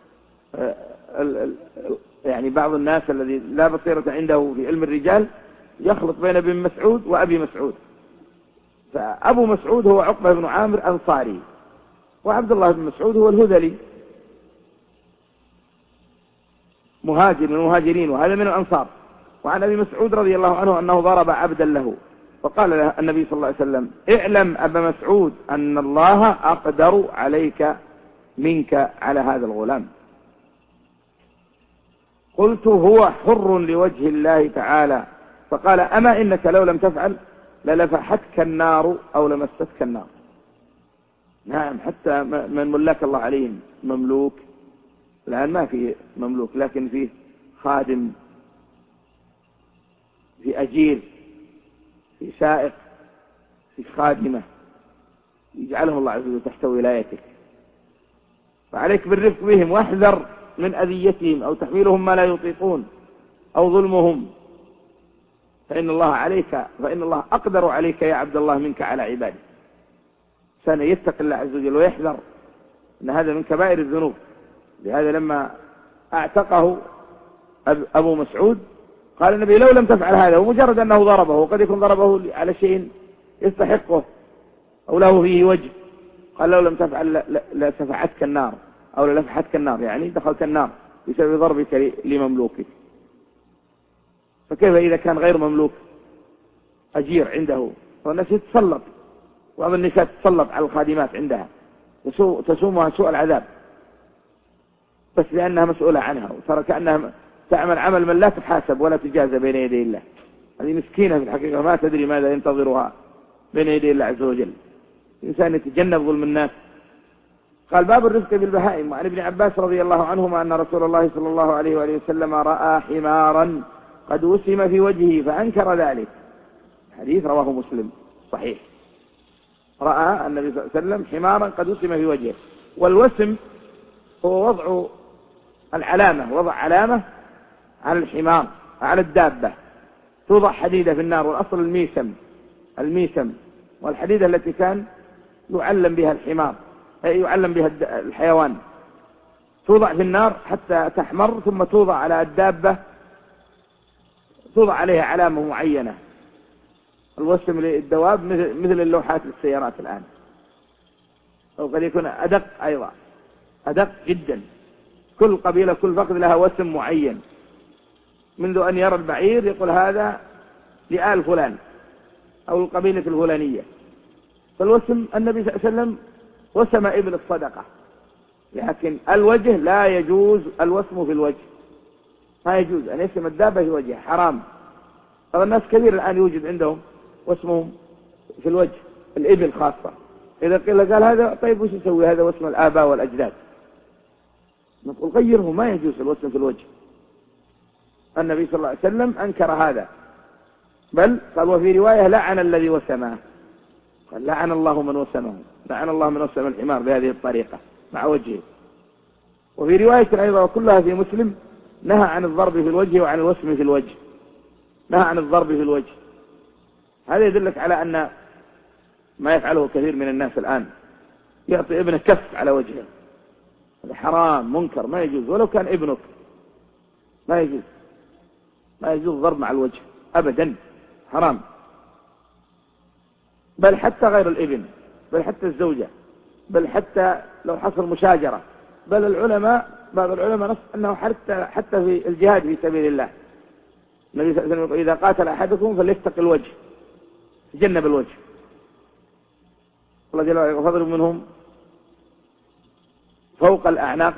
يعني بعض الناس الذي لا بصيرة عنده في علم الرجال يخلط بين ابن مسعود وأبي مسعود. فأبو مسعود هو عقبة بن عامر أنصاري، وعبد الله بن مسعود هو الهذلي مهاجر من المهاجرين، وهذا من الأنصار. وعن أبي مسعود رضي الله عنه أنه ضرب عبدا له، فقال له النبي صلى الله عليه وسلم اعلم أبا مسعود أن الله أقدر عليك منك على هذا الغلام. قلت هو حر لوجه الله تعالى. فقال أما إنك لو لم تفعل للفحتك النار أو لمستك النار. نعم، حتى من ملاك الله عليهم مملوك، الآن ما في مملوك لكن فيه خادم، في أجير، في سائق، في خادمة، يجعلهم الله عز وجل تحت ولايتك، فعليك بالرفق بهم، واحذر من أذيتهم أو تحميلهم ما لا يطيقون أو ظلمهم، فإن الله أقدر عليك يا عبد الله منك على عباده. سنة يتق الله عز وجل ويحذر أن هذا من كبائر الذنوب. لهذا لما اعتقه أبو مسعود قال النبي لو لم تفعل هذا، ومجرد أنه ضربه، وقد يكون ضربه على شيء يستحقه أو له فيه وجه، قال لو لم تفعل لسفحتك النار أو للفحتك النار، يعني دخلت النار بسبب ضربك لمملوكك. فكيف إذا كان غير مملوك أجير عنده؟ والناس تتسلط، وأما النساء تتسلط على الخادمات عندها تسومها سوء العذاب بس لأنها مسؤولة عنها، وترى كأنها تعمل عمل من لا تحاسب ولا تجازى بين يدي الله. هذه مسكينة في الحقيقة، ما تدري ماذا ينتظرها بين يدي الله عز وجل. الإنسان يتجنب ظلم الناس. قال باب الرفق بالبهائم. وعن ابن عباس رضي الله عنهما أن رسول الله صلى الله عليه وآله وسلم رأى حمارا قد وسم في وجهه فأنكر ذلك. حديث رواه مسلم صحيح. رأى النبي صلى الله عليه وسلم حمارا قد وسم في وجهه. والوسم هو وضع العلامة، وضع علامة على الحمار على الدابة، توضع حديدة في النار، والأصل الميسم والحديدة التي كان يعلم بها الحمار، يعلم بها الحيوان، توضع في النار حتى تحمر، ثم توضع على الدابة، توضع عليها علامة معينة الوسم للدواب مثل اللوحات للسيارات الآن، أو قد يكون أدق أيضا، أدق جدا. كل قبيلة كل فخذ لها وسم معين، منذ أن يرى البعير يقول هذا لآل فلان أو القبيلة الفلانية. فالوسم النبي صلى الله عليه وسلم وسم إبل الصدقة، لكن الوجه لا يجوز الوسم في الوجه، ما يجوز أن يسم الدابة في وجهه، حرام. طبعا الناس كثير الآن يوجد عندهم واسمهم في الوجه، الإبل خاصة. إذا قال هذا طيب وش يسوي هذا واسم الآباء والأجداد؟ نقول غيره، ما يجوز الوسم في الوجه. النبي صلى الله عليه وسلم أنكر هذا، بل قال وفي رواية لعن الذي وسمه، قال لعن الله من وسمه، لعن الله من وسم الحمار بهذه الطريقة مع وجهه. وفي رواية أيضا وكلها في مسلم نهى عن الضرب في الوجه وعن الوسم في الوجه، نهى عن الضرب في الوجه. هذا يدلك على أن ما يفعله كثير من الناس الآن، يعطي ابنه كف على وجهه، هذا حرام منكر، ما يجوز. ولو كان ابنك ما يجوز، ما يجوز الضرب مع الوجه أبدا، حرام. بل حتى غير الابن، بل حتى الزوجة، بل حتى لو حصل مشاجرة. بل العلماء، بعض العلماء نص أنه حتى في الجهاد في سبيل الله، النبي صلى الله عليه وسلم إذا قاتل أحدكم فليتق الوجه، تجنب الوجه. الله جل وعلا فاضرب منهم فوق الأعناق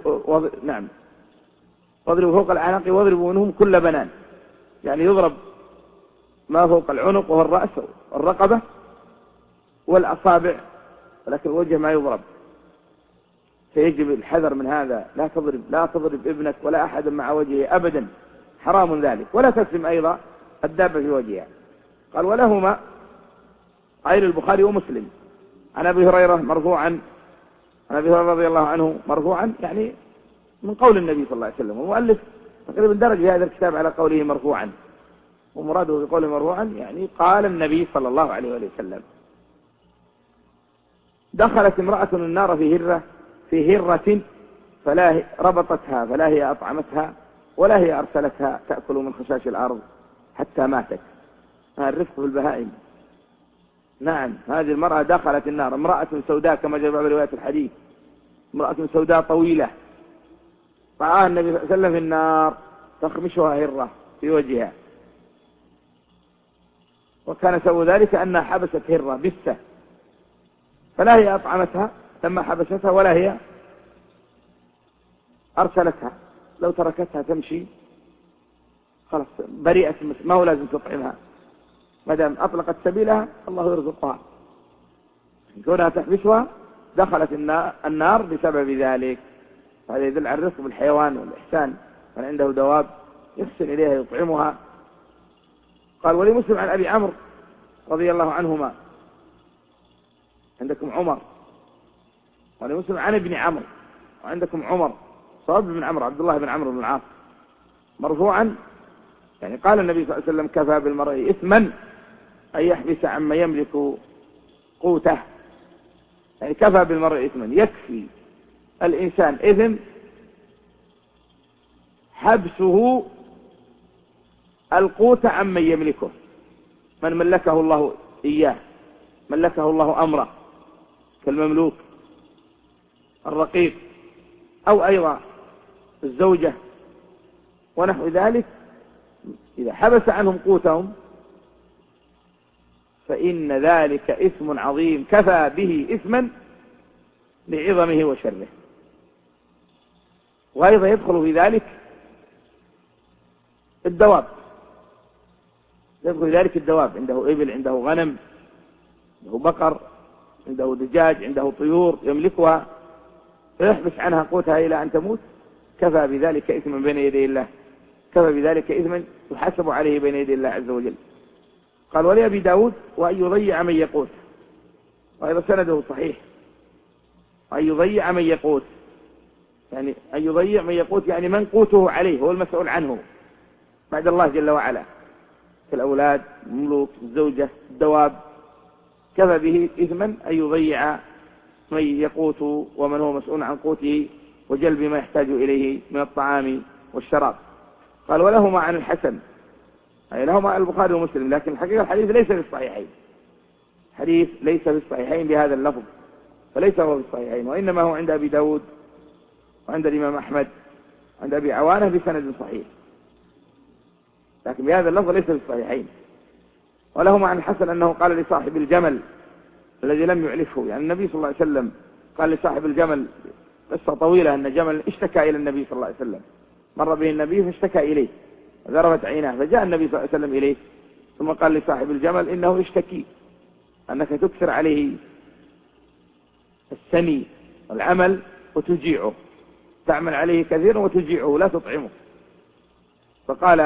واضربوا فوق الأعناق واضربوا منهم كل بنان، يعني يضرب ما فوق العنق وهو الرأس والرقبة والأصابع، ولكن الوجه ما يضرب. فيجب الحذر من هذا، لا تضرب ابنك ولا أحد مع وجهه أبدا، حرام ذلك. ولا تسلم أيضا الدابة في وجهها. قال ولهما غير البخاري ومسلم عن أبي هريرة مرفوعا، عن أبي هريرة رضي الله عنه مرفوعا، يعني من قول النبي صلى الله عليه وسلم. والمؤلف تقريبا درج في هذا الكتاب على قوله مرفوعا، ومراده بقوله مرفوعا يعني قال النبي صلى الله عليه وسلم: دخلت امرأة النار في هرة فلا ربطتها، فلا هي أطعمتها ولا هي أرسلتها تأكل من خشاش الأرض حتى ماتت. الرفق بالبهائم. نعم، هذه المرأة دخلت النار، امرأة سوداء كما جاء في رواية الحديث، امرأة سوداء طويلة، رآها النبي صلى الله عليه وسلم في النار تخمشها هرة في وجهها، وكان سوى ذلك أنها حبست هرة بسة، فلا هي أطعمتها لما حبستها ولا هي أرسلتها. لو تركتها تمشي خلاص بريئة، ما هو لازم تطعمها، ما دام أطلقت سبيلها الله يرزقها. كونها تحبسها دخلت النار بسبب ذلك. هذا يدل على الرفق بالحيوان والإحسان، من عنده دواب يحسن إليها يطعمها. قال ولمسلم عن أبي عمرو رضي الله عنهما، عندكم عمر، ولمسلم عن ابن عمرو وعندكم عمر، صواب بن عمرو عبد الله بن عمرو بن العاص مرفوعا، يعني قال النبي صلى الله عليه وسلم: كفى بالمرء إثما أن يحبس عما يملك قوته. يعني كفى بالمرء إثما، يكفي الإنسان إثم حبسه القوت عمن يملكه، من ملكه الله إياه، ملكه الله أمره، كالمملوك الرقيق أو أيضا الزوجة ونحو ذلك. إذا حبس عنهم قوتهم فإن ذلك إثم عظيم، كفى به إثما لعظمه وشره. وأيضا يدخل في ذلك الدواب، يدخل في ذلك الدواب، عنده إبل، عنده غنم، عنده بقر، عنده دجاج، عنده طيور يملكها، فيحبس عنها قوتها إلى أن تموت، كفى بذلك إثما بين يدي الله، كفى بذلك إثما يحاسب عليه بين يدي الله عز وجل. قال ولأبي داود: وأن يضيع من يقوت، وأيضا سنده صحيح، وأن يضيع من يقوت، يعني أن يضيع من يقوت يعني من قوته عليه، هو المسؤول عنه بعد الله جل وعلا، كالأولاد، المملوك، الزوجة، الدواب. كفى به إثما أن يضيع من يقوت ومن هو مسؤول عن قوته وجلب ما يحتاج إليه من الطعام والشراب. قال ولهما عن الحسن أي لهما البخاري ومسلم، لكن الحقيقة الحديث ليس في الصحيحين، حديث ليس في الصحيحين بهذا اللفظ، فليس هو في الصحيحين، وإنما هو عند أبي داود وعند الإمام أحمد عند أبي عوانة بسند صحيح، لكن بهذا اللفظ ليس في الصحيحين. ولهما عن الحسن أنه قال لصاحب الجمل الذي لم يعلفه، يعني النبي صلى الله عليه وسلم قال لصاحب الجمل، قصة طويلة، أن جمل اشتكى إلى النبي صلى الله عليه وسلم، مر به النبي فاشتكى إليه ذرفت عيناه، فجاء النبي صلى الله عليه وسلم إليه ثم قال لصاحب الجمل إنه يشتكي أنك تكثر عليه السني والعمل وتجيعه، تعمل عليه كثيرا وتجيعه لا تطعمه. فقال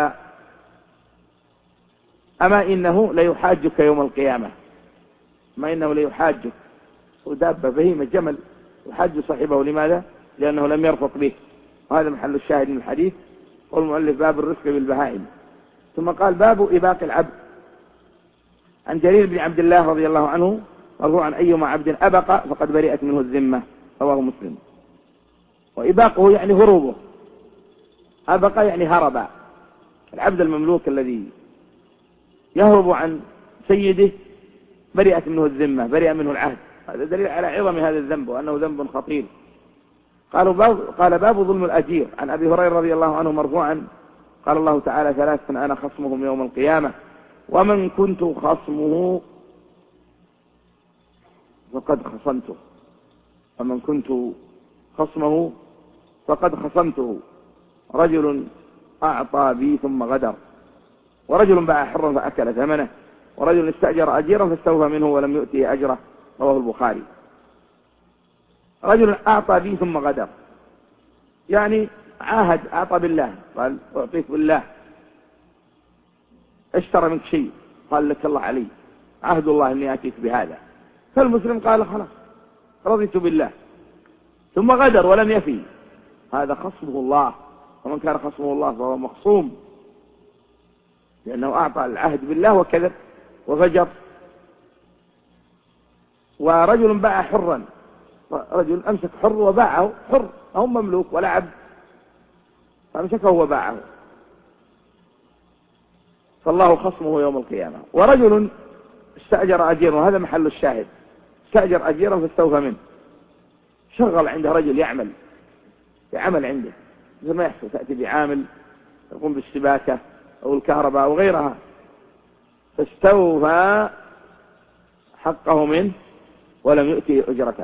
أما إنه ليحاجك يوم القيامة، ما إنه ليحاجك، ودابة بهيمة جمل يحاج صاحبه، لماذا؟ لأنه لم يرفق به، وهذا محل الشاهد من الحديث. والمؤلف باب الرفق بالبهائم. ثم قال باب إباق العبد. عن جرير بن عبد الله رضي الله عنه مرفوعا أيما عبد أبق فقد برئت منه الذمة، رواه مسلم. وإباقه يعني هروبه، أبق يعني هرب. العبد المملوك الذي يهرب عن سيده برئت منه الذمة، برئ منه العهد. هذا دليل على عظم هذا الذنب وأنه ذنب خطير. قال باب ظلم الأجير. عن أبي هريرة رضي الله عنه مرفوعا قال الله تعالى ثلاثة أنا خصمهم يوم القيامة ومن كنت خصمه فقد خصمته، ومن كنت خصمه فقد خصمته، رجل أعطى بي ثم غدر، ورجل باع حرا فأكل ثمنه، ورجل استأجر أجيرا فاستوفى منه ولم يؤته أجره، رواه البخاري. رجل أعطى بي ثم غدر، يعني عاهد، أعطى بالله، قال أعطيك بالله، اشترى منك شيء، قال لك الله علي، عهد الله أني أتيك بهذا، فالمسلم قال خلاص رضيت بالله، ثم غدر ولم يفي، هذا خصمه الله، ومن كان خصمه الله فهو مخصوم، لأنه أعطى العهد بالله وكذب وفجر. ورجل باع حرا، رجل أمسك حر وباعه، حر أو مملوك ولا عبد، فأمسكه وباعه، فالله خصمه يوم القيامة. ورجل استأجر أجيرا، وهذا محل الشاهد، استأجر أجيرا فاستوفى منه، شغل عنده رجل يعمل عنده، مثل ما يحصل تأتي بعامل يقوم بالسباكة أو الكهرباء أو غيرها، فاستوفى حقه منه ولم يؤتي أجرته،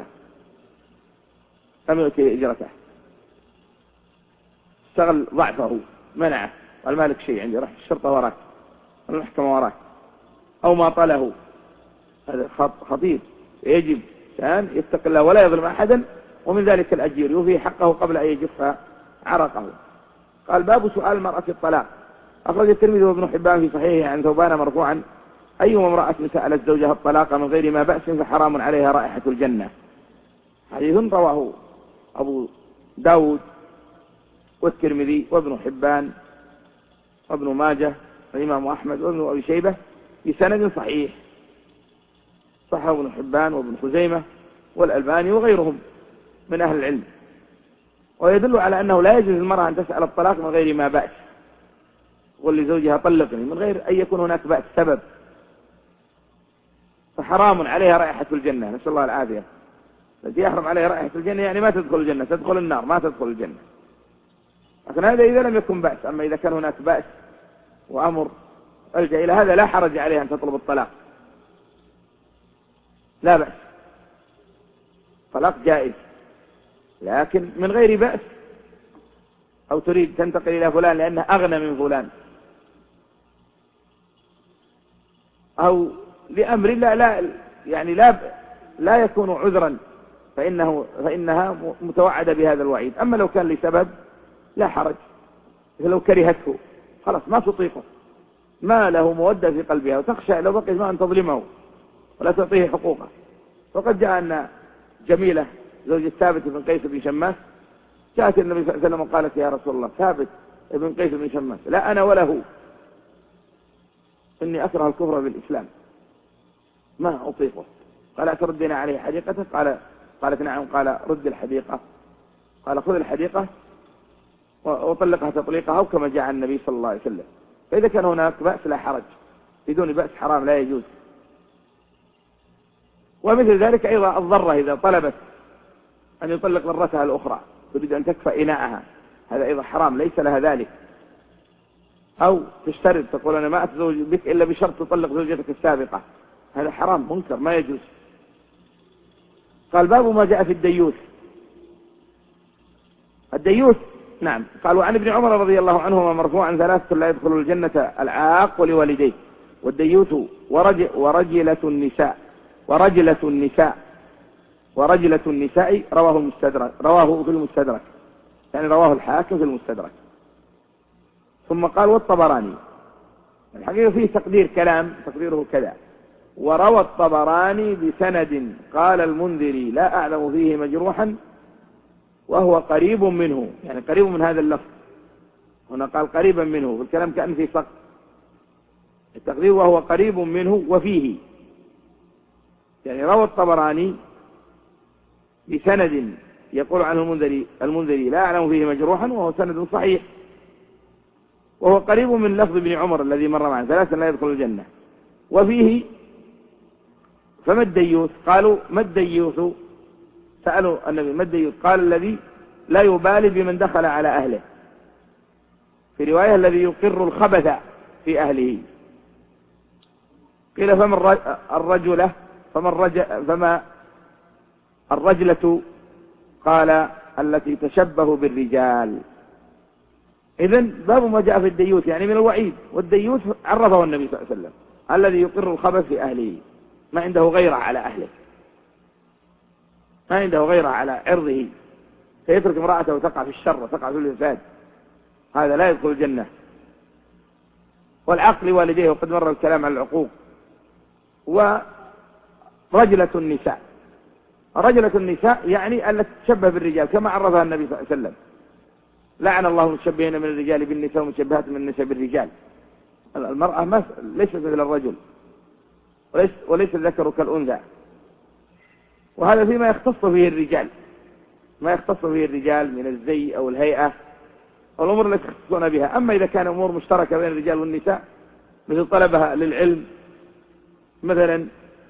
استغل ضعفه، منعه، قال مالك شيء عندي، راح الشرطة وراك، المحكمة وراك، أو ما طاله. هذا خطير، يجب أن يتقي الله ولا يظلم أحدا. ومن ذلك الأجير يوفي حقه قبل أن يجف عرقه. قال باب سؤال المرأة الطلاق. أخرج الترمذي وابن حبان في صحيحه عن ثوبان مرفوعا أيما امرأة سألت زوجها الطلاق من غير ما بأس فحرام عليها رائحة الجنة. حديث رواه أبو داود والترمذي وابن حبان وابن ماجه والإمام أحمد وابن أبي شيبة بسند صحيح، صححه ابن حبان وابن خزيمة والألباني وغيرهم من أهل العلم. ويدل على أنه لا يجوز المرأة أن تسأل الطلاق من غير ما بأس، تقول لزوجها طلقني من غير أن يكون هناك بأس سبب، فحرام عليها رائحة الجنة، نسأل الله العافية. الذي يحرم عليها رائحة الجنة يعني ما تدخل الجنة، تدخل النار، ما تدخل الجنة. لكن هذا إذا لم يكن بأس. أما إذا كان هناك بأس وأمر ألجأ إلى هذا لا حرج عليها أن تطلب الطلاق، لا بأس، طلاق جائز، لكن من غير بأس، أو تريد تنتقل إلى فلان لأنه أغنى من فلان، أو لأمر لا يكون عذرا، فإنها متوعدة بهذا الوعيد. أما لو كان لسبب لا حرج، لو كرهته خلاص ما تطيقه، ما له مودة في قلبها، وتخشى لو بقي ما أن تظلمه ولا تعطيه حقوقه. وقد جاء أن جميلة زوج ثابت بن قيس بن شماس جاءت النبي صلى الله عليه وسلم وقالت يا رسول الله ثابت بن قيس بن شماس لا أنا وله، إني أكره الكفر بالإسلام ما أطيقه. قال أتردنا عليه حديقته؟ قالت نعم. قال رد الحديقة، قال خذ الحديقة وطلقها تطليقها، وكما جاء النبي صلى الله عليه وسلم. فإذا كان هناك بأس لا حرج، بدون بأس حرام لا يجوز. ومثل ذلك أيضا الضرة إذا طلبت أن يطلق ضرتها الأخرى تريد أن تكفى إناءها، هذا أيضا حرام ليس لها ذلك. أو تشترط تقول أنا ما أتزوج بك إلا بشرط تطلق زوجتك السابقة، هذا حرام منكر ما يجوز. قال باب ما جاء في الديوث. الديوث نعم، قال وعن ابن عمر رضي الله عنهما مرفوعا 3 لا يدخل الجنة العاق ولوالديه والديوث ورجلة النساء رواه في المستدرك، يعني رواه الحاكم في المستدرك. ثم قال والطبراني، الحقيقة فيه تقدير كلام تقديره كذا، وروى الطبراني بسند قال المنذري لا أعلم فيه مجروحا وهو قريب منه، يعني قريب من هذا اللفظ، هنا قال قريبا منه، في الكلام كأن في سقط التقدير وهو قريب منه وفيه، يعني روى الطبراني بسند يقول عنه المنذري لا أعلم فيه مجروحا وهو سند صحيح، وهو قريب من لفظ ابن عمر الذي مر معنا 3 لا يدخل الجنة. وفيه فما الديوث؟ قالوا ما الديوث؟ سألوا النبي ما الديوث؟ قال الذي لا يبالي بمن دخل على أهله، في رواية الذي يقر الخبث في أهله. قيل فما الرجلة؟ فما الرجلة؟ قال التي تشبه بالرجال. إذن باب ما جاء في الديوث يعني من الوعيد، والديوث عرفه النبي صلى الله عليه وسلم الذي يقر الخبث في أهله، ما عنده غيره على أهله، ما عنده غيره على عرضه، فيترك امرأته وتقع في الشر وتقع في الفساد، هذا لا يدخل الجنة. والعقل والديه، وقد مر الكلام عن العقوق. ورجلة النساء، رجلة النساء يعني التي تشبه بالرجال كما عرفها النبي صلى الله عليه وسلم، لعن الله المتشبهين من الرجال بالنساء ومتشبهات من النساء بالرجال. المرأة ليست مثل الرجل وليس الذكر كالأنثى، وهذا فيما يختص به الرجال، ما يختص به الرجال من الزي أو الهيئة أو الأمور التي يختصون بها. أما إذا كان أمور مشتركة بين الرجال والنساء مثل طلبها للعلم مثلا،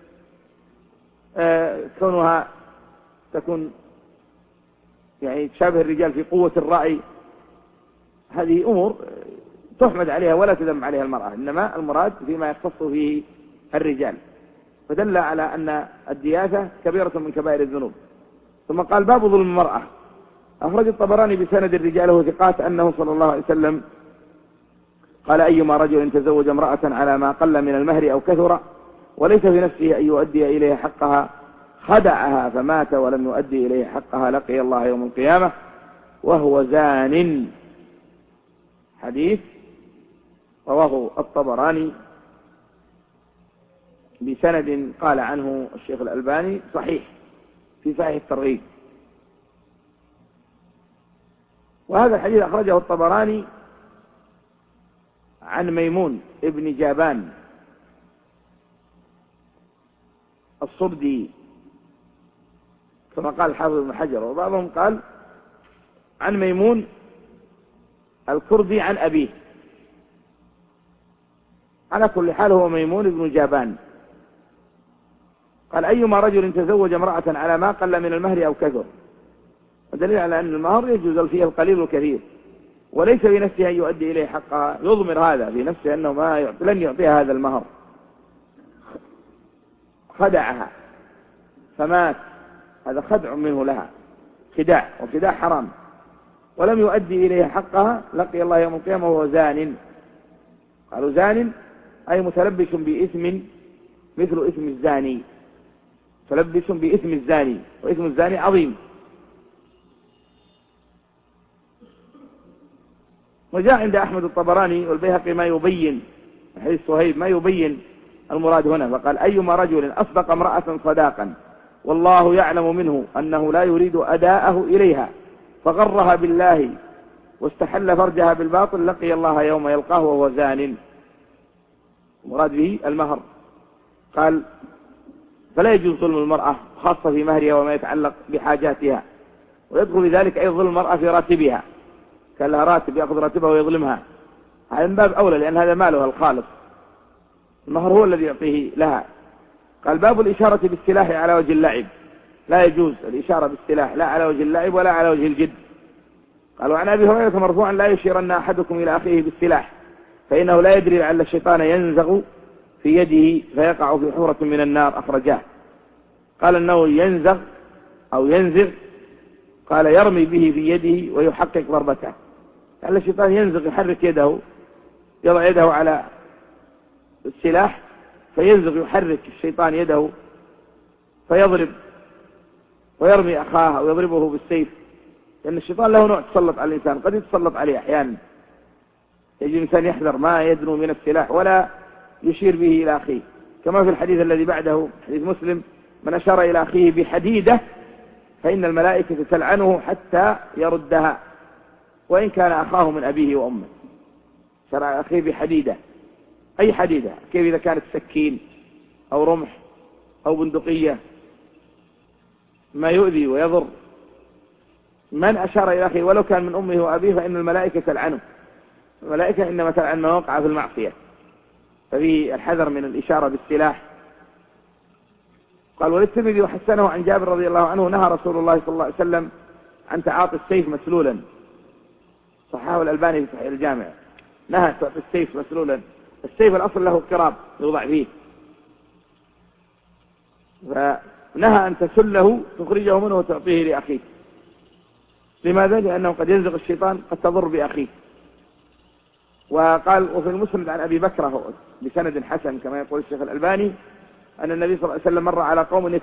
كونها تكون يعني تشابه الرجال في قوة الرأي، هذه أمور تحمد عليها ولا تذم عليها المرأة، إنما المراد فيما يختص فيه الرجال، فدل على أن الدياثة كبيرة من كبائر الذنوب. ثم قال باب ظلم المرأة. أخرج الطبراني بسند الرجال وثقات أنه صلى الله عليه وسلم قال أيما رجل تزوج امرأة على ما قل من المهر أو كثر وليس في نفسه أن يؤدي إليها حقها خدعها فمات ولم يؤدي إليه حقها لقي الله يوم القيامة وهو زان. حديث رواه الطبراني بسند قال عنه الشيخ الألباني صحيح في صحيح الترغيب. وهذا الحديث أخرجه الطبراني عن ميمون ابن جابان الصردي كما قال الحافظ ابن حجر، وبعضهم قال عن ميمون الكردي عن أبيه. على كل حال هو ميمون ابن جابان. قال أيما رجل تزوج امرأة على ما قل من المهر أو كثر، ودليل على أن المهر يجوز فيه القليل والكثير وليس في نفسه أن يؤدي إليه حقها، يضمر هذا في نفسه أنه لن يعطيها هذا المهر، خدعها فمات، هذا خدع منه لها، خداع، وخداع حرام، ولم يؤدي إليه حقها لقي الله يوم القيامة وهو زان. قالوا زان أي متلبس بإثم مثل إثم الزاني، تلبس بإثم الزاني، وإثم الزاني عظيم. وجاء عند أحمد الطبراني والبيهقي ما يبين حديث صهيب ما يبين المراد هنا، فقال أيما رجل أصدق امرأة صداقا والله يعلم منه أنه لا يريد أداءه إليها فغرها بالله واستحل فرجها بالباطل لقي الله يوم يلقاه وهو زان. المراد به المهر. قال فلا يجوز ظلم المرأة خاصة في مهرها وما يتعلق بحاجاتها، ويدخل ذلك أي ظلم المرأة في راتبها، كان لها راتب يأخذ راتبها ويظلمها، هذا من باب أولى لأن هذا مالها الخالص، المهر هو الذي يعطيه لها. قال باب الإشارة بالسلاح على وجه اللعب، لا يجوز الإشارة بالسلاح لا على وجه اللعب ولا على وجه الجد. قال وعن أبي هريرة مرفوعا لا يشيرن أحدكم إلى أخيه بالسلاح فإنه لا يدري لعل الشيطان ينزغ في يده فيقع في حورة من النار، أخرجاه. قال أنه ينزغ أو ينزغ، قال يرمي به في يده ويحقق ضربته، لعل الشيطان ينزغ يحرك يده، يضع يده على السلاح فينزغ يحرك الشيطان يده فيضرب ويرمي أخاه أو يضربه بالسيف، لأن الشيطان له نوع تسلط على الإنسان، قد يتسلط عليه أحيانا. يجب الإنسان يحذر ما يدنو من السلاح ولا يشير به إلى أخيه، كما في الحديث الذي بعده حديث مسلم: من أشار إلى أخيه بحديدة فإن الملائكة تلعنه حتى يردها وإن كان أخاه من أبيه وأمه. شرع أخيه بحديدة، أي حديدة، كيف إذا كانت سكين أو رمح أو بندقية، ما يؤذي ويضر. من أشار إلى أخيه ولو كان من أمه وأبيه فإن الملائكة تلعنه، الملائكة إنما تلعن ما وقع في المعصية، ففيه الحذر من الإشارة بالسلاح. قال وللترمذي وحسنه عن جابر رضي الله عنه: نهى رسول الله صلى الله عليه وسلم عن تعاطي السيف مسلولا، صححه الألباني في صحيح الجامع. نهى تعاطي السيف مسلولا، السيف الأصل له قراب يوضع فيه، فنهى أن تسله تخرجه منه وتعطيه لأخيك. لماذا؟ لأنه قد ينزغ الشيطان، قد تضر بأخيه. وقال وفي المسند عن أبي بكرة بسند حسن كما يقول الشيخ الألباني أن النبي صلى الله عليه وسلم مر على قوم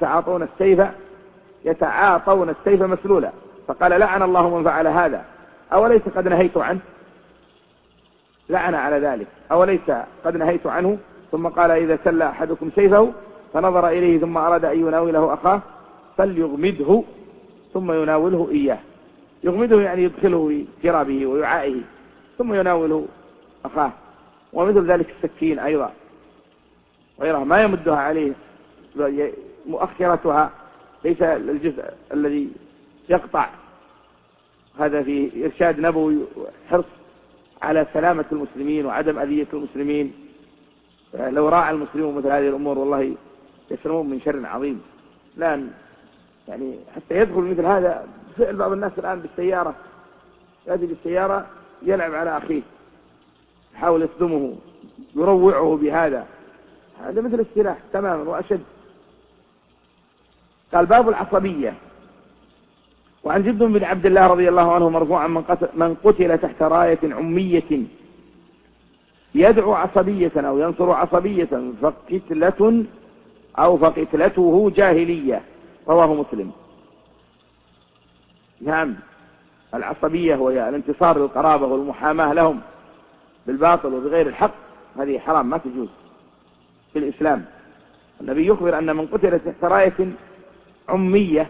يتعاطون السيف مسلولا، فقال: لعن الله من فعل هذا، أوليس قد نهيت عنه؟ لعن على ذلك، أوليس قد نهيت عنه؟ ثم قال: إذا سل أحدكم سيفه فنظر إليه ثم أراد أن يناوله أخاه فليغمده ثم يناوله إياه. يغمده يعني يدخله في جرابه ويعائه ثم يناوله أخاه. ومثل ذلك السكين أيضا غيرها ما يمدها عليه، مؤخرتها ليس الجزء الذي يقطع. هذا في إرشاد نبوي حرص على سلامة المسلمين وعدم أذية المسلمين. لو راعى المسلمون مثل هذه الأمور والله يسلمون من شر عظيم. لا يعني حتى يدخل مثل هذا فعل بعض الناس الآن بالسيارة، يأتي بالسيارة يلعب على أخيه، يحاول يصدمه يروعه بهذا، هذا مثل السلاح تماما وأشد. قال باب العصبية. وعن جد بن عبد الله رضي الله عنه مرفوعا: من قتل تحت راية عمية يدعو عصبية أو ينصر عصبية فقتلته جاهلية، رواه مسلم. نعم، العصبية وهي الانتصار للقرابة والمحاماة لهم بالباطل وبغير الحق، هذه حرام ما تجوز في الإسلام. النبي يخبر أن من قتل تحت راية عمية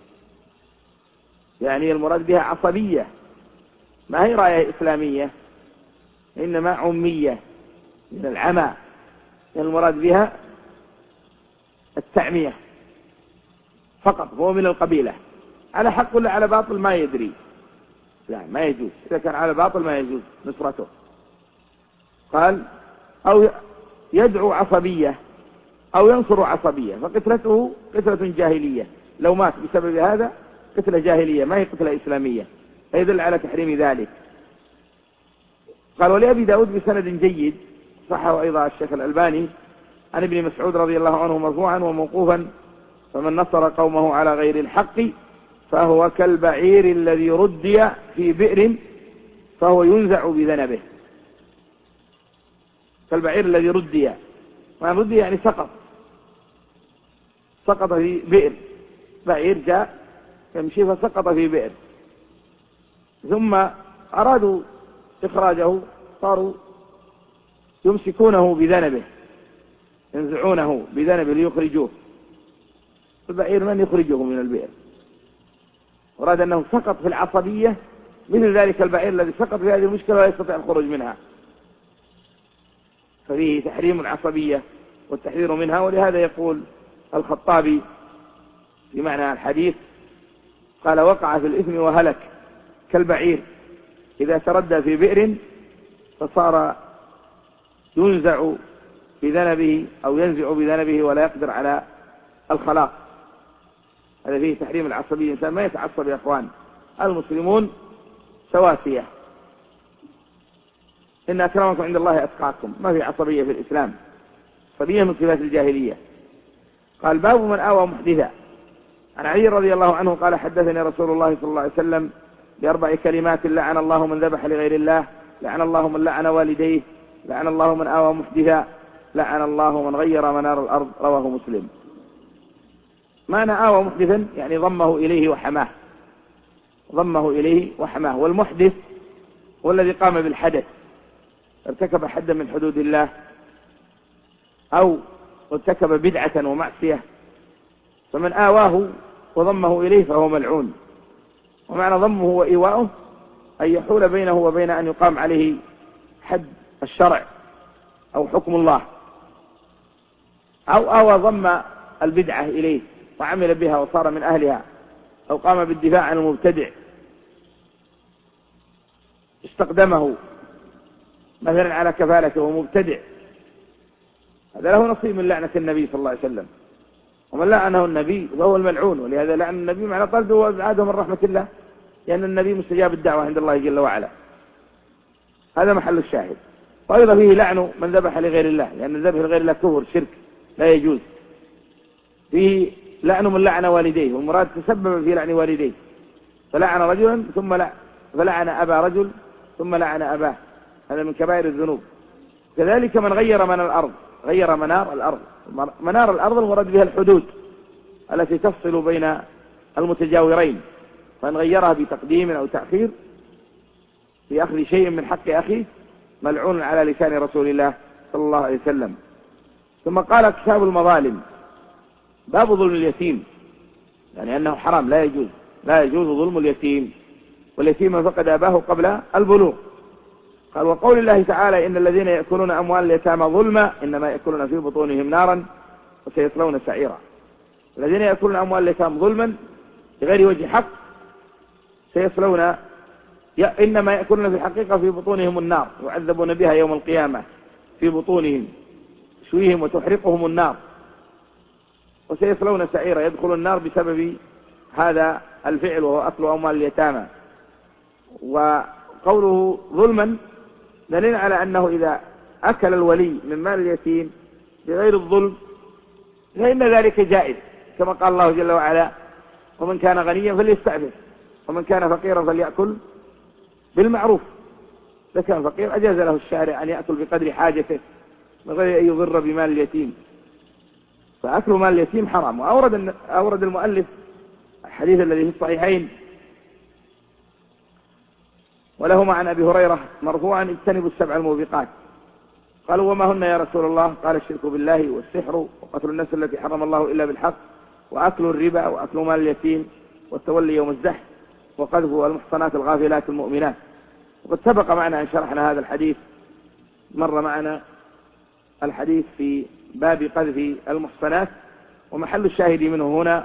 يعني المراد بها عصبية، ما هي راية إسلامية، إنما عمية من العمى، المراد بها التعمية فقط، هو من القبيلة على حق ولا على باطل ما يدري، لا ما يجوز، إذا كان على باطل ما يجوز نصرته. قال أو يدعو عصبية أو ينصر عصبية فقتلته قتلة جاهلية، لو مات بسبب هذا قتلة جاهلية ما هي قتلة إسلامية، فيدل على تحريم ذلك. قال ولأبي داود بسند جيد صحه أيضا الشيخ الألباني عن ابن مسعود رضي الله عنه مرفوعا وموقوفا: فمن نصر قومه على غير الحق فهو كالبعير الذي ردي في بئر فهو ينزع بذنبه. كالبعير الذي ردي، ما ردي يعني سقط في بئر، بعير جاء يمشي فسقط في بئر، ثم أرادوا إخراجه صاروا يمسكونه بذنبه، ينزعونه بذنبه ليخرجوه. البعير من يخرجه من البئر؟ أراد أنه سقط في العصبية مثل ذلك البعير الذي سقط في هذه المشكلة ولا يستطيع الخروج منها، ففيه تحريم العصبية والتحذير منها. ولهذا يقول الخطابي في معنى الحديث قال: وقع في الإثم وهلك كالبعير إذا تردى في بئر فصار ينزع بذنبه أو ينزع بذنبه ولا يقدر على الخلاق. هذا فيه تحريم العصبية. الإنسان ما يتعصب يا أخوان، المسلمون سواسية. إن أكرمكم عند الله أتقاكم. ما في عصبية في الإسلام، عصبية من صفات الجاهلية. قال باب من آوى محدثا. عن علي رضي الله عنه قال حدثني رسول الله صلى الله عليه وسلم ب4 كلمات: لعن الله من ذبح لغير الله، لعن الله من لعن والديه، لعن الله من آوى محدثا، لعن الله من غير منار الأرض. رواه مسلم. معنى آوى محدثا يعني ضمه إليه وحماه، ضمه إليه وحماه. والمحدث هو الذي قام بالحدث، ارتكب حدا من حدود الله أو ارتكب بدعة ومعصية، فمن آواه وضمه إليه فهو ملعون. ومعنى ضمه وإيواؤه أن يحول بينه وبين أن يقام عليه حد الشرع أو حكم الله، أو آوى ضم البدعة إليه وعمل بها وصار من أهلها، أو قام بالدفاع عن المبتدع، استقدمه مثلا على كفالته ومبتدع، هذا له نصيب من لعنة النبي صلى الله عليه وسلم. ومن لعنه النبي وهو الملعون، ولهذا لعن النبي معنى طرده وابعاده من رحمة الله، لأن النبي مستجاب الدعوة عند الله جل وعلا. هذا محل الشاهد. وأيضا فيه لعن من ذبح لغير الله، لأن الذبح لغير الله كفر شرك لا يجوز. فيه لعن من لعن والديه، والمراد تسبب في لعن والديه، فلعن رجلا فلعن أبا رجل ثم لعن أباه، هذا من كبائر الذنوب. كذلك من غير من الأرض، غير منار الأرض. منار الأرض المراد بها الحدود التي تفصل بين المتجاورين، فإن غيرها بتقديم أو تأخير في أخذ شيء من حق أخيه ملعون على لسان رسول الله صلى الله عليه وسلم. ثم قال كتاب المظالم باب ظلم اليتيم، يعني أنه حرام، لا يجوز ظلم اليتيم، واليتيم من فقد أباه قبل البلوغ. قال وقول الله تعالى إن الذين يأكلون أموال اليتامى ظلما إنما يأكلون في بطونهم نارا وسيصلون سعيرا. الذين يأكلون أموال اليتامى ظلما بغير وجه حق سيصلون، إنما يأكلون في الحقيقة في بطونهم النار، يعذبون بها يوم القيامة في بطونهم، تشويهم وتحرقهم النار، وسيصلون سعيرا، يدخل النار بسبب هذا الفعل وهو أكل أموال اليتامى. وقوله ظلما دليل على أنه إذا أكل الولي من مال اليتيم بغير الظلم فإن ذلك جائز، كما قال الله جل وعلا ومن كان غنيا فليستعفف ومن كان فقيرا فليأكل بالمعروف. إذا كان فقير أجاز له الشارع أن يأكل بقدر حاجته من غير أن يضر بمال اليتيم، فأكل مال اليتيم حرام. وأورد المؤلف الحديث الذي في الصحيحين ولهما عن أبي هريرة مرفوعا اجتنبوا 7 الموبقات. قالوا وما هن يا رسول الله؟ قال الشرك بالله والسحر وقتل النفس التي حرم الله إلا بالحق وأكل الربا وأكل مال اليتيم والتولي يوم الزحف وقذف المحصنات الغافلات المؤمنات. وقد سبق معنا أن شرحنا هذا الحديث، مر معنا الحديث في باب قذف المحصنات، ومحل الشاهد منه هنا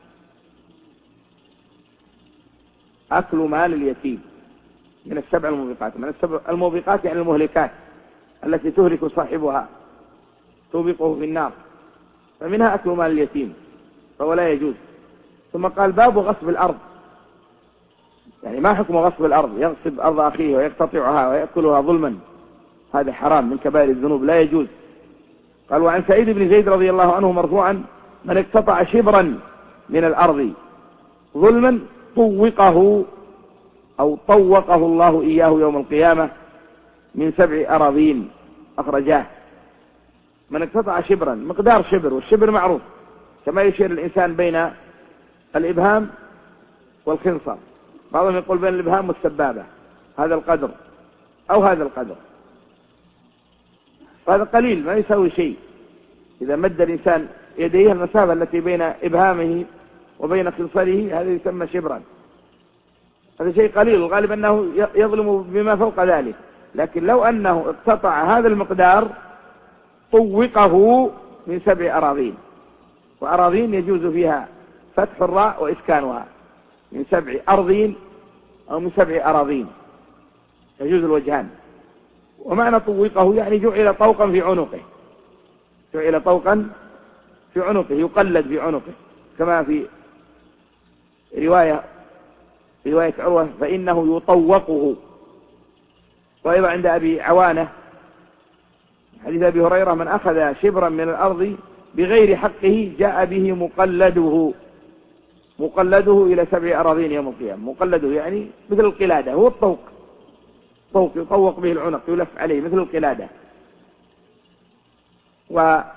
أكل مال اليتيم من 7 الموبقات. من 7 الموبقات يعني المهلكات التي تهلك صاحبها، توبقه في النار، فمنها أكل مال اليتيم فهو لا يجوز. ثم قال باب غصب الأرض، يعني ما حكم غصب الأرض؟ يغصب أرض أخيه ويقتطعها ويأكلها ظلما، هذا حرام من كبائر الذنوب لا يجوز. قال وعن سعيد بن زيد رضي الله عنه مرفوعا من اقتطع شبرا من الأرض ظلما طوقه أو طوقه الله إياه يوم القيامة من 7 أراضين، أخرجاه. من اقتطع شبرا، مقدار شبر، والشبر معروف كما يشير الإنسان بين الإبهام والخنصر، بعضهم يقول بين الإبهام والسبابة، هذا القدر أو هذا القدر، وهذا قليل ما يساوي شيء. إذا مد الإنسان يديه المسافة التي بين إبهامه وبين خنصره هذا يسمى شبرا، هذا شيء قليل، الغالب أنه يظلم بما فوق ذلك. لكن لو أنه اقتطع هذا المقدار طوقه من 7 أراضين، وأراضين يجوز فيها فتح الراء وإسكانها، من 7 أرضين أو من 7 أراضين يجوز الوجهان. ومعنى طوقه يعني جعل طوقا في عنقه، جعل طوقا في عنقه، يقلد في عنقه، كما في رواية عروة فإنه يطوقه. وأيضا عند أبي عوانة حديث أبي هريرة من أخذ شبرا من الأرض بغير حقه جاء به مقلده إلى 7 أراضين يوم القيامة. مقلده يعني مثل القلادة، هو الطوق، طوق يطوق به العنق، يلف عليه مثل القلادة. وجاء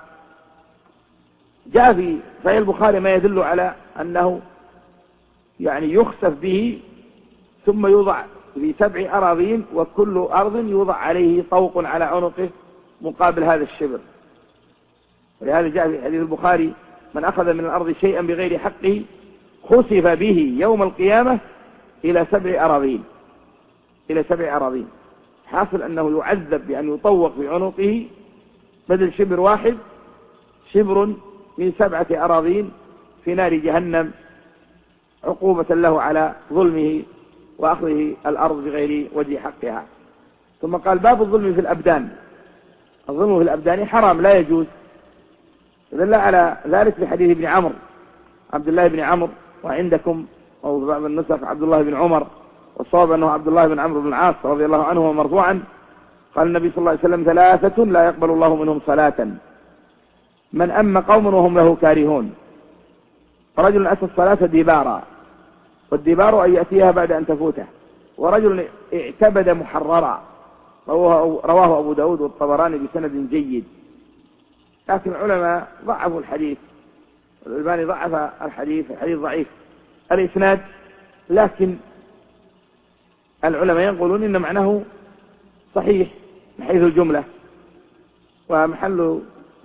في صحيح البخاري ما يدل على أنه يعني يخسف به ثم يوضع في 7 أراضين، وكل أرض يوضع عليه طوق على عنقه مقابل هذا الشبر. ولهذا جاء في حديث البخاري من أخذ من الأرض شيئا بغير حقه خسف به يوم القيامة إلى 7 أراضين، إلى 7 أراضين. حاصل أنه يعذب بأن يطوق في عنقه بدل شبر واحد، شبر من 7 أراضين في نار جهنم، عقوبة له على ظلمه وأخذه الأرض بغير وجه حقها. ثم قال باب الظلم في الأبدان. الظلم في الأبدان حرام لا يجوز، دل على ذلك في حديث ابن عمرو، عبد الله بن عمرو، وعندكم أو بعض النسخ عبد الله بن عمر، والصواب أنه عبد الله بن عمرو بن العاص رضي الله عنه مرفوعا قال النبي صلى الله عليه وسلم 3 لا يقبل الله منهم صلاة: من أما قوم وهم له كارهون، ورجل أتى الصلاة دبارا، والدبار أن يأتيها بعد أن تفوته، ورجل اعتبد محررا. رواه أبو داود والطبراني بسند جيد. لكن العلماء ضعفوا الحديث، الألباني ضعف الحديث ضعيف الإسناد، لكن العلماء يقولون إن معناه صحيح من حيث الجملة. ومحل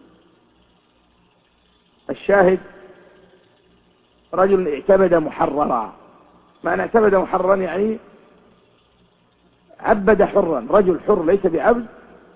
الشاهد رجل اعتبد محررا. معنى اعتبد محررا يعني عبد حرا، رجل حر ليس بعبد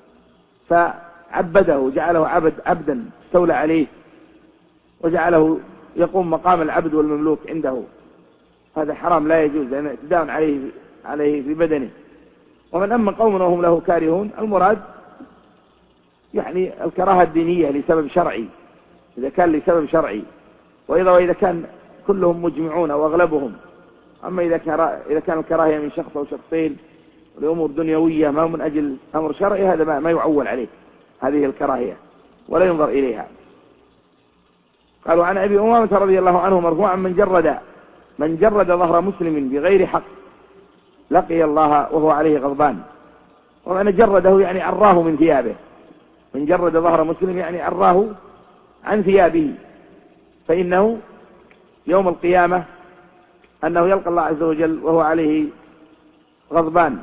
فعبده، جعله عبدا استولى عليه وجعله يقوم مقام العبد والمملوك عنده. هذا حرام لا يجوز، لأن اعتداء عليه في بدنه. ومن أما قوم وهم له كارهون، المراد يعني الكراهة الدينية لسبب شرعي، إذا كان لسبب شرعي، وإذا كان كلهم مجمعون أو أغلبهم. أما إذا كان الكراهية من شخص أو شخصين لأمور دنيوية ما من أجل أمر شرعي، هذا ما يعول عليه هذه الكراهية ولا ينظر إليها. قالوا عن أبي أمامة رضي الله عنه مرفوعا من جرد ظهر مسلم بغير حق لقي الله وهو عليه غضبان. ومعنى جرده يعني عراه من ثيابه، من جرد ظهر مسلم يعني عراه عن ثيابه، فإنه يوم القيامة أنه يلقى الله عز وجل وهو عليه غضبان.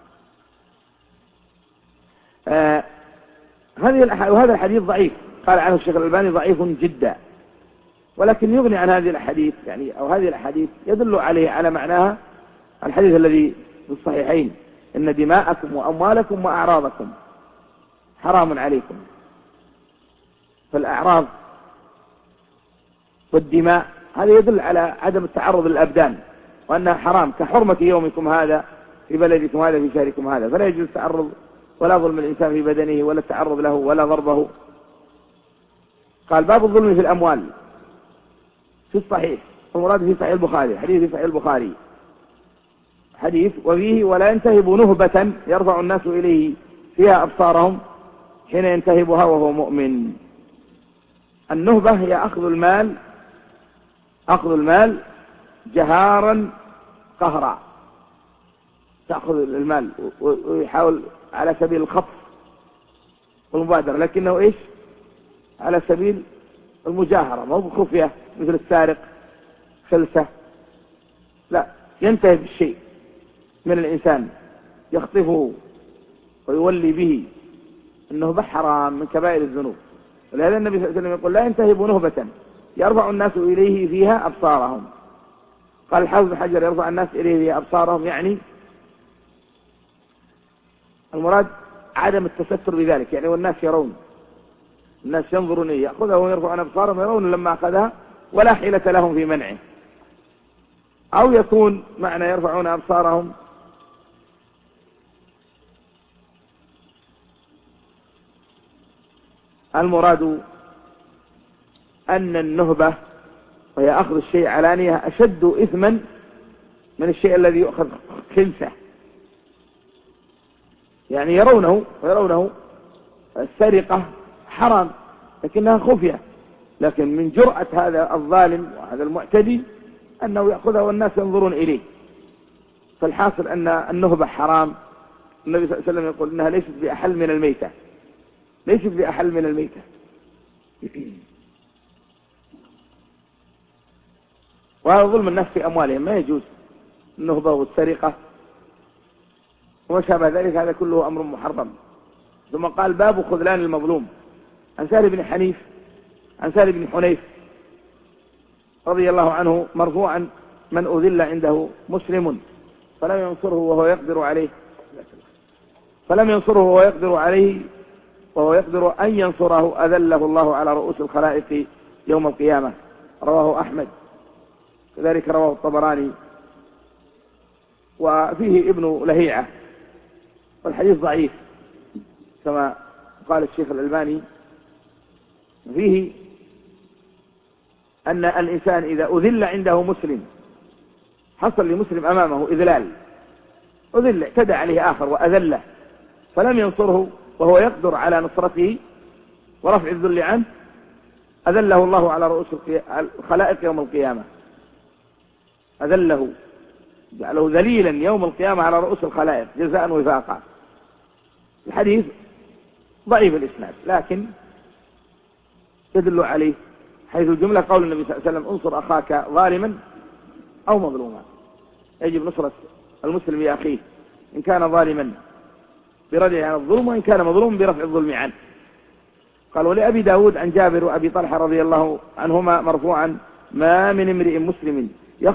وهذا الحديث ضعيف، قال عنه الشيخ الألباني ضعيف جدا، ولكن يغني عن هذه الأحاديث، يعني أو هذه الأحاديث يدل عليه على معناها الحديث الذي في الصحيحين: إن دماءكم وأموالكم وأعراضكم حرام عليكم. فالأعراض والدماء هذا يدل على عدم التعرض للأبدان، وأنها حرام، كحرمة يومكم هذا في بلدكم هذا في شهركم هذا. فلا يجوز التعرض ولا ظلم الإنسان في بدنه ولا التعرض له ولا ضربه. قال باب الظلم في الأموال في الصحيح، المراد في صحيح البخاري، حديث في صحيح البخاري حديث وفيه: ولا ينتهب نهبة يرفع الناس إليه فيها أبصارهم حين ينتهبها وهو مؤمن. النهبة هي أخذ المال جهارا قهرا، تأخذ المال ويحاول على سبيل الخطف والمبادرة، لكنه إيش؟ على سبيل المجاهرة، ما هو بخفية مثل السارق خلسة، لا، ينتهب الشيء من الإنسان يخطفه ويولي به. النهبة حرام من كبائر الذنوب، ولهذا النبي صلى الله عليه وسلم يقول: لا ينتهبوا نهبة يرفع الناس إليه فيها أبصارهم. قال الحافظ بن حجر: يرفع الناس إليه فيها أبصارهم، يعني المراد عدم التستر بذلك، يعني والناس يرون، الناس ينظرون إليه، يأخذها ويرفعون أبصارهم يرون لما أخذها ولا حيلة لهم في منعه. أو يكون معنى يرفعون أبصارهم المراد أن النهبة وهي أخذ الشيء علانية أشد إثما من الشيء الذي يؤخذ خلسة. يعني يرونه السرقة حرام لكنها خفية، لكن من جرأة هذا الظالم وهذا المعتدي أنه يأخذها والناس ينظرون إليه. فالحاصل أن النهبة حرام. النبي صلى الله عليه وسلم يقول إنها ليست بأحل من الميتة، ليست بأحل من الميتة. وهذا ظلم الناس في أموالهم، ما يجوز النهبة والسرقة وما شابه ذلك، هذا كله أمر محرم. ثم قال باب خذلان المظلوم. عن سهل بن حنيف عن سهل بن حنيف رضي الله عنه مرفوعا: من أذل عنده مسلم فلم ينصره وهو يقدر أن ينصره أذله الله على رؤوس الخلائق يوم القيامة. رواه أحمد، كذلك رواه الطبراني، وفيه ابن لهيعة، والحديث ضعيف كما قال الشيخ الألباني. فيه أن الإنسان إذا أذل عنده مسلم، حصل لمسلم أمامه إذلال، اعتدى عليه آخر وأذله فلم ينصره وهو يقدر على نصرته ورفع الذل عنه، أذله الله على رؤوس الخلائق يوم القيامة. أذله، جعله ذليلا يوم القيامة على رؤوس الخلائق جزاء وفاقا. الحديث ضعيف الإسناد لكن يدل عليه حيث الجملة قول النبي صلى الله عليه وسلم: انصر أخاك ظالما أو مظلوما. يجب نصرة المسلم لأخيه إن كان ظالما بردع عن الظلم، وإن كان مظلوم برفع الظلم عنه. قال: ولأبي داود عن جابر وأبي طلحة رضي الله عنهما مرفوعا: ما من امرئ مسلم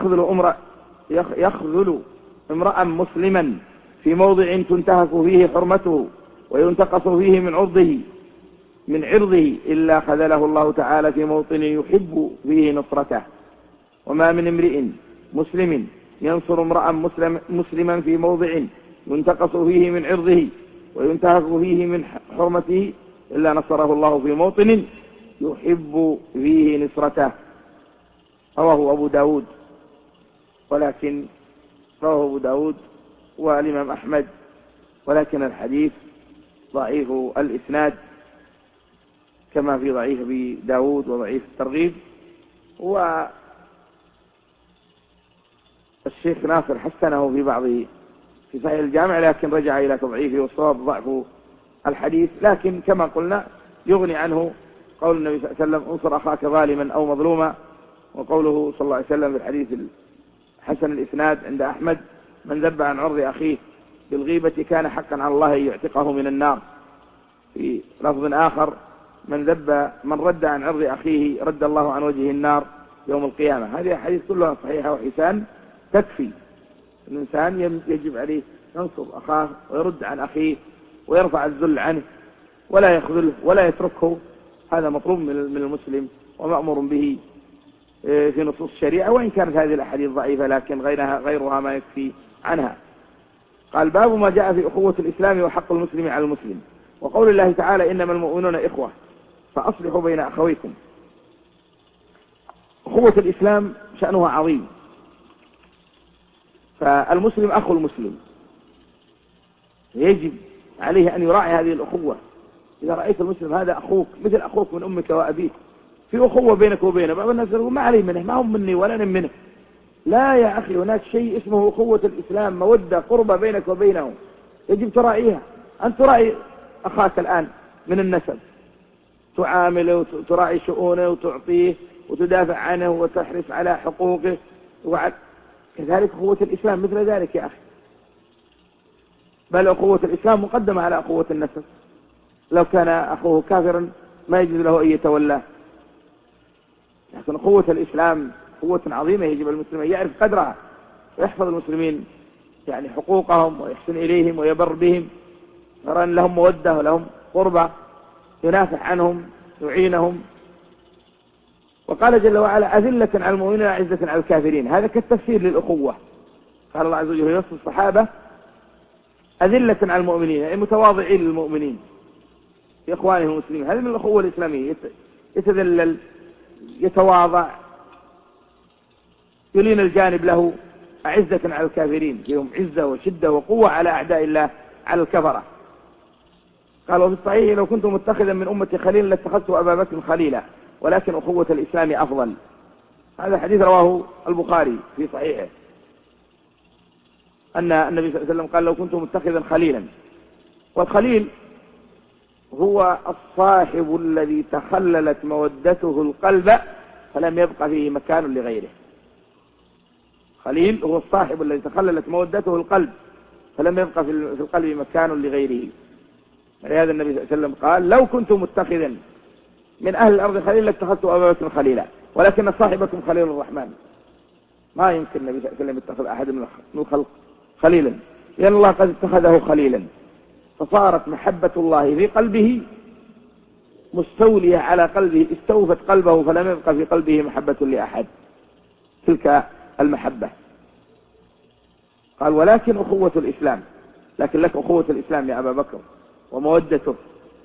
يخذل امرأ مسلما في موضع تنتهك فيه حرمته وينتقص فيه من عرضه إلا خذله الله تعالى في موطن يحب فيه نصرته. وما من امرئ مسلم ينصر امرأ مسلما في موضع ينتقص فيه من عرضه وينتهك فيه من حرمته إلا نصره الله في موطن يحب فيه نصرته. رواه أبو داود، ولكن رواه أبو داود والإمام أحمد، ولكن الحديث ضعيف الإسناد كما في ضعيف أبي داود وضعيف الترغيب. والشيخ ناصر حسنه في صحيح الجامع، لكن رجع إلى تضعيفه، والصواب ضعف الحديث. لكن كما قلنا يغني عنه قول النبي صلى الله عليه وسلم: انصر أخاك ظالما أو مظلوما، وقوله صلى الله عليه وسلم في الحديث حسن الإسناد عند أحمد: من ذب عن عرض أخيه بالغيبة كان حقا على الله أن يعتقه من النار. في لفظ آخر: من رد عن عرض أخيه رد الله عن وجهه النار يوم القيامة. هذه حديث كلها صحيحة وحسان تكفي. الإنسان يجب عليه ينصر أخاه ويرد عن أخيه ويرفع الذل عنه ولا يخذله ولا يتركه. هذا مطلوب من المسلم ومأمور به في نصوص الشريعة، وإن كانت هذه الأحاديث ضعيفة لكن غيرها ما يكفي عنها. قال: باب ما جاء في أخوة الإسلام وحق المسلم على المسلم، وقول الله تعالى: إنما المؤمنون إخوة فأصلحوا بين أخويكم. أخوة الإسلام شأنها عظيم، فالمسلم أخو المسلم، يجب عليه أن يراعي هذه الأخوة. إذا رأيت المسلم هذا أخوك مثل أخوك من أمك وأبيك، في أخوة بينك وبينه. بعض الناس يقول: ما علي منه، ما هم مني ولا أنا منه. لا يا أخي، هناك شيء اسمه أخوة الإسلام، مودة قربة بينك وبينه، يجب تراعيها. أن تراعي أخاك الآن من النسب، تعامله وتراعي شؤونه وتعطيه وتدافع عنه وتحرص على حقوقه، كذلك أخوة الإسلام مثل ذلك يا أخي. بل أخوة الإسلام مقدمة على أخوة النسب. لو كان أخوه كافرا ما يجوز له أن يتولاه، لكن أخوة الإسلام قوة عظيمة، يجب المسلم أن يعرف قدرها ويحفظ المسلمين يعني حقوقهم ويحسن إليهم ويبر بهم، يرى أن لهم مودة ولهم قربة، ينافع عنهم يعينهم. وقال جل وعلا: أذلة على المؤمنين أعزة على الكافرين. هذا كالتفسير للأخوة. قال الله عز وجل في نص الصحابة: أذلة على المؤمنين، أي متواضعين للمؤمنين، بإخوانه المسلمين. هذه من الأخوة الإسلامية، يتذلل، يتواضع، يلين الجانب له، أعزة على الكافرين، فيهم عزة وشدة وقوة على أعداء الله على الكفرة. قال وفي الصحيح لو كنت متخذا من أمتي خليلا لاتخذت أبا بكر خليلا ولكن أخوة الإسلام أفضل. هذا حديث رواه البخاري في صحيحه أن النبي صلى الله عليه وسلم قال لو كنت متخذا خليلا. والخليل هو الصاحب الذي تخللت مودته القلب فلم يبق فيه مكان لغيره. خليل هو الصاحب الذي تخللت مودته القلب فلم يبق في القلب مكان لغيره. ولهذا النبي صلى الله عليه وسلم قال لو كنت متخذا من أهل الأرض خليلا لاتخذت أبا بكر خليلا ولكن صاحبكم خليل الرحمن. ما يمكن النبي صلى الله عليه وسلم يتخذ أحد من الخلق خليلا، لأن الله قد اتخذه خليلا، فصارت محبة الله في قلبه مستولية على قلبه، استوفت قلبه فلم يبقى في قلبه محبة لأحد تلك المحبة. قال ولكن أخوة الإسلام، لكن لك أخوة الإسلام يا أبا بكر ومودته.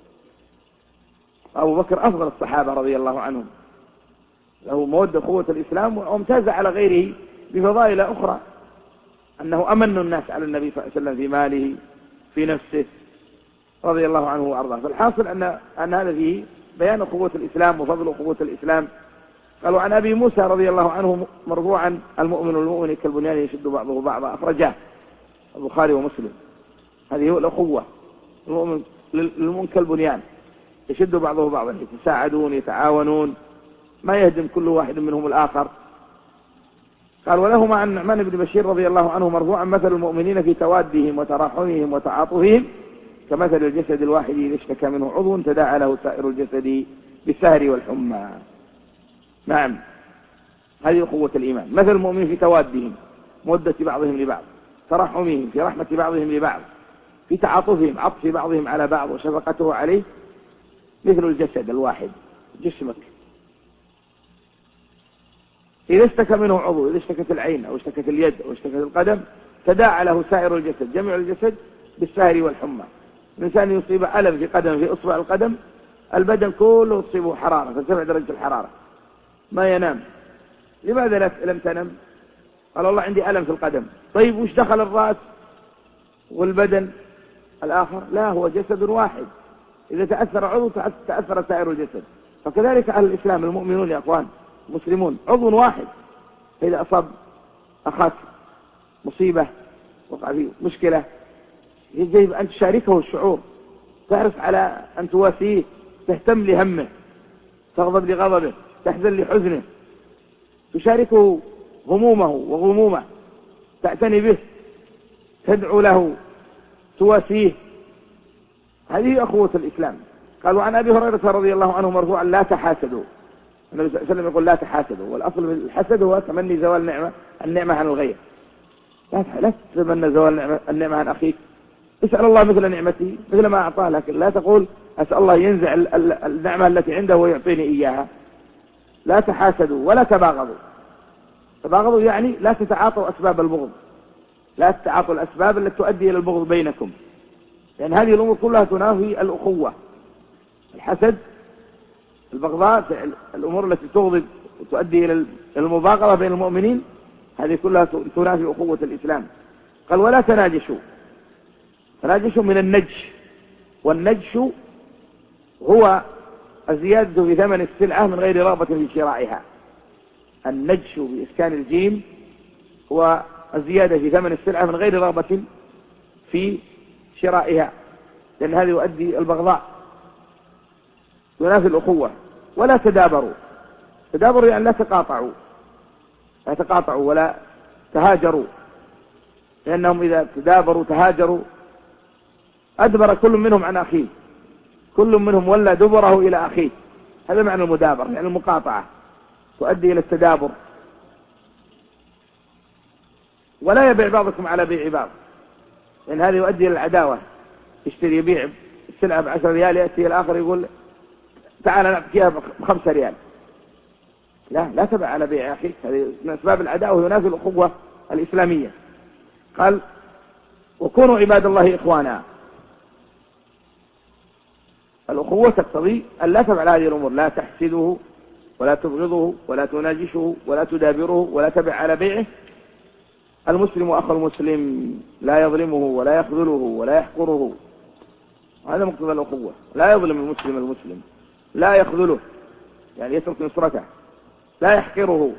أبو بكر أفضل الصحابة رضي الله عنهم، له مودة أخوة الإسلام، وامتاز على غيره بفضائل أخرى، أنه أمن الناس على النبي صلى الله عليه وسلم في ماله في نفسه رضي الله عنه وأرضاه. فالحاصل أن هذا فيه بيان أخوة الإسلام وفضل أخوة الإسلام. قالوا عن أبي موسى رضي الله عنه مرفوعا المؤمن والمؤمن كالبنيان يشد بعضه بعضا، أخرجاه البخاري ومسلم. هذه هو الأخوة، المؤمن كالبنيان يشد بعضه بعضا، يتساعدون يتعاونون، ما يهدم كل واحد منهم الآخر. قال ولهما عن نعمان بن بشير رضي الله عنه مرفوعا مثل المؤمنين في توادهم وتراحمهم وتعاطفهم كمثل الجسد الواحد إذا اشتكى منه عضو تداعى له سائر الجسد بالسهر والحمى. نعم، هذه أخوة الإيمان. مثل المؤمنين في توادهم، مودة بعضهم لبعض، تراحمهم في رحمة بعضهم لبعض، في تعاطفهم عطف بعضهم على بعض وشفقته عليه، مثل الجسد الواحد جسمك إذا اشتكى منه عضو، إذا اشتكت العين أو اشتكت اليد أو اشتكت القدم تداعى له سائر الجسد، جميع الجسد بالسهر والحمى. الإنسان يصيب ألم في قدم، في أصبع القدم، البدن كله تصيبه حرارة، ترتفع درجة الحرارة، ما ينام. لماذا لم تنم؟ قال والله عندي ألم في القدم. طيب وش دخل الرأس والبدن الآخر؟ لا، هو جسد واحد، إذا تأثر عضو تأثر سائر الجسد. فكذلك أهل الإسلام المؤمنون يا أخوان مسلمون عضو واحد، فإذا أصاب أخاك مصيبة، وقع فيه مشكلة، يجب أن تشاركه الشعور، تحرص على أن تواسيه، تهتم لهمه، تغضب لغضبه، تحزن لحزنه، تشاركه همومه وغمومه، تعتني به، تدعو له، تواسيه. هذه أخوة الإسلام. قالوا عن أبي هريرة رضي الله عنه مرفوعا لا تحاسدوا. النبي صلى الله عليه وسلم يقول لا تحاسدوا، والأصل في الحسد هو تمني زوال النعمة عن الغير. لا تتمنى زوال النعمة عن أخيك، اسأل الله مثل نعمتي مثل ما أعطاه، لكن لا تقول أسأل الله ينزع النعمة التي عنده ويعطيني إياها. لا تحاسدوا ولا تباغضوا. تباغضوا يعني لا تتعاطوا أسباب البغض، لا تتعاطوا الأسباب التي تؤدي إلى البغض بينكم، لأن هذه الأمور كلها تنافي الأخوة. الحسد، البغضاء، الأمور التي تغضب وتؤدي إلى المباغضة بين المؤمنين، هذه كلها تنافي أخوة الإسلام. قال ولا تناجشوا. تناجشوا من النجش، والنجش هو الزيادة في ثمن السلعة من غير رغبة في شرائها. النجش بإسكان الجيم هو الزيادة في ثمن السلعة من غير رغبة في شرائها، لأن هذا يؤدي البغضاء، ينافي الأخوة. ولا تدابروا. تدابروا يعني لا تقاطعوا، لا تقاطعوا ولا تهاجروا، لأنهم إذا تدابروا تهاجروا أدبر كل منهم عن أخيه، كل منهم ولى دبره إلى أخيه. هذا معنى المدابر، يعني المقاطعة تؤدي إلى التدابر. ولا يبيع بعضكم على بيع بعض، لأن هذا يؤدي إلى العداوة. يشتري يبيع السلعة ب10 ريال، يأتي الآخر يقول تعال نعطيها ب5 ريال. لا تبع على بيع أخيك، هذه من أسباب العداوة، ينافي الأخوة الإسلامية. قال وكونوا عباد الله إخوانا. الأخوة تقتضي أن لا تفعل هذه الأمور، لا تحسده ولا تبغضه ولا تناجشه ولا تدابره ولا تبع على بيعه. المسلم أخو المسلم لا يظلمه ولا يخذله ولا يحقره، هذا مقتضى الأخوة. لا يظلم المسلم المسلم، لا يخذله يعني يترك نصرته، لا يحقره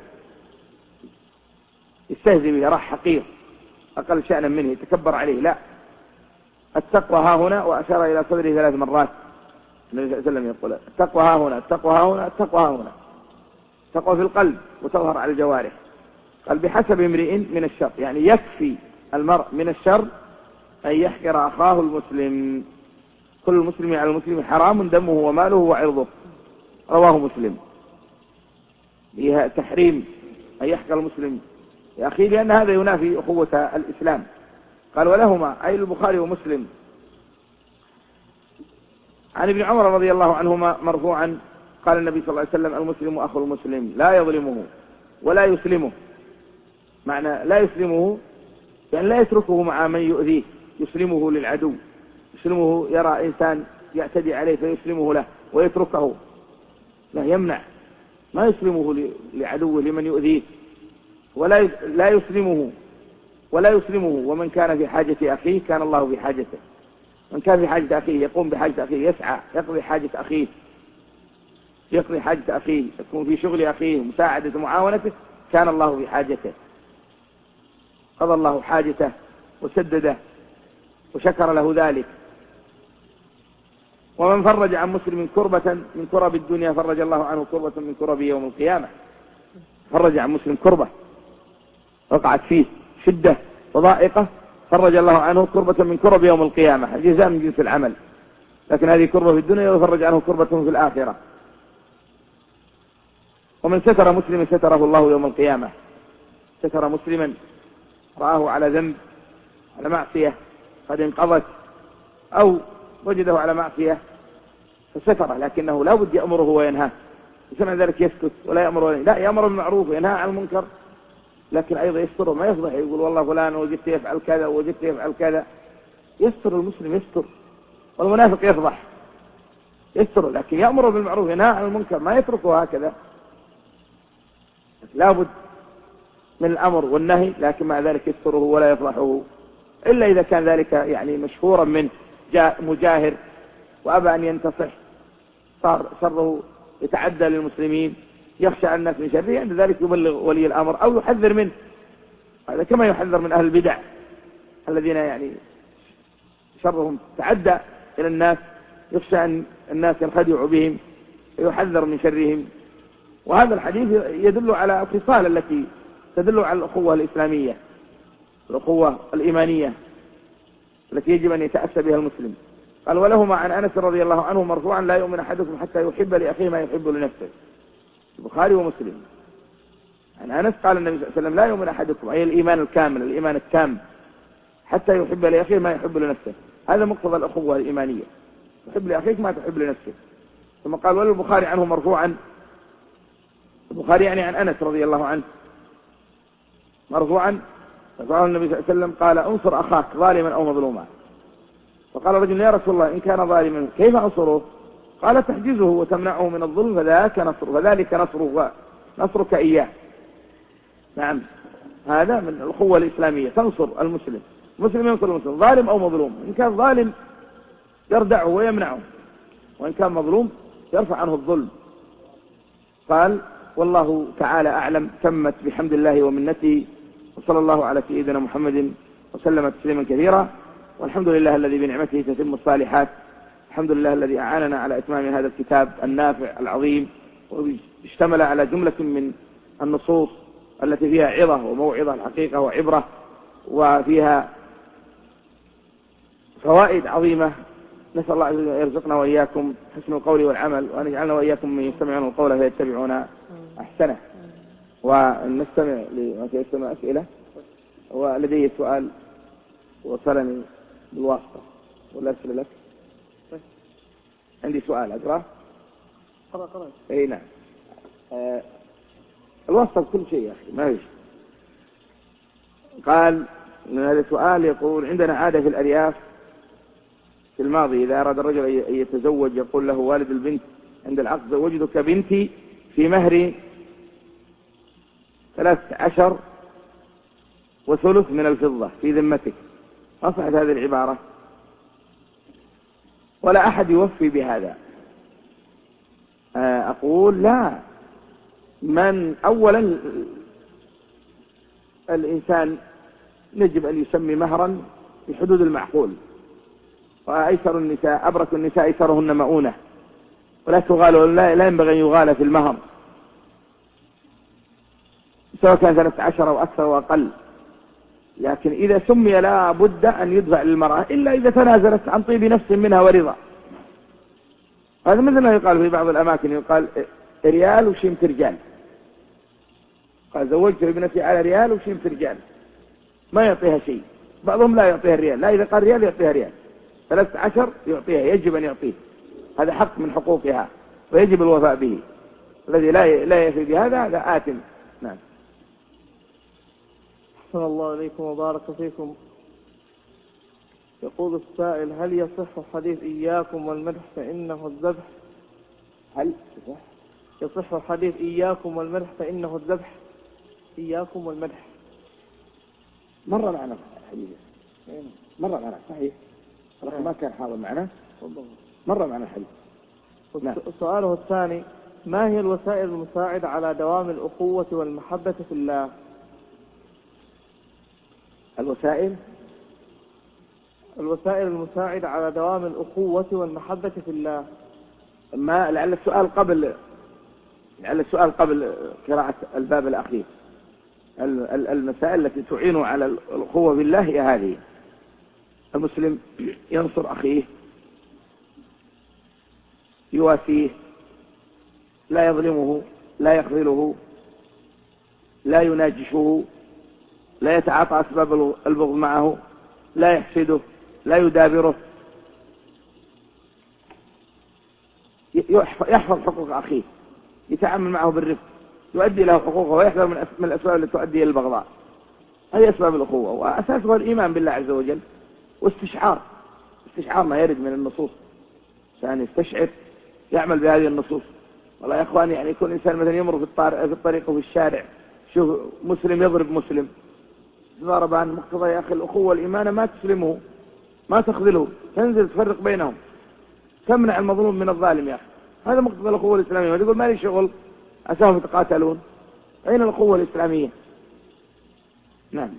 يستهزئ به، راح حقير أقل شأنا منه يتكبر عليه، لا. التقوى ها هنا، وأشار إلى صدره 3 مرات النبي صلى الله عليه وسلم يقول التقوى ها هنا، التقوى ها هنا، التقوى ها هنا. التقوى في القلب وتظهر على الجوارح. قال بحسب امرئ من الشر، يعني يكفي المرء من الشر أن يحقر أخاه المسلم. كل المسلم على المسلم حرام دمه وماله وعرضه، رواه مسلم. فيها تحريم أن يحقر المسلم يا أخي، لأن هذا ينافي أخوة الإسلام. قال ولهما أي البخاري ومسلم عن ابن عمر رضي الله عنهما مرفوعا قال النبي صلى الله عليه وسلم المسلم أخو المسلم لا يظلمه ولا يسلمه. معنى لا يسلمه يعني لا يتركه مع من يؤذيه، يسلمه للعدو، يسلمه يرى إنسان يعتدي عليه فيسلمه له ويتركه، لا يمنع، ما يسلمه لعدوه لمن يؤذيه، لا يسلمه ولا يسلمه. ومن كان في حاجة أخيه كان الله في حاجته. من كان في حاجة أخيه يقوم بحاجة أخيه، يسعى يقضي حاجة أخيه، يقضي حاجة أخيه، يكون في شغل أخيه، مساعدة معاونته، كان الله في حاجته، قضى الله حاجته وسدده وشكر له ذلك. ومن فرج عن مسلم كربة من كرب الدنيا فرج الله عنه كربة من كرب يوم القيامة. فرج عن مسلم كربة وقعت فيه شدة وضائقة، فرج الله عنه كربة من كرب يوم القيامة، الجزاء من جنس العمل. لكن هذه كربة في الدنيا ويفرج عنه كربة في الآخرة. ومن ستر مسلما ستره الله يوم القيامة. ستر مسلما رآه على ذنب، على معصية قد انقضت، أو وجده على معصية فستره، لكنه لا بد يأمره وينهاه، وسمع ذلك يسكت ولا يأمر ولا لا، يأمر بالمعروف وينهى عن المنكر، لكن أيضا يستره، ما يفضح يقول والله فلان وجدت يفعل كذا وجدت يفعل كذا. يستر المسلم، يستر. والمنافق يفضح، يستر، لكن يأمر بالمعروف وينهى عن المنكر، ما يتركه هكذا. لا بد من الأمر والنهي، لكن مع ذلك يستره ولا يفضحه، إلا إذا كان ذلك يعني مشهورا منه، جاء مجاهر وأبى أن ينتصح، صار شره يتعدى للمسلمين، يخشى على الناس من شره، عند ذلك يبلغ ولي الأمر أو يحذر منه. هذا كما يحذر من أهل البدع الذين يعني شرهم تعدى إلى الناس، يخشى أن الناس ينخدعوا بهم، يحذر من شرهم. وهذا الحديث يدل على الخصال التي تدل على الأخوة الإسلامية، الأخوة الإيمانية التي يجب أن يتأسى بها المسلم. قال ولهما عن أنس رضي الله عنه مرفوعا لا يؤمن أحدكم حتى يحب لأخيه ما يحب لنفسه، البخاري ومسلم. عن أنس قال النبي صلى الله عليه وسلم لا يؤمن أحدكم، أي الإيمان الكامل، الإيمان التام، حتى يحب لأخيه ما يحب لنفسه. هذا مقتضى الأخوة الإيمانية، تحب لأخيك ما تحب لنفسك. ثم قال وللبخاري عنه مرفوعا، البخاري يعني عن أنس رضي الله عنه مرفوعا، فقال النبي صلى الله عليه وسلم قال انصر أخاك ظالما أو مظلوما. فقال رجل يا رسول الله إن كان ظالما كيف أنصره؟ قال تحجزه وتمنعه من الظلم فذلك نصرك إياه. نعم، هذا من الأخوة الإسلامية، تنصر المسلم، المسلم ينصر المسلم ظالم أو مظلوم. إن كان ظالم يردعه ويمنعه، وإن كان مظلوم يرفع عنه الظلم. قال والله تعالى أعلم. تمت بحمد الله ومنته، وصلى الله على سيدنا محمد وسلم تسليما كثيرا. والحمد لله الذي بنعمته تتم الصالحات. الحمد لله الذي أعاننا على إتمام هذا الكتاب النافع العظيم، واشتمل على جملة من النصوص التي فيها عظة وموعظة الحقيقة وعبرة، وفيها فوائد عظيمة. نسأل الله أن يرزقنا وإياكم حسن القول والعمل، وأن يجعلنا وإياكم من يستمعون القول فيتبعون أحسنه. ونستمع لما يستمع أسئلة. ولدي سؤال وصلني بالواسطة، ولا أرسل لك؟ عندي سؤال أقرأ. قرأ. إيه نعم. الواسطة بكل شيء يا أخي، ما فيش. قال هذا سؤال يقول عندنا عادة في الأرياف في الماضي إذا أراد الرجل أن يتزوج يقول له والد البنت عند العقد زوجتك بنتي في مهر 13 وثلث من الفضة في ذمتك. أصحت هذه العبارة ولا أحد يوفي بهذا. أقول لا، من أولا الإنسان يجب أن يسمي مهرا في حدود المعقول، وأيسر النساء أبرك النساء أيسرهن مؤونة، ولا تغال، لا ينبغي أن يغال في المهر سواء كان 13 أو أكثر وأقل. لكن إذا سمي لا بد أن يدفع للمرأة إلا إذا تنازلت عن طيب نفس منها ورضا. هذا مثل ما يقال في بعض الأماكن، يقال ريال وشيمة رجال. قال زوجت ابنتي على ريال وشيمة رجال، ما يعطيها شيء. بعضهم لا يعطيها الريال، لا إذا قال ريال يعطيها ريال، 13 يعطيها، يجب أن يعطيه، هذا حق من حقوقها ويجب الوفاء به. الذي لا يفي بهذا هذا آثم. نعم. أحسن الله إليكم وبارك فيكم. يقول السائل: هل يصح حديث إياكم والمدح فإنه الذبح؟ هل يصح حديث إياكم والمدح فإنه الذبح؟ إياكم والمدح مرة معنا حديث، مرة معنا صحيح، ما كان حاضر معنا، مرة معنا الحديث. نعم. سؤاله الثاني: ما هي الوسائل المساعدة على دوام الأخوة والمحبة في الله؟ الوسائل المساعدة على دوام الأخوة والمحبة في الله. ما لعل السؤال قبل قراءة الباب الأخير. المسائل التي تعين على الأخوة بالله هي هذه: المسلم ينصر أخيه، يواسيه، لا يظلمه، لا يخذله، لا يناجشه، لا يتعاطى أسباب البغض معه، لا يحسده، لا يدابره، يحفظ حقوق أخيه، يتعامل معه بالرفق، يؤدي له حقوقه، ويحذر من الأسباب التي تؤدي إلى البغضاء. هذه أسباب الأخوة، وأساسها الإيمان بالله عز وجل واستشعار ما يرد من النصوص، عشان يستشعر يعمل بهذه النصوص. والله يا إخواني، يعني يكون إنسان مثلا يمر في الطريق وفي الشارع، شوف مسلم يضرب مسلم ضربان، مقتضى يا أخي الأخوة والإيمان ما تسلمه، ما تخذله، تنزل تفرق بينهم، تمنع المظلوم من الظالم يا أخي. هذا مقتضى الأخوة الإسلامية. ما تقول ما لي شغل أساهم يتقاتلون، أين الأخوة الإسلامية؟ نعم.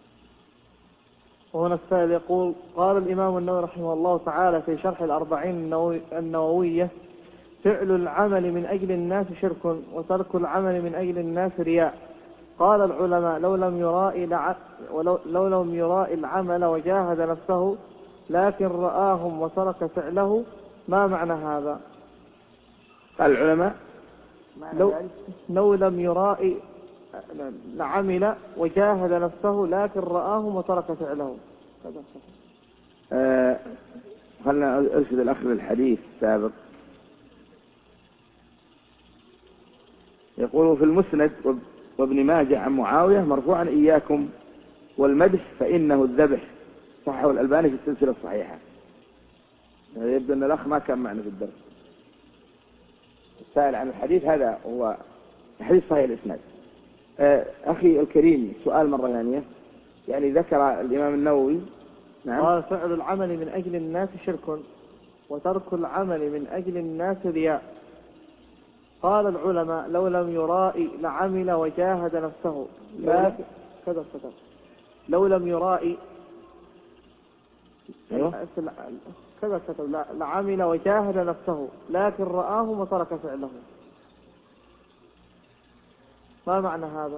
وهنا السائل يقول: قال الإمام النووي رحمه الله تعالى في شرح الأربعين النووية: فعل العمل من أجل الناس شرك، وترك العمل من أجل الناس رياء. قال العلماء: لو لم يرائي العمل وجاهد نفسه لكن رآهم وترك فعله، ما معنى هذا؟ قال العلماء: لو لم يرائي العمل وجاهد نفسه لكن رآهم وترك فعله. خلنا أرشد الأخ للحديث السابق. يقول في المسند وابن ماجه عن معاوية مرفوعا: إياكم والمدح فإنه الذبح. صححه الألباني في السلسلة الصحيحة. يبدو أن الأخ ما كان معنا في الدرس. السائل عن الحديث هذا هو حديث صحيح الإسناد. أخي الكريم، سؤال مرة ثانية. يعني ذكر الإمام النووي نعم قال: فعل العمل من أجل الناس شرك، وترك العمل من أجل الناس رياء. قال العلماء: لو لم يرائي لعمل وجاهد نفسه لكن لو لم يرائي كذا لعمل وجاهد نفسه لكن رآه وترك فعله. ما معنى هذا؟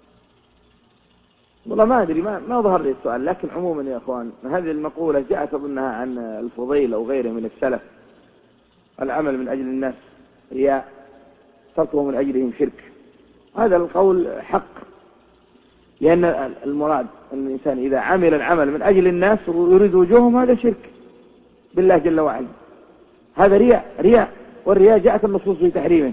والله ما أدري، ما ظهر لي السؤال. لكن عموما يا أخوان، هذه المقولة جاءت أظنها عن الفضيل أو غيره من السلف: العمل من أجل الناس رياء، تركه من أجلهم شرك. هذا القول حق، لأن المراد أن الإنسان إذا عمل العمل من أجل الناس ويريد وجوههم هذا شرك بالله جل وعلا، هذا رياء، والرياء جاءت النصوص في تحريمه،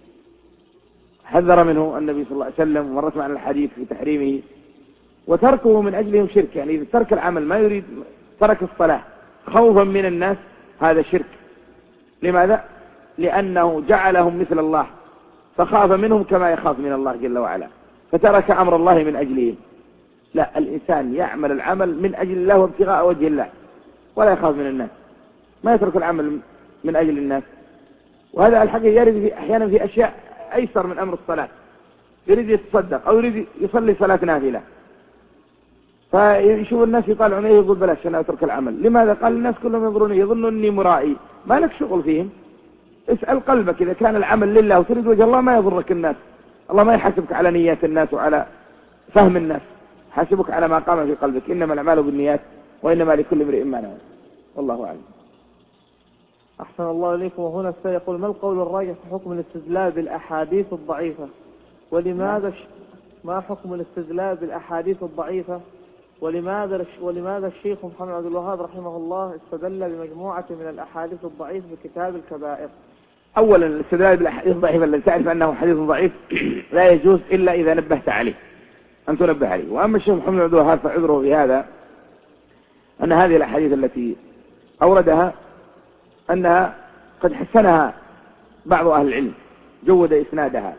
حذر منه النبي صلى الله عليه وسلم، ومرت معنا الحديث في تحريمه. وتركه من أجلهم شرك، يعني إذا ترك العمل ما يريد، ترك الصلاة خوفا من الناس هذا شرك. لماذا؟ لأنه جعلهم مثل الله فخاف منهم كما يخاف من الله جل وعلا، فترك أمر الله من أجلهم. لا، الإنسان يعمل العمل من أجل الله وابتغاء وجه الله ولا يخاف من الناس، ما يترك العمل من أجل الناس. وهذا الحقيقة يرد أحيانا في أشياء أيسر من أمر الصلاة، يريد يتصدق أو يريد يصلي صلاة نافلة، فيشوف الناس يطالعون يقول بلاش أنا أترك العمل. لماذا؟ قال الناس كلهم ينظرون يظنون أني مرائي، ما لك شغل فيهم. اسأل قلبك، إذا كان العمل لله وتريد وجه الله ما يضرك الناس. الله ما يحاسبك على نيات الناس وعلى فهم الناس، حاسبك على ما قام في قلبك. إنما الأعمال بالنيات وإنما لكل امرئ ما نوى. والله أعلم. أحسن الله إليكم. وهنا السائل يقول: ما القول الراجح في حكم الاستدلال بالأحاديث الضعيفة؟ ولماذا ما حكم الاستدلال بالأحاديث الضعيفة؟ ولماذا الشيخ محمد عبد الوهاب رحمه الله استدل بمجموعة من الأحاديث الضعيفة في كتاب الكبائر؟ أولا، الاستدلال بالأحاديث الضعيفة الذي تعرف أنه حديث ضعيف لا يجوز إلا إذا نبهت عليه، أن تنبه عليه. وأما الشيخ محمد عبد الوهاب فعذره في هذا أن هذه الأحاديث التي أوردها أنها قد حسنها بعض أهل العلم، جود إسنادها.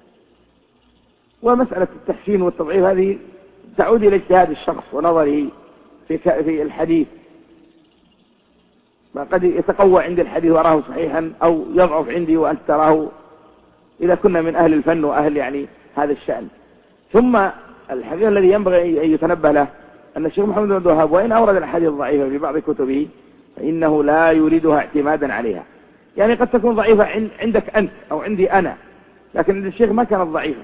ومسألة التحسين والتضعيف هذه تعود إلى اجتهاد الشخص ونظره في الحديث، ما قد يتقوى عندي الحديث وأراه صحيحا أو يضعف عندي وأنت تراه، إذا كنا من أهل الفن وأهل يعني هذا الشأن. ثم الحديث الذي ينبغي أن يتنبه له أن الشيخ محمد بن عبد الوهاب وإن أورد الحديث الضعيفة في بعض كتبه فإنه لا يريدها اعتمادا عليها. يعني قد تكون ضعيفة عندك أنت أو عندي أنا، لكن عند الشيخ ما كانت ضعيفة،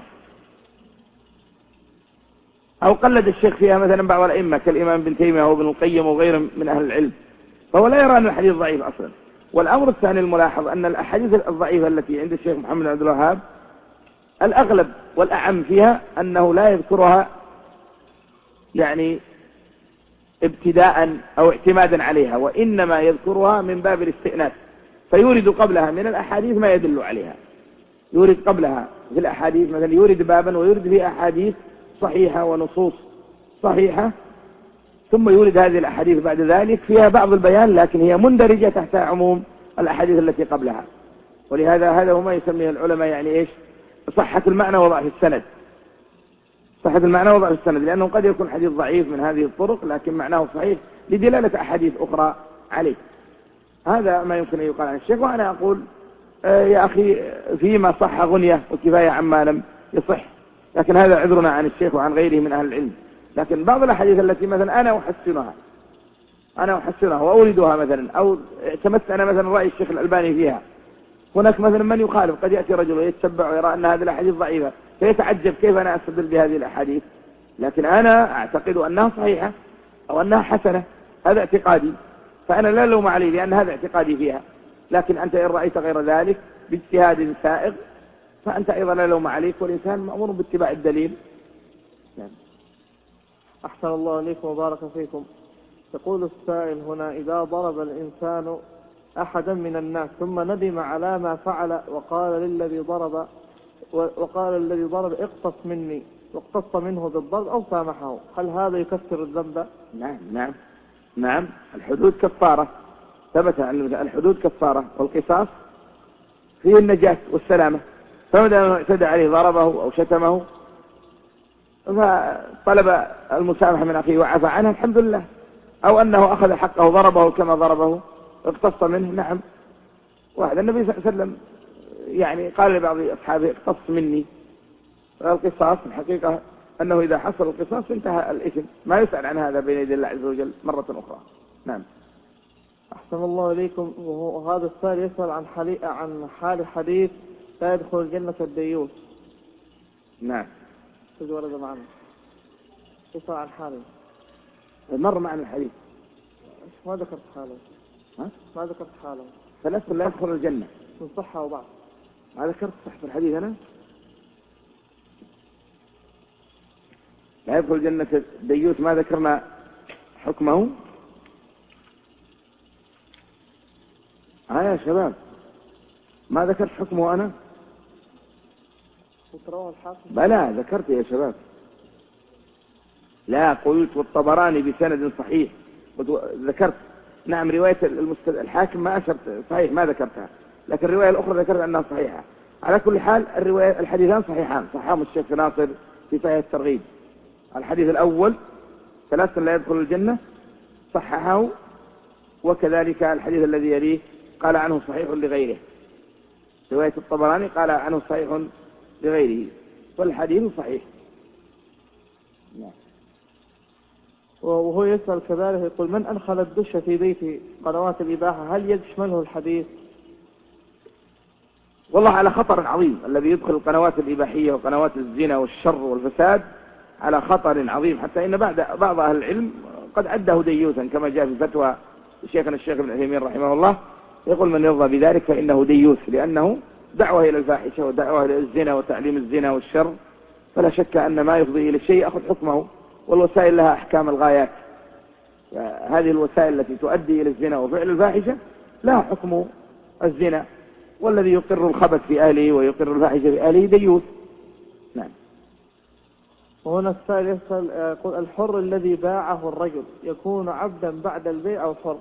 أو قلد الشيخ فيها مثلا بعض الأئمة كالإمام بن تيمية وابن القيم وغيره من أهل العلم، فهو لا يرى أن الحديث ضعيف أصلا. والأمر الثاني الملاحظ أن الأحاديث الضعيفة التي عند الشيخ محمد بن عبد الوهاب الأغلب والأعم فيها أنه لا يذكرها يعني ابتداء أو اعتمادا عليها، وإنما يذكرها من باب الاستئناس، فيورد قبلها من الأحاديث ما يدل عليها. يورد قبلها في الأحاديث مثلا، يورد بابا ويورد فيه أحاديث صحيحة ونصوص صحيحة، ثم يورد هذه الأحاديث بعد ذلك فيها بعض البيان، لكن هي مندرجة تحت عموم الأحاديث التي قبلها. ولهذا هذا هو ما يسميه العلماء يعني إيش؟ صحة المعنى وضعف السند. صحة المعنى وضعف السند، لأنه قد يكون حديث ضعيف من هذه الطرق لكن معناه صحيح لدلالة أحاديث أخرى عليه. هذا ما يمكن أن يقال عن الشيخ. وأنا أقول يا أخي فيما صح غنية وكفاية عما لم يصح، لكن هذا عذرنا عن الشيخ وعن غيره من أهل العلم. لكن بعض الأحاديث التي مثلا أنا أحسنها وأوردها مثلا، أو اعتمدت أنا مثلا رأي الشيخ الألباني فيها، هناك مثلا من يخالف، قد يأتي رجل ويتتبع ويرى أن هذه الأحاديث ضعيفة فيتعجب كيف أنا أستدل بهذه الأحاديث، لكن أنا أعتقد أنها صحيحة أو أنها حسنة، هذا اعتقادي، فأنا لا لوم عليه لأن هذا اعتقادي فيها. لكن أنت إن رأيت غير ذلك باجتهاد سائغ فأنت أيضا لا لوم عليك، والإنسان مأمور باتباع الدليل. يعني. أحسن الله إليكم وبارك فيكم. يقول السائل هنا: إذا ضرب الإنسان أحدا من الناس ثم ندم على ما فعل وقال الذي ضرب اقتص مني، واقتص منه بالضرب أو سامحه، هل هذا يكفر الذنب؟ نعم. الحدود كفارة، ثبت أن الحدود كفارة، والقصاص فيه النجاة والسلامة. فماذا اعتدى عليه ضربه أو شتمه فطلب المسامحة من أخيه وعفى عنه، الحمد لله. أو أنه أخذ حقه ضربه كما ضربه اقتص منه، نعم. واحد النبي صلى الله عليه وسلم يعني قال لبعض أصحابه اقتص مني. القصاص الحقيقة أنه إذا حصل القصاص انتهى الإثم، ما يسأل عن هذا بين يدي الله عز وجل مرة أخرى. نعم. أحسن الله إليكم. وهذا السائل يسأل عن حال حديث لا يدخل الجنة الديوث. نعم. ورد معنا يسأل عن حاله. مر معنا الحديث. ما ذكرت حاله. ما ذكرت حاله. ثلاثة لا يدخل الجنة من صحة وضعف. ما ذكرت صح في الحديث أنا؟ لا يدخل الجنة ديوث، ما ذكرنا حكمه. يا شباب ما ذكرت حكمه أنا؟ بلى ذكرت يا شباب. لا قلت والطبراني بسند صحيح، ذكرت نعم رواية الحاكم ما أشرت صحيح ما ذكرتها، لكن الرواية الأخرى ذكرت أنها صحيحة. على كل حال الحديثان صحيحان، صححهم الشيخ ناصر في صحيح الترغيب. الحديث الأول 3 لا يدخل الجنة صححه، وكذلك الحديث الذي يليه قال عنه صحيح لغيره، رواية الطبراني قال عنه صحيح لغيره، والحديث صحيح. وهو يسأل كذلك يقول: من أدخل الدش في بيت قنوات الإباحة هل يشمله الحديث؟ والله على خطر عظيم الذي يدخل القنوات الإباحية وقنوات الزنا والشر والفساد، على خطر عظيم، حتى إن بعض أهل العلم قد عده ديوثا كما جاء في فتوى شيخنا الشيخ ابن عثيمين رحمه الله، يقول من يرضى بذلك فإنه ديوث، لأنه دعوة إلى الفاحشة ودعوة إلى الزنا وتعليم الزنا والشر، فلا شك أن ما يفضي إلى الشيء أخذ حكمه، والوسائل لها أحكام الغايات. هذه الوسائل التي تؤدي إلى الزنا وفعل الفاحشة لها حكم الزنا، والذي يقر الخبث في أهله ويقر الفاحشة في أهله ديوث. نعم. وهنا السائل يسأل يقول: الحر الذي باعه الرجل يكون عبدا بعد البيع أو حر؟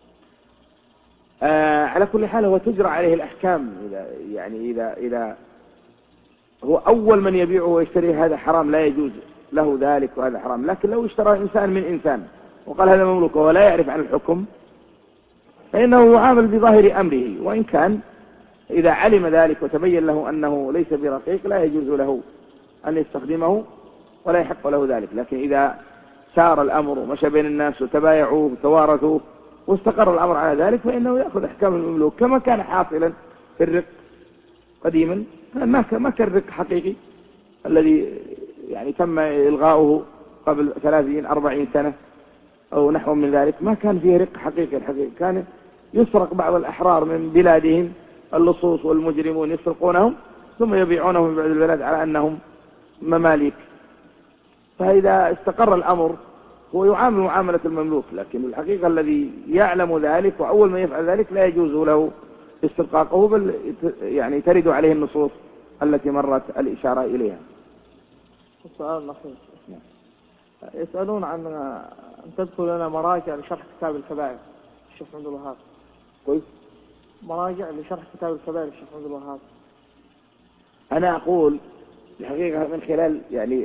على كل حال هو تجرى عليه الأحكام، إذا هو أول من يبيعه ويشتريه هذا حرام لا يجوز له ذلك وهذا حرام، لكن لو اشترى إنسان من إنسان وقال هذا مملوك ولا يعرف عن الحكم فإنه يعامل بظاهر أمره، وإن كان إذا علم ذلك وتبين له أنه ليس برقيق لا يجوز له أن يستخدمه ولا يحق له ذلك. لكن إذا سار الأمر ومشى بين الناس وتبايعوه وتوارثوه واستقر الأمر على ذلك فإنه يأخذ أحكام المملوك، كما كان حاصلا في الرق قديما. ما كان الرق حقيقي الذي تم إلغاؤه قبل 30-40 سنة أو نحو من ذلك، ما كان فيه رق حقيقي. كان يسرق بعض الأحرار من بلادهم، اللصوص والمجرمون يسرقونهم ثم يبيعونهم من بعد البلاد على أنهم مماليك. فإذا استقر الأمر هو يعامل معاملة المملوك، لكن الحقيقة الذي يعلم ذلك وأول ما يفعل ذلك لا يجوز له استرقاقه، بل ترد عليه النصوص التي مرت الإشارة إليها. السؤال الأخير يسألون عن أن تذكر لنا مراجع لشرح كتاب الكبائر الشيخ محمد الوهاب. كويس. مراجع لشرح كتاب الكبائر الشيخ محمد الوهاب. أنا أقول الحقيقة من خلال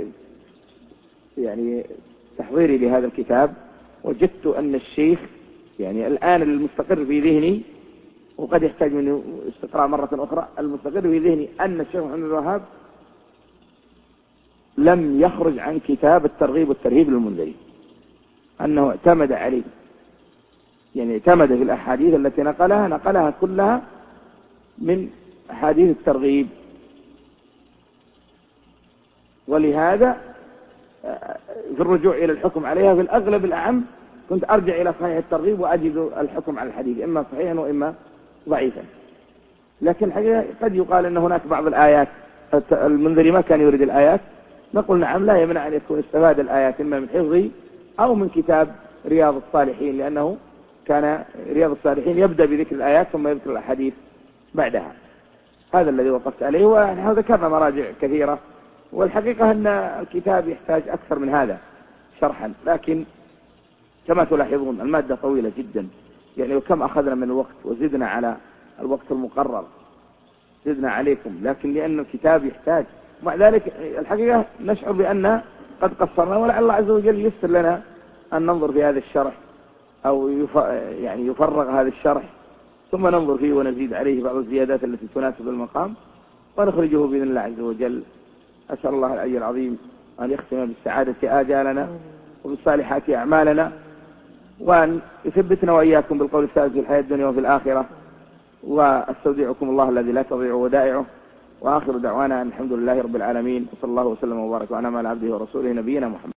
تحضيري لهذا الكتاب وجدت أن الشيخ الآن المستقر في ذهني، وقد يحتاج منه استقراء مرة أخرى، المستقر في ذهني أن الشيخ محمد الوهاب لم يخرج عن كتاب الترغيب والترهيب للمنذري، أنه اعتمد عليه، اعتمد في الأحاديث التي نقلها كلها من أحاديث الترغيب. ولهذا في الرجوع إلى الحكم عليها في الأغلب الأعم كنت أرجع إلى صحيح الترغيب وأجد الحكم على الحديث إما صحيحا وإما ضعيفا. لكن قد يقال أن هناك بعض الآيات المنذري ما كان يريد الآيات، نقول نعم لا يمنع أن يكون استفاد الآيات إما من حفظه أو من كتاب رياض الصالحين، لأنه كان رياض الصالحين يبدأ بذكر الآيات ثم يذكر الأحاديث بعدها. هذا الذي وقفت عليه، وذكرنا مراجع كثيرة، والحقيقة أن الكتاب يحتاج أكثر من هذا شرحا، لكن كما تلاحظون المادة طويلة جدا، وكم أخذنا من الوقت وزدنا على الوقت المقرر، زدنا عليكم، لكن لأن الكتاب يحتاج. ومع ذلك الحقيقة نشعر بأن قد قصرنا، ولعل الله عز وجل يسر لنا أن ننظر في هذا الشرح أو يفرغ هذا الشرح ثم ننظر فيه ونزيد عليه بعض الزيادات التي تناسب المقام ونخرجه بإذن الله عز وجل. أسأل الله العلي العظيم أن يختم بالسعادة آجالنا وبالصالحات أعمالنا، وأن يثبتنا وإياكم بالقول الثابت في الحياة الدنيا وفي الآخرة، واستودعكم الله الذي لا تضيع ودائعه، وآخر دعوانا الحمد لله رب العالمين، وصلى الله وسلم وبارك وأنعم على عبده ورسوله نبينا محمد.